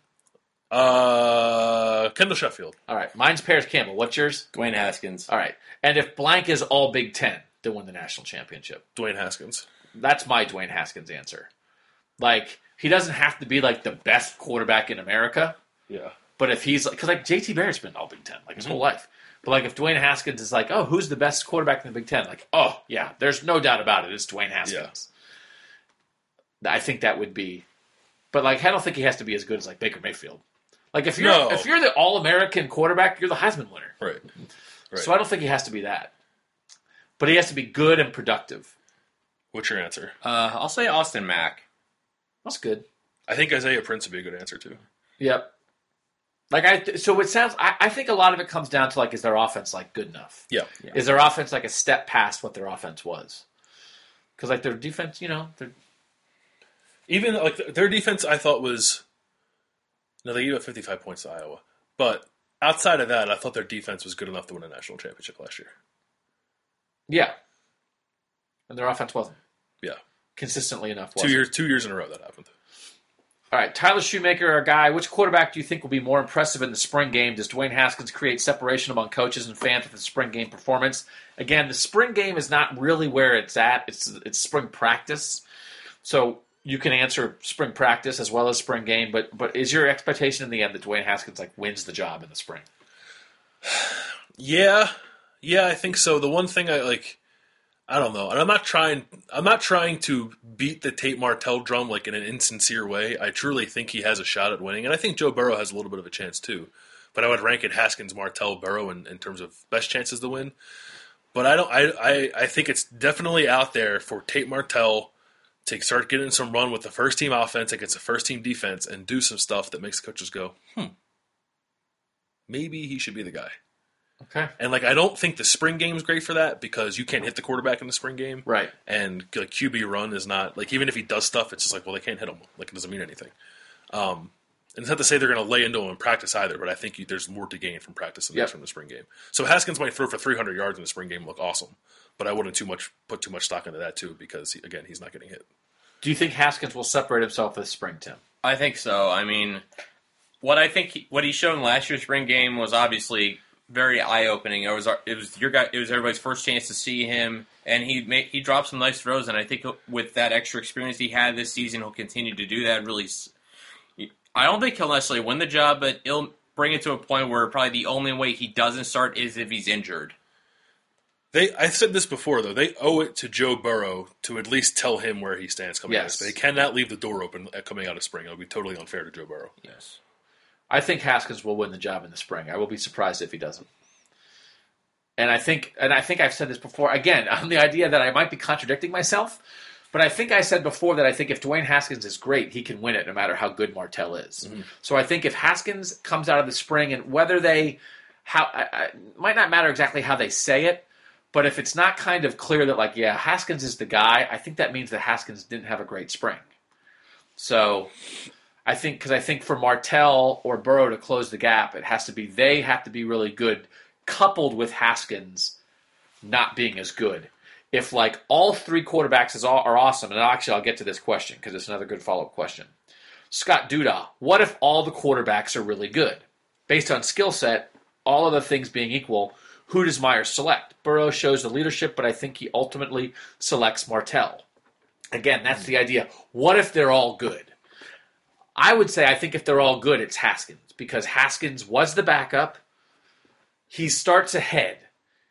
Kendall Sheffield. All right. Mine's Paris Campbell. What's yours? Dwayne Haskins. All right. And if blank is all Big Ten, they'll win the national championship. Dwayne Haskins. That's my Dwayne Haskins answer. He doesn't have to be the best quarterback in America. Yeah. But if he's because JT Barrett's been all Big Ten his whole life. But if Dwayne Haskins is oh, who's the best quarterback in the Big Ten? Oh yeah, there's no doubt about it. It's Dwayne Haskins. Yeah. I think that would be, but I don't think he has to be as good as Baker Mayfield. If you're the All-American quarterback, you're the Heisman winner. Right. So I don't think he has to be that. But he has to be good and productive. What's your answer? I'll say Austin Mack. That's good. I think Isaiah Prince would be a good answer too. Yep. So it sounds. I think a lot of it comes down to is their offense good enough? Yeah. Is their offense a step past what their offense was? Because their defense, they're even their defense, I thought was. No, they gave up 55 points to Iowa, but outside of that, I thought their defense was good enough to win a national championship last year. Yeah. And their offense wasn't. Yeah. Consistently enough. 2 years in a row that happened. All right, Tyler Shoemaker, our guy. Which quarterback do you think will be more impressive in the spring game? Does Dwayne Haskins create separation among coaches and fans with the spring game performance? Again, the spring game is not really where it's at. It's spring practice. So you can answer spring practice as well as spring game, but is your expectation in the end that Dwayne Haskins wins the job in the spring? Yeah, I think so. The one thing I don't know, and I'm not trying to beat the Tate Martell drum in an insincere way. I truly think he has a shot at winning, and I think Joe Burrow has a little bit of a chance too. But I would rank it Haskins, Martell, Burrow in terms of best chances to win. But I think it's definitely out there for Tate Martell to start getting some run with the first team offense against the first team defense and do some stuff that makes coaches go, maybe he should be the guy. Okay. And I don't think the spring game is great for that because you can't hit the quarterback in the spring game. Right. And QB run is not even if he does stuff, it's just well, they can't hit him. It doesn't mean anything. And it's not to say they're going to lay into him in practice either, but I think there's more to gain from practice than there is from the spring game. So Haskins might throw for 300 yards in the spring game, look awesome, but I wouldn't put too much stock into that too because he's not getting hit. Do you think Haskins will separate himself this spring, Tim? I think so. I mean, what he showed in last year's spring game was obviously very eye-opening. It was everybody's first chance to see him, and he dropped some nice throws. And I think with that extra experience he had this season, he'll continue to do that. Really, I don't think he'll necessarily win the job, but he'll bring it to a point where probably the only way he doesn't start is if he's injured. I said this before, though. They owe it to Joe Burrow to at least tell him where he stands coming out of spring. They cannot leave the door open coming out of spring. It would be totally unfair to Joe Burrow. Yes. I think Haskins will win the job in the spring. I will be surprised if he doesn't. And I think I've said this before, again, on the idea that I might be contradicting myself, but I think I said before that I think if Dwayne Haskins is great, he can win it no matter how good Martell is. Mm-hmm. So I think if Haskins comes out of the spring, and whether it might not matter exactly how they say it, but if it's not kind of clear that, Haskins is the guy, I think that means that Haskins didn't have a great spring. So I think for Martell or Burrow to close the gap, they have to be really good, coupled with Haskins not being as good. If all three quarterbacks are awesome, and actually I'll get to this question because it's another good follow-up question. Scott Duda, what if all the quarterbacks are really good? based on skill set, all other things being equal, who does Myers select? Burrow shows the leadership, but I think he ultimately selects Martell. Again, that's the idea. What if they're all good? I would say I think if they're all good, it's Haskins, because Haskins was the backup. He starts ahead.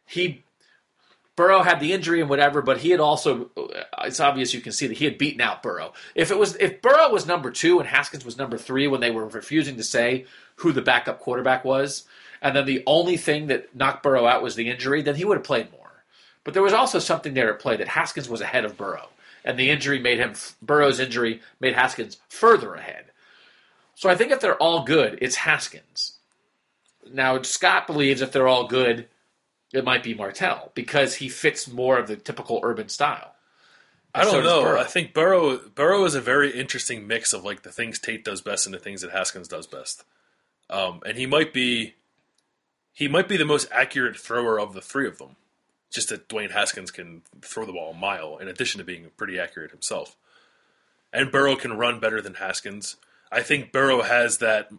Burrow had the injury and whatever, but he had also, it's obvious you can see that he had beaten out Burrow. If Burrow was number 2 and Haskins was number 3 when they were refusing to say who the backup quarterback was, and then the only thing that knocked Burrow out was the injury, then he would have played more. But there was also something there at play that Haskins was ahead of Burrow, and Burrow's injury made Haskins further ahead. So I think if they're all good, it's Haskins. Now, Scott believes if they're all good, it might be Martell because he fits more of the typical Urban style. I don't know. I think Burrow is a very interesting mix of like the things Tate does best and the things that Haskins does best. And he might be the most accurate thrower of the three of them. Just that Dwayne Haskins can throw the ball a mile in addition to being pretty accurate himself. And Burrow can run better than Haskins. I think Burrow has that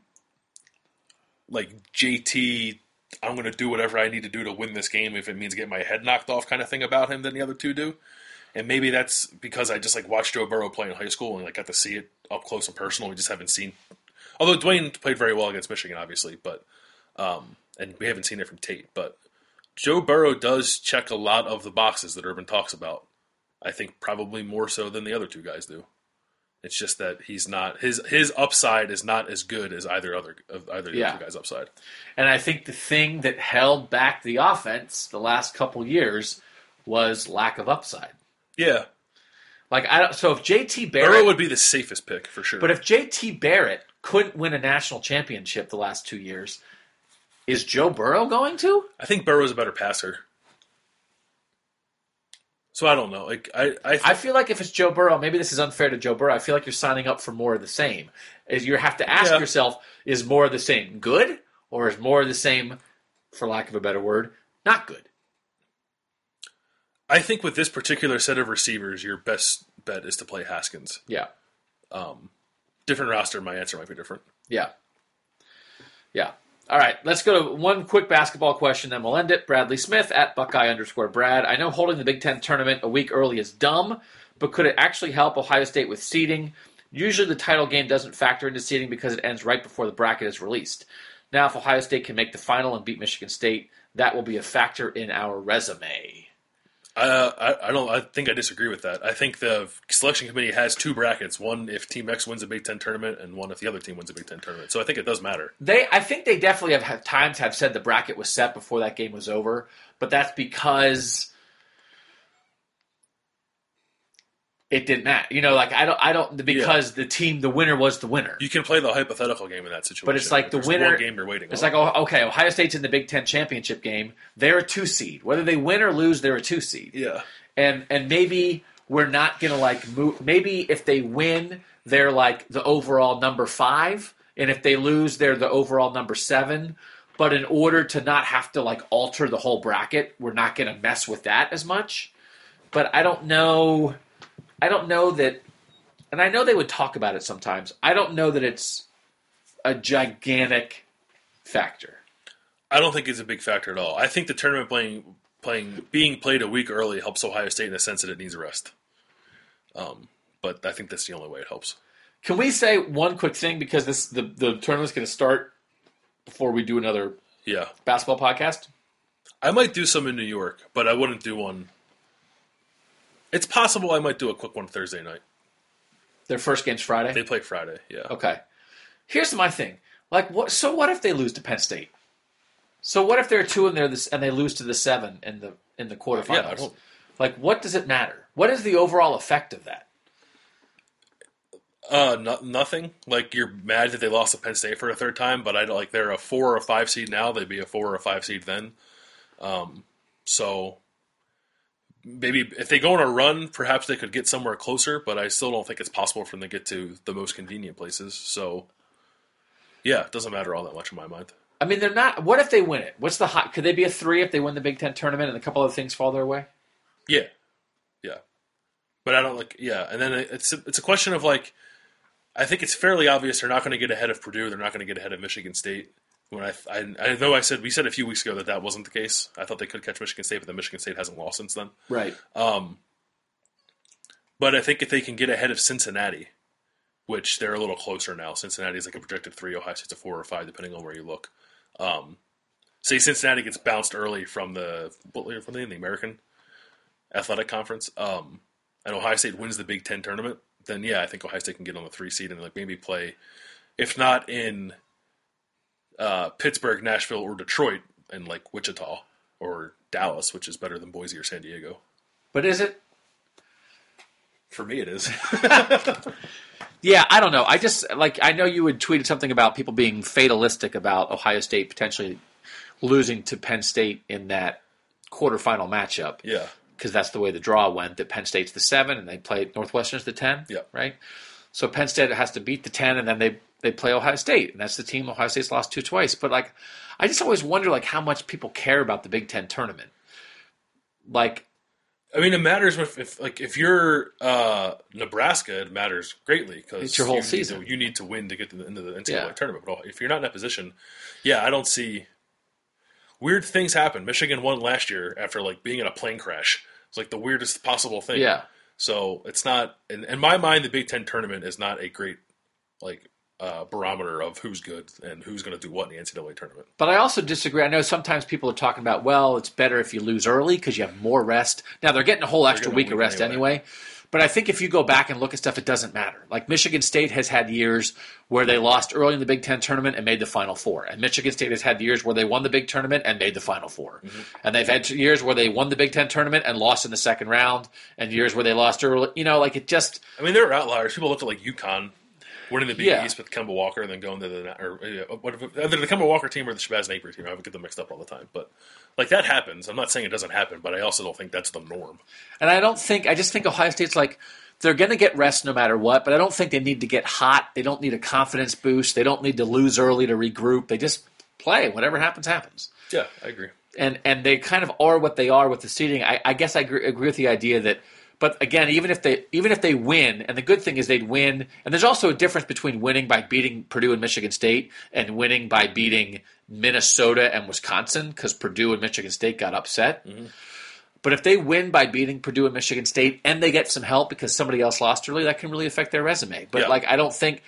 like JT, I'm going to do whatever I need to do to win this game if it means get my head knocked off kind of thing about him than the other two do. And maybe that's because I just like watched Joe Burrow play in high school and like got to see it up close and personal. We just haven't seen, although Dwayne played very well against Michigan, obviously, but and we haven't seen it from Tate. But Joe Burrow does check a lot of the boxes that Urban talks about. I think probably more so than the other two guys do. It's just that he's not his upside is not as good as either of the other two guys' upside. And I think the thing that held back the offense the last couple years was lack of upside. Yeah. So if JT Barrett... Burrow would be the safest pick, for sure. But if JT Barrett couldn't win a national championship the last 2 years, is Joe Burrow going to? I think Burrow's a better passer. So I don't know. Like I feel like if it's Joe Burrow, maybe this is unfair to Joe Burrow, I feel like you're signing up for more of the same. You have to ask yourself, is more of the same good? Or is more of the same, for lack of a better word, not good? I think with this particular set of receivers, your best bet is to play Haskins. Yeah. Different roster, my answer might be different. Yeah. Yeah. All right, let's go to one quick basketball question, then we'll end it. Bradley Smith at Buckeye_Brad. I know holding the Big Ten tournament a week early is dumb, but could it actually help Ohio State with seeding? Usually the title game doesn't factor into seeding because it ends right before the bracket is released. Now, if Ohio State can make the final and beat Michigan State, that will be a factor in our resume. I think I disagree with that. I think the selection committee has two brackets: one if Team X wins a Big Ten tournament, and one if the other team wins a Big Ten tournament. So I think it does matter. I think they definitely have said the bracket was set before that game was over, but that's because it didn't matter. The winner was the winner. You can play the hypothetical game in that situation. But it's like the There's winner. one game you're waiting it's on. like, okay, Ohio State's in the Big Ten championship game. They're a 2 seed. Whether they win or lose, they're a 2 seed. Yeah. And maybe we're not going to move. Maybe if they win, they're like the overall number 5. And if they lose, they're the overall number 7. But in order to not have to alter the whole bracket, we're not going to mess with that as much. But I don't know that, and I know they would talk about it sometimes. I don't know that it's a gigantic factor. I don't think it's a big factor at all. I think the tournament being played a week early helps Ohio State in the sense that it needs a rest. But I think that's the only way it helps. Can we say one quick thing, because the tournament's going to start before we do another basketball podcast? I might do some in New York, but I wouldn't do one. It's possible I might do a quick one Thursday night. Their first game's Friday? They play Friday, yeah. Okay. Here's my thing. So what if they lose to Penn State? So what if they're 2 and they lose to the 7 in the quarterfinals? Yeah, what does it matter? What is the overall effect of that? Nothing. You're mad that they lost to Penn State for a third time, but they're a 4 or a 5 seed now. They'd be a 4 or a 5 seed then. So maybe if they go on a run, perhaps they could get somewhere closer, but I still don't think it's possible for them to get to the most convenient places. So, yeah, it doesn't matter all that much in my mind. I mean, they're not. What if they win it? What's the hot? Could they be a 3 if they win the Big Ten tournament and a couple other things fall their way? Yeah. But I don't and then it's a question of I think it's fairly obvious they're not going to get ahead of Purdue. They're not going to get ahead of Michigan State. When I know we said a few weeks ago that wasn't the case. I thought they could catch Michigan State, but then Michigan State hasn't lost since then. Right. But I think if they can get ahead of Cincinnati, which they're a little closer now. Cincinnati is like a projected 3, Ohio State's a 4 or 5, depending on where you look. Say Cincinnati gets bounced early from the American Athletic Conference, and Ohio State wins the Big Ten tournament, then yeah, I think Ohio State can get on the 3 seed and like maybe play, if not in Pittsburgh, Nashville, or Detroit, and like Wichita or Dallas, which is better than Boise or San Diego. But is it? For me, it is. Yeah, I don't know. I know you had tweeted something about people being fatalistic about Ohio State potentially losing to Penn State in that quarterfinal matchup. Yeah. Because that's the way the draw went, that Penn State's the 7 and they play Northwestern's the 10. Yeah. Right? So Penn State has to beat the 10 and then they play Ohio State. And that's the team Ohio State's lost to twice. But like, I just always wonder like how much people care about the Big Ten tournament. Like, I mean, it matters if you're Nebraska, it matters greatly because it's your whole season. You need to win to get into the NCAA tournament. But if you're not in that position, I don't see weird things happen. Michigan won last year after like being in a plane crash. It's like the weirdest possible thing. Yeah. So it's not in my mind. The Big Ten tournament is not a great like barometer of who's good and who's going to do what in the NCAA tournament. But I also disagree. I know sometimes people are talking about, well, it's better if you lose early because you have more rest. Now, they're getting a whole extra week of rest anyway. But I think if you go back and look at stuff, it doesn't matter. Like Michigan State has had years where they lost early in the Big Ten tournament and made the Final Four. And Michigan State has had years where they won the Big Tournament and made the Final Four. Mm-hmm. And they've had years where they won the Big Ten tournament and lost in the second round, and years where they lost early. You know, like it just... I mean, there are outliers. People look at like UConn winning the Big East with Kemba Walker and then going to either the Kemba Walker team or the Shabazz Napier team. I would get them mixed up all the time. But like that happens. I'm not saying it doesn't happen, but I also don't think that's the norm. And I just think Ohio State's like... They're going to get rest no matter what, but I don't think they need to get hot. They don't need a confidence boost. They don't need to lose early to regroup. They just play. Whatever happens, happens. Yeah, I agree. And they kind of are what they are with the seeding. I guess I agree with the idea that, but again, even if they win, and the good thing is they'd win, and there's also a difference between winning by beating Purdue and Michigan State and winning by beating Minnesota and Wisconsin because Purdue and Michigan State got upset. Mm-hmm. But if they win by beating Purdue and Michigan State and they get some help because somebody else lost early, that can really affect their resume. But I don't think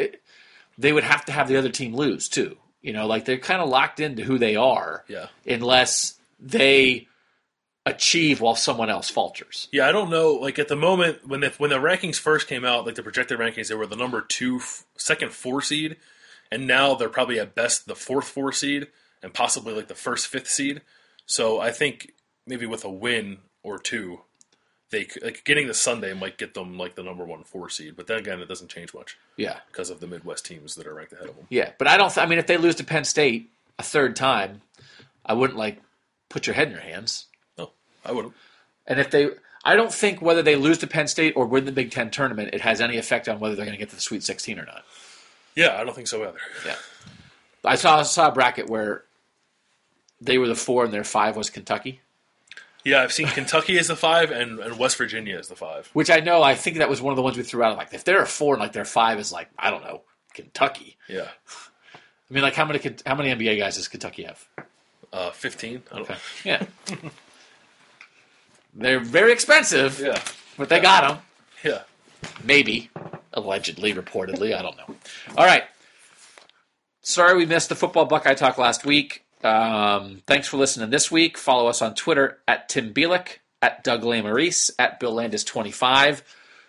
they would have to have the other team lose too. You know, like they're kind of locked into who they are unless they achieve while someone else falters. Yeah, I don't know. Like at the moment when the rankings first came out, like the projected rankings, they were the number 2, second 4 seed, and now they're probably at best the 4th 4 seed and possibly like the 1st 5th seed. So I think maybe with a win or two, they like getting the Sunday might get them like the number 1 4 seed. But then again, it doesn't change much. Yeah, because of the Midwest teams that are ranked ahead of them. Yeah, but I don't. I mean, if they lose to Penn State a third time, I wouldn't like put your head in your hands. No, I wouldn't. And I don't think whether they lose to Penn State or win the Big Ten tournament, it has any effect on whether they're going to get to the Sweet 16 or not. Yeah, I don't think so either. Yeah, I saw a bracket where they were the 4 and their 5 was Kentucky. Yeah, I've seen Kentucky as the 5 and West Virginia as the 5. Which I think that was one of the ones we threw out. Like, if they're a 4 and like their 5 is like, I don't know, Kentucky. Yeah. I mean, like how many NBA guys does Kentucky have? 15. I don't know. Yeah. They're very expensive. Yeah. But they got them. Yeah. Maybe. Allegedly, reportedly. I don't know. All right. Sorry we missed the Football Buckeye Talk last week. Thanks for listening this week. Follow us on Twitter at Tim Bielek, at Doug Lesmerises, at Bill Landis 25.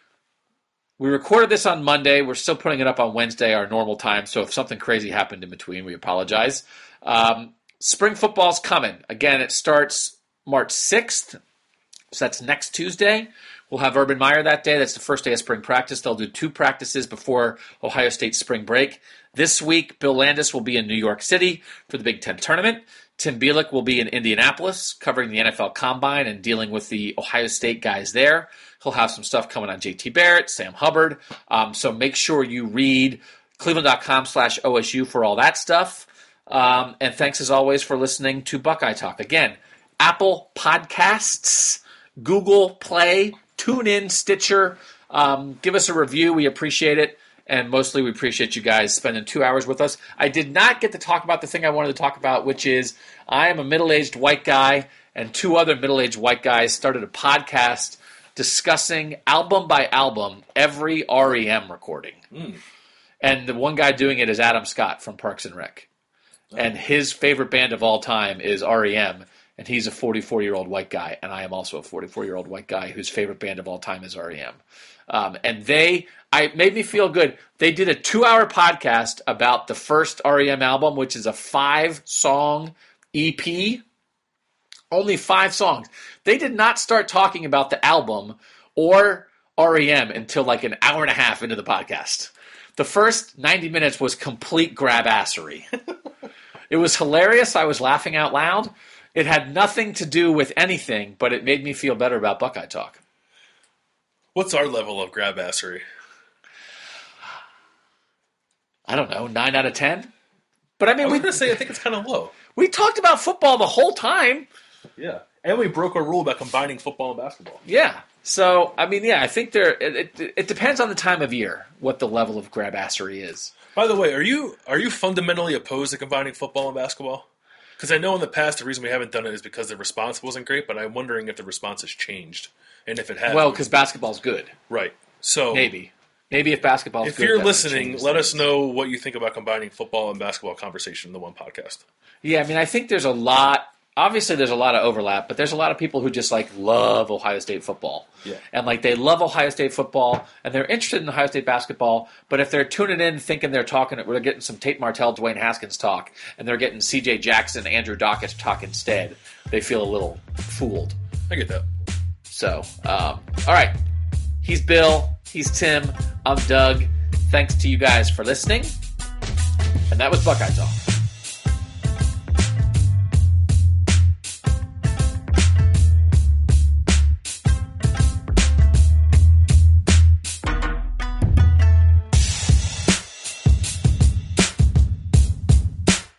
We recorded this on Monday. We're still putting it up on Wednesday, our normal time. So if something crazy happened in between, we apologize. Spring football's coming. Again, it starts March 6th. So that's next Tuesday. We'll have Urban Meyer that day. That's the first day of spring practice. They'll do 2 practices before Ohio State's spring break. This week, Bill Landis will be in New York City for the Big Ten tournament. Tim Bielek will be in Indianapolis covering the NFL Combine and dealing with the Ohio State guys there. He'll have some stuff coming on JT Barrett, Sam Hubbard. So make sure you read cleveland.com/OSU for all that stuff. And thanks as always for listening to Buckeye Talk. Again, Apple Podcasts, Google Play, TuneIn, Stitcher. Give us a review. We appreciate it. and mostly we appreciate you guys spending 2 hours with us. I did not get to talk about the thing I wanted to talk about, which is I am a middle-aged white guy, and 2 other middle-aged white guys started a podcast discussing album by album every REM recording. And the one guy doing it is Adam Scott from Parks and Rec. And his favorite band of all time is REM, and he's a 44-year-old white guy, and I am also a 44-year-old white guy whose favorite band of all time is REM. And it made me feel good. They did a 2-hour podcast about the first REM album, which is a 5-song EP. Only 5 songs. They did not start talking about the album or REM until like an hour and a half into the podcast. The first 90 minutes was complete grab-assery. It was hilarious. I was laughing out loud. It had nothing to do with anything, but it made me feel better about Buckeye Talk. What's our level of grab-assery? I don't know, 9 out of 10? But I mean, I was going to say, I think it's kind of low. We talked about football the whole time. Yeah. And we broke our rule about combining football and basketball. Yeah. So, I mean, yeah, I think it depends on the time of year what the level of grab-assery is. By the way, are you fundamentally opposed to combining football and basketball? Because I know in the past the reason we haven't done it is because the response wasn't great, but I'm wondering if the response has changed. And if it has. Well, because basketball's good. Right. So Maybe if basketball's if good. you're that would listening, change let us things. know what you think about combining football and basketball conversation in the one podcast. Yeah, I mean, I think there's a lot. Obviously, there's a lot of overlap, but there's a lot of people who just like love Ohio State football. Yeah. And like they love Ohio State football, and they're interested in Ohio State basketball. But if they're tuning in thinking they're getting some Tate Martell, Dwayne Haskins talk, and they're getting C.J. Jackson, Andrew Dockett talk instead, they feel a little fooled. I get that. So, all right. He's Bill. He's Tim. I'm Doug. Thanks to you guys for listening. And that was Buckeye Talk.